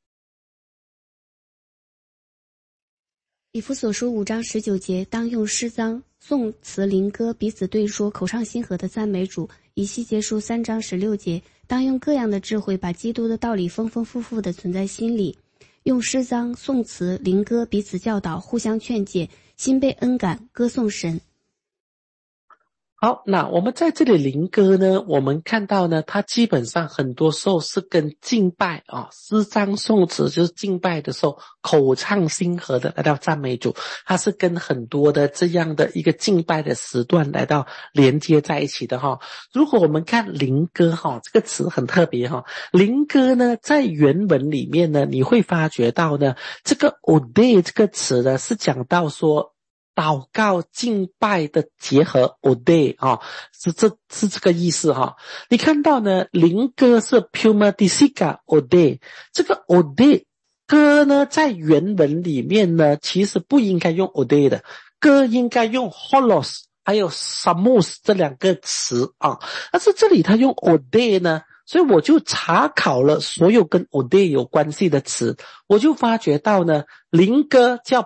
S2: 以弗所书五章十九节，当用诗章、颂词、灵歌彼此对说，口唱心和的赞美主。以西结书三章十六节，当用各样的智慧，把基督的道理丰丰富富的存在心里，用诗章、颂词、灵歌彼此教导，互相劝诫，心被恩感，歌颂神。
S1: 好，那我们在这里灵歌呢，我们看到呢，它基本上很多时候是跟敬拜啊，诗章颂词就是敬拜的时候口唱心和的来到赞美主，它是跟很多的这样的一个敬拜的时段来到连接在一起的哈。如果我们看灵歌哈，这个词很特别哈，灵歌呢在原文里面呢，你会发觉到呢，这个 ode 这个词呢是讲到说祷告敬拜的结合 ode 啊，是这是这个意思哈。你看到呢，灵歌是 pneumatica ode， 这个 ode 歌呢在原文里面呢其实不应该用 ode 的，歌应该用 holos 还有 samos 这两个词啊，但是这里他用 ode 呢，所以我就查考了所有跟 ode 有关系的词，我就发觉到呢，灵歌叫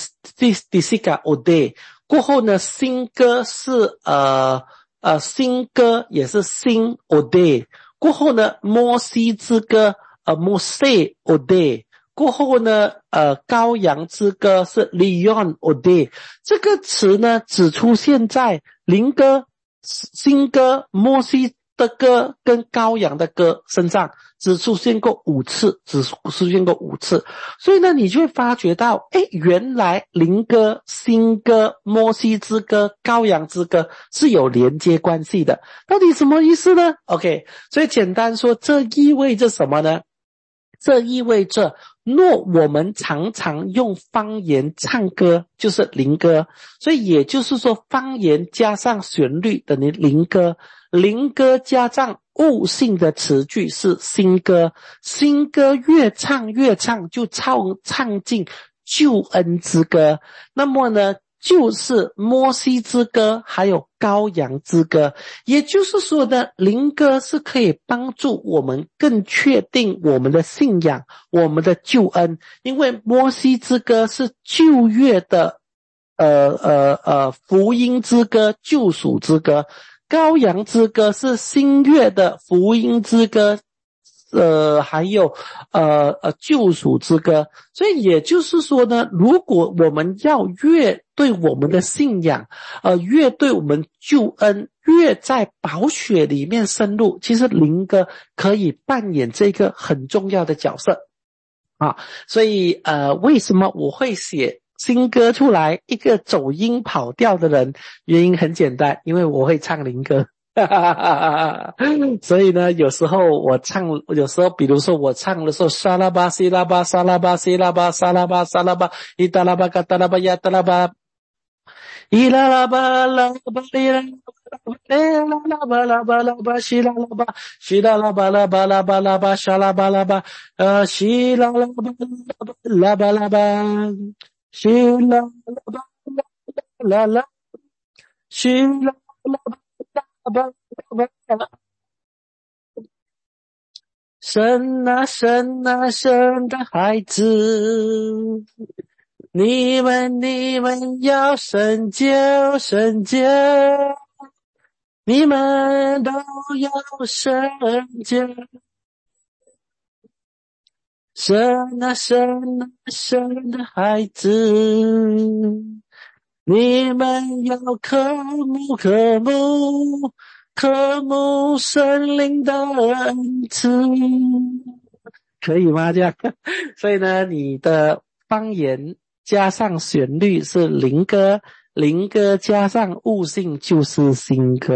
S1: pneumatica ode， 过后呢，新歌是呃呃新歌也是新 ode， 过后呢，摩西之歌呃摩西 ode， 过后呢呃羔羊之歌是 Leon ode， 这个词呢只出现在灵歌、新歌、摩西的歌跟羔羊的歌身上，只出现过五次，只出现过五次。所以呢，你就会发觉到，诶，原来灵歌、新歌、摩西之歌、羔羊之歌是有连接关系的。到底什么意思呢 ？OK， 所以简单说，这意味着什么呢？这意味着，若我们常常用方言唱歌，就是灵歌。所以也就是说，方言加上旋律等于灵歌，灵歌加上悟性的词句是新歌，新歌越唱越唱就唱唱进救恩之歌。那么呢，就是摩西之歌还有羔羊之歌，也就是说呢，灵歌是可以帮助我们更确定我们的信仰，我们的救恩。因为摩西之歌是旧约的呃呃呃福音之歌，救赎之歌，羔羊之歌是新约的福音之歌，呃，还有呃呃救赎之歌。所以也就是说呢，如果我们要越对我们的信仰，呃，越对我们救恩，越在宝血里面深入，其实灵歌可以扮演这个很重要的角色啊。所以呃，为什么我会写新歌出来？一个走音跑调的人，原因很简单，因为我会唱灵歌。所以呢，有时候我唱，有时候比如说我唱的时候，沙拉巴西拉巴沙拉巴西拉巴沙拉巴沙拉巴伊达拉巴嘎达拉巴亚达拉巴伊拉拉巴拉巴伊拉拉巴拉巴拉巴西拉拉巴西拉拉巴拉巴拉巴拉巴沙拉巴拉巴呃西拉拉巴拉巴拉巴西拉拉巴拉拉西拉拉巴神啊神啊神的孩子，你们你们要神救神救，你们都要神救。神啊神啊神的孩子，你们要渴慕渴慕渴慕神灵的恩赐，可以吗？这样，所以呢，你的方言加上旋律是灵歌，灵歌加上悟性就是新歌。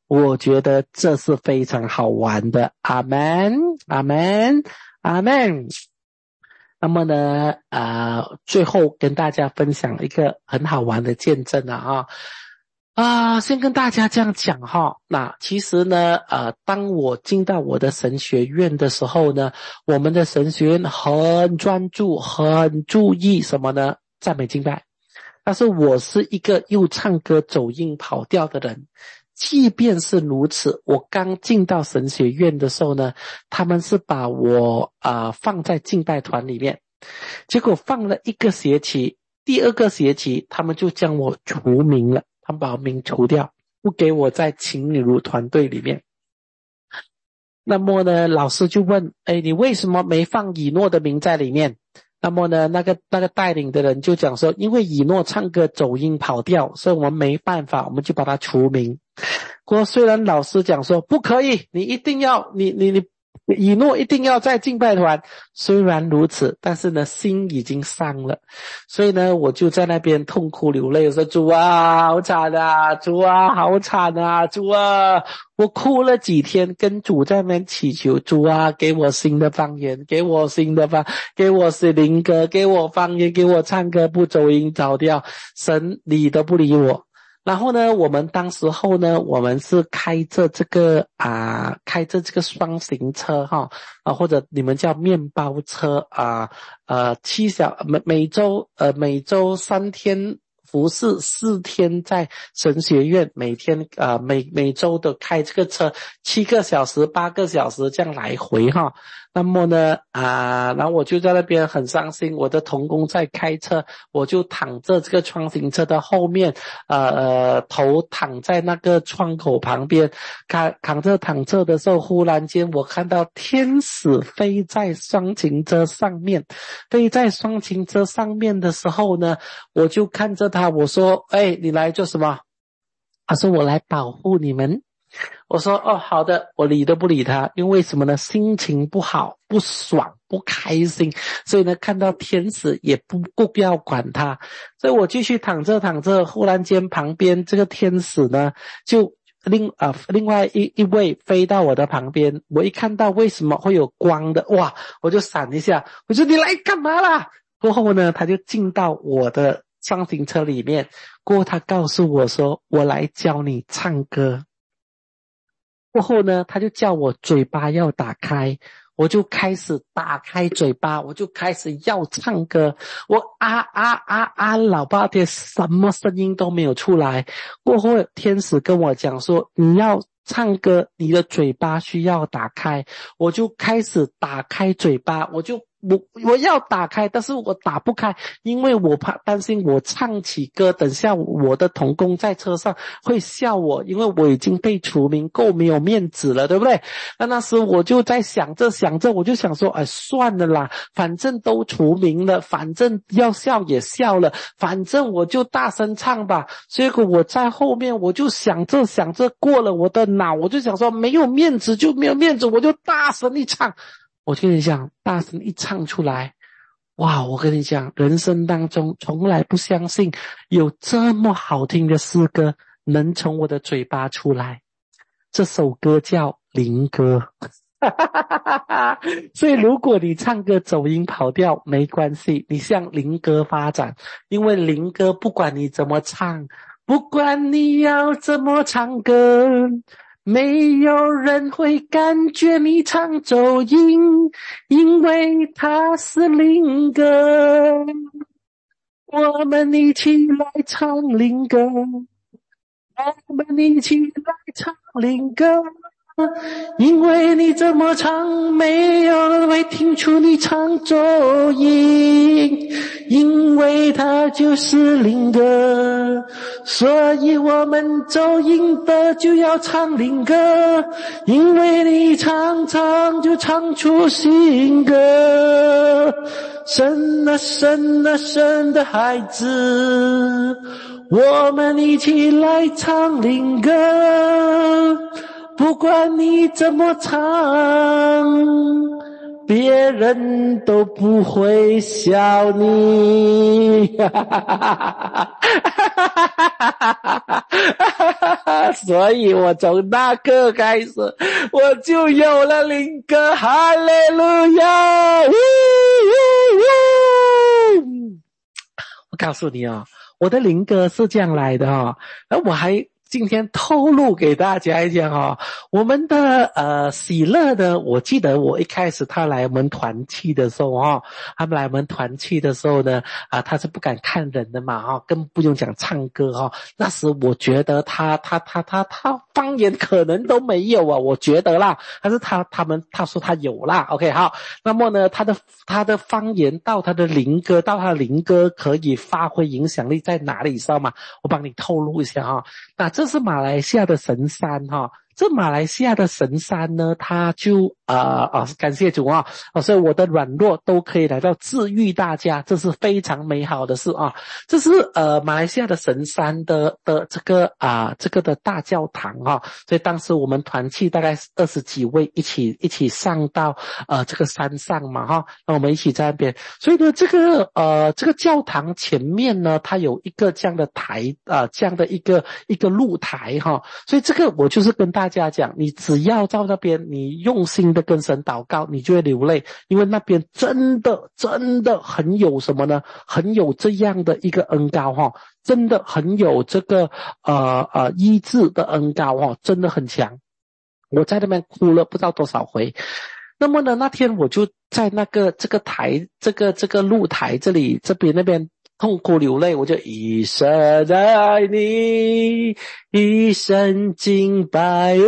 S1: 我觉得这是非常好玩的。阿们，阿们，阿们。那么呢，呃，最后跟大家分享一个很好玩的见证啊，啊，先跟大家这样讲哈。那其实呢，呃，当我进到我的神学院的时候呢，我们的神学院很专注，很注意什么呢？赞美敬拜。但是我是一个又唱歌走音跑调的人。即便是如此，我刚进到神学院的时候呢，他们是把我啊、呃、放在敬拜团里面，结果放了一个学期，第二个学期他们就将我除名了，他们把我名除掉，不给我在情女如团队里面。那么呢，老师就问，哎，你为什么没放以诺的名在里面？那么呢，那个那个带领的人就讲说，因为以诺唱歌走音跑调，所以我们没办法，我们就把他除名。过虽然老师讲说不可以，你一定要你你你以诺一定要在敬拜团，虽然如此，但是呢心已经伤了，所以呢我就在那边痛哭流泪，我说主啊好惨啊，主啊好惨啊，主啊，我哭了几天，跟主在那边祈求，主啊给我新的方言，给我新的方给我是灵歌，给我方言，给我唱歌不走音走调，神理都不理我。然后呢，我们当时候呢，我们是开着这个啊、呃，开着这个双行车哈啊，或者你们叫面包车啊，呃，七小每每周呃每周三天服侍，四天在神学院，每天啊、呃、每每周都开这个车，七个小时八个小时这样来回哈。那么呢啊、呃，然后我就在那边很伤心，我的同工在开车，我就躺在这个双行车的后面，呃呃，头躺在那个窗口旁边，躺躺着躺着的时候，忽然间我看到天使飞在双行车上面，飞在双行车上面的时候呢，我就看着他，我说，哎，你来做什么？他说我来保护你们。我说哦好的，我理都不理他，因为什么呢？心情不好，不爽，不开心，所以呢看到天使也不不要管他，所以我继续躺着躺着，忽然间旁边这个天使呢就另啊、呃、另外一一位飞到我的旁边，我一看到为什么会有光的，哇，我就闪一下，我说你来干嘛啦？过后呢他就进到我的双行车里面，过后他告诉我说我来教你唱歌。过后呢他就叫我嘴巴要打开，我就开始打开嘴巴，我就开始要唱歌，我啊啊啊啊老半天什么声音都没有出来。过后天使跟我讲说你要唱歌，你的嘴巴需要打开，我就开始打开嘴巴，我就我我要打开，但是我打不开，因为我怕担心我唱起歌，等下我的同工在车上会笑我，因为我已经被除名，够没有面子了，对不对？那那时我就在想着想着，我就想说，哎，算了啦，反正都除名了，反正要笑也笑了，反正我就大声唱吧。结果我在后面，我就想着想着，过了我的脑，我就想说，没有面子就没有面子，我就大声一唱。我跟你讲，大声一唱出来，哇！我跟你讲，人生当中从来不相信有这么好听的诗歌能从我的嘴巴出来。这首歌叫灵歌。所以如果你唱歌走音跑调没关系，你向灵歌发展，因为灵歌不管你怎么唱，不管你要怎么唱歌，没有人会感觉你唱走音，因为它是灵歌。我们一起来唱灵歌，我们一起来唱灵歌，因为你这么唱，没有人会听出你唱走音，因为它就是灵歌，所以我们走音的就要唱灵歌，因为你唱唱就唱出新歌。神啊神啊神的孩子，我们一起来唱灵歌，不管你怎么唱，别人都不会笑你。 所以我从那刻开始，我就有了灵歌，哈利路亚！我告诉你啊、哦，我的灵歌是这样来的啊、哦，而我还今天透露给大家一下哈，我们的呃喜乐呢，我记得我一开始他来我们团契的时候哈，他们来我们团契的时候呢，啊他是不敢看人的嘛哈，更不用讲唱歌哈。那时我觉得他他他他他方言可能都没有啊，我觉得啦，但是他他们他说他有啦 ，OK 好，那么呢他的他的方言到他的灵歌到他的灵歌可以发挥影响力在哪里知道吗？我帮你透露一下哈，那这是马来西亚的神山哈，这马来西亚的神山呢，它就呃啊感谢主啊，所以我的软弱都可以来到治愈大家，这是非常美好的事啊。这是呃马来西亚的神山的的这个啊、呃、这个的大教堂啊，所以当时我们团契大概二十几位一起一起上到呃这个山上嘛哈，那我们一起在那边，所以呢这个呃这个教堂前面呢，它有一个这样的台啊、呃、这样的一个一个露台哈，所以这个我就是跟大家讲，你只要到那边，你用心的跟神祷告，你就会流泪，因为那边真的真的很有什么呢？很有这样的一个恩膏哈，真的很有这个呃呃医治的恩膏哈，真的很强。我在那边哭了不知道多少回。那么呢，那天我就在那个这个台这个这个露台这里这边那边痛哭流泪，我就一生爱你，一生敬拜。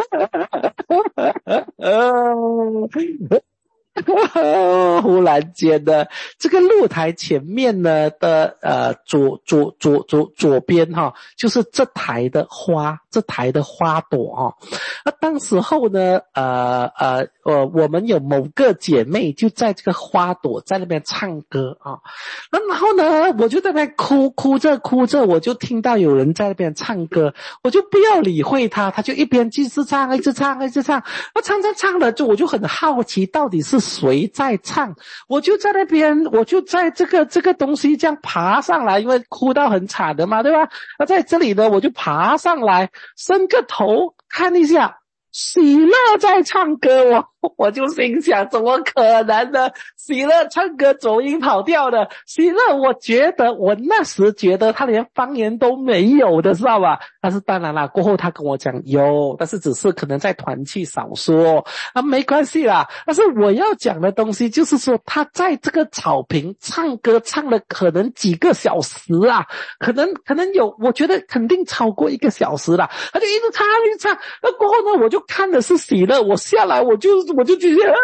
S1: 忽然间呢，这个露台前面呢的呃左左左左左边哈，就是这台的花，这台的花朵哈。那当时候呢，呃呃呃，我们有某个姐妹就在这个花朵在那边唱歌啊，那然后呢，我就在那边哭哭着哭着，我就听到有人在那边唱歌，我就不要理会他，他就一边一直唱一直唱一直唱，我唱唱唱了，就我就很好奇到底是谁在唱，我就在那边，我就在这个这个东西这样爬上来，因为哭到很惨的嘛，对吧？那在这里呢，我就爬上来，伸个头看一下，喜乐在唱歌，我我就心想，怎么可能呢？喜乐唱歌走音跑调的，喜乐，我觉得我那时觉得他连方言都没有的，知道吧？但是当然啦，过后他跟我讲有，但是只是可能在团契少说啊，没关系啦。但是我要讲的东西就是说，他在这个草坪唱歌唱了可能几个小时啊，可能可能有，我觉得肯定超过一个小时啦。他就一直唱一直唱，那过后呢，我就看的是喜乐，我下来我就我就觉得，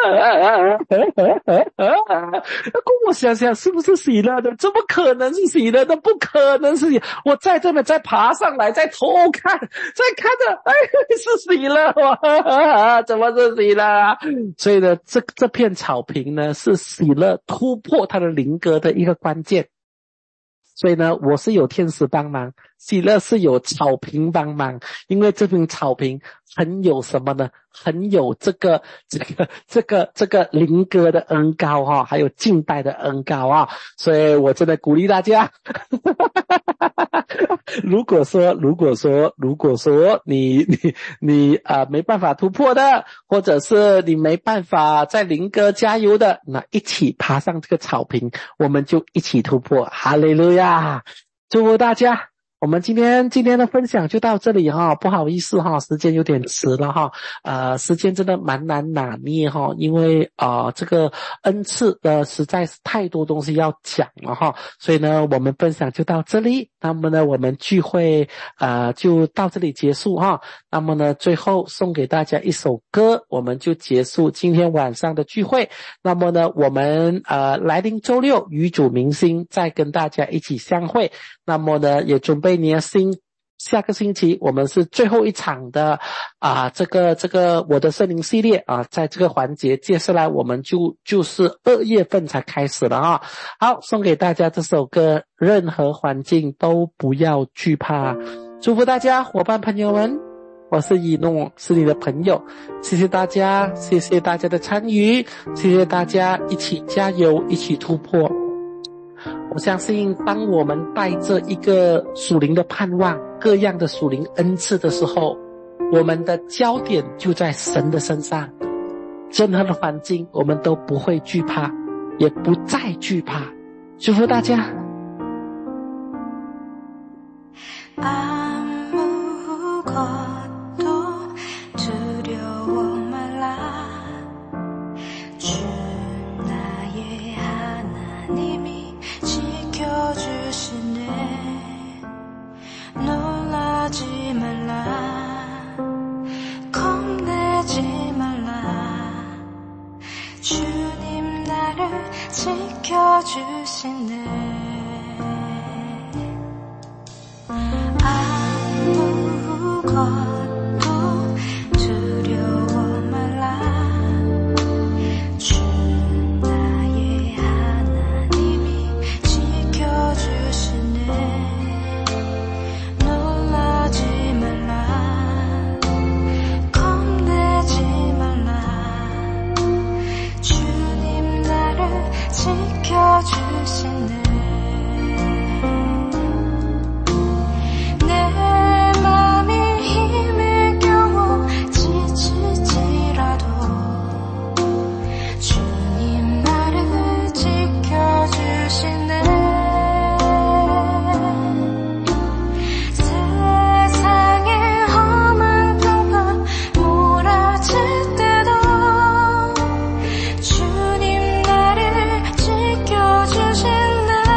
S1: 那过我想想是不是喜乐的？怎么可能是喜乐的？不可能是喜乐，我在这边再爬上来，再偷看，再看着，哎，是喜乐哇，怎么是喜乐啊？所以呢，这这片草坪呢，是喜乐突破他的灵格的一个关键。所以呢，我是有天使帮忙，喜乐是有草坪帮忙，因为这片草坪很有什么呢？很有这个这个这个这个灵歌的恩膏哈，还有敬拜的恩膏啊，所以我真的鼓励大家。如果说如果说如果说你你你啊、呃、没办法突破的，或者是你没办法在灵歌加油的，那一起爬上这个草坪，我们就一起突破。哈利路亚！祝福大家。我们今天今天的分享就到这里哈，不好意思哈，时间有点迟了哈，呃，时间真的蛮难拿捏哈，因为啊、呃、这个恩赐的实在是太多东西要讲了哈，所以呢，我们分享就到这里，那么呢，我们聚会呃就到这里结束哈，那么呢，最后送给大家一首歌，我们就结束今天晚上的聚会。那么呢，我们呃来临周六与主明星再跟大家一起相会。那么呢，也准备你的心，下个星期我们是最后一场的啊，这个这个我的圣灵系列啊，在这个环节，接下来我们就就是二月份才开始了啊。好，送给大家这首歌，任何环境都不要惧怕，祝福大家，伙伴朋友们。我是以诺，是你的朋友，谢谢大家，谢谢大家的参与，谢谢大家一起加油，一起突破。 我相信当我们带着一个属灵的盼望，各样的属灵恩赐的时候，我们的焦点就在神的身上，任何的环境我们都不会惧怕，也不再惧怕。祝福大家。
S3: 아무것도 두려워 말라. 주 나의 하나님이 지켜주시네. 놀라지 말라. 겁내지 말라. 주님 나를 지켜주시네. 아무것도 두려워 말라. 주 나의 하나님이 지켜주시네. 놀라지 말라. 겁내지 말라. 주님 나를 지켜주시네. 주님 나를 지켜주신다.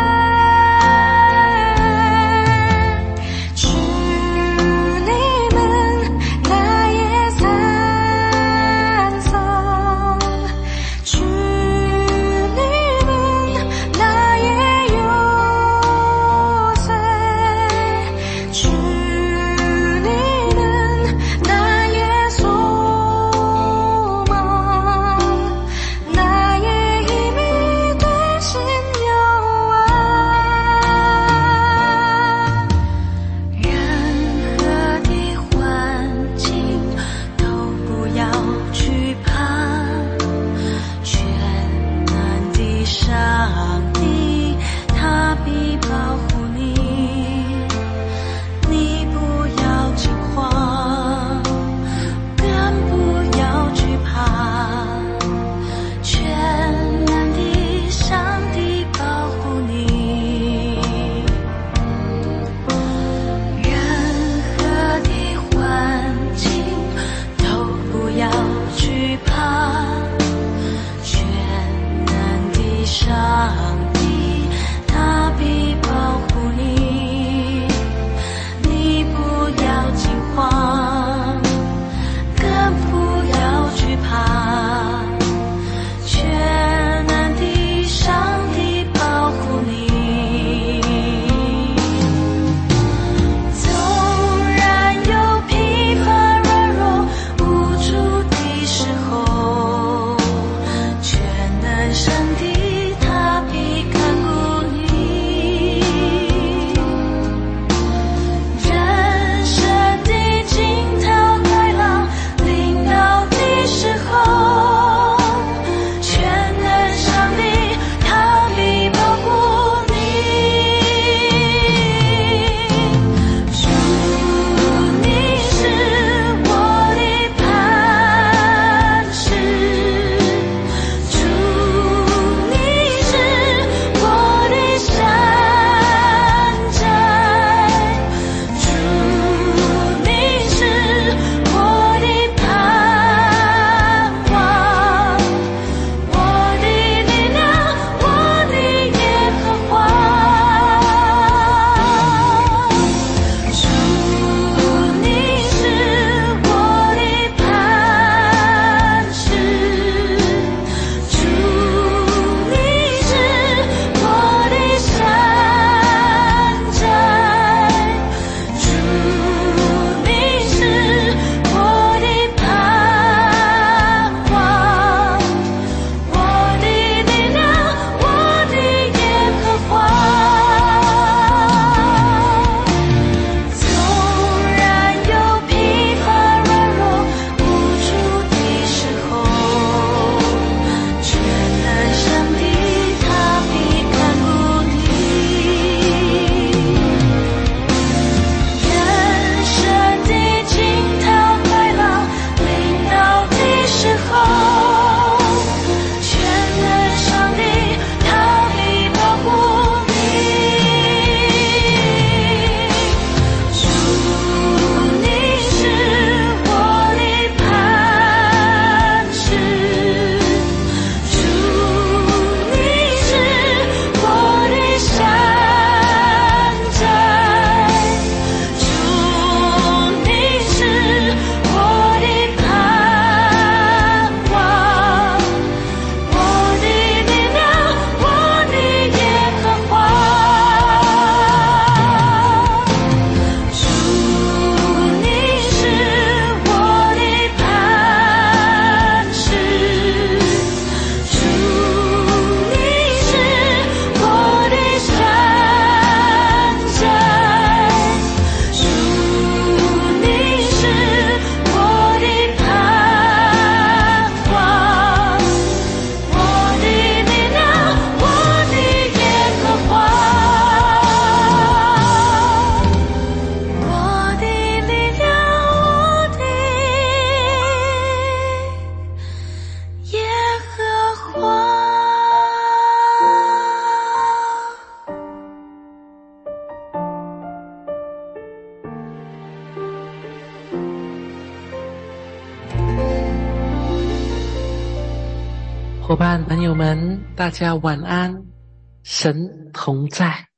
S1: 伙伴朋友们，大家晚安，神同在。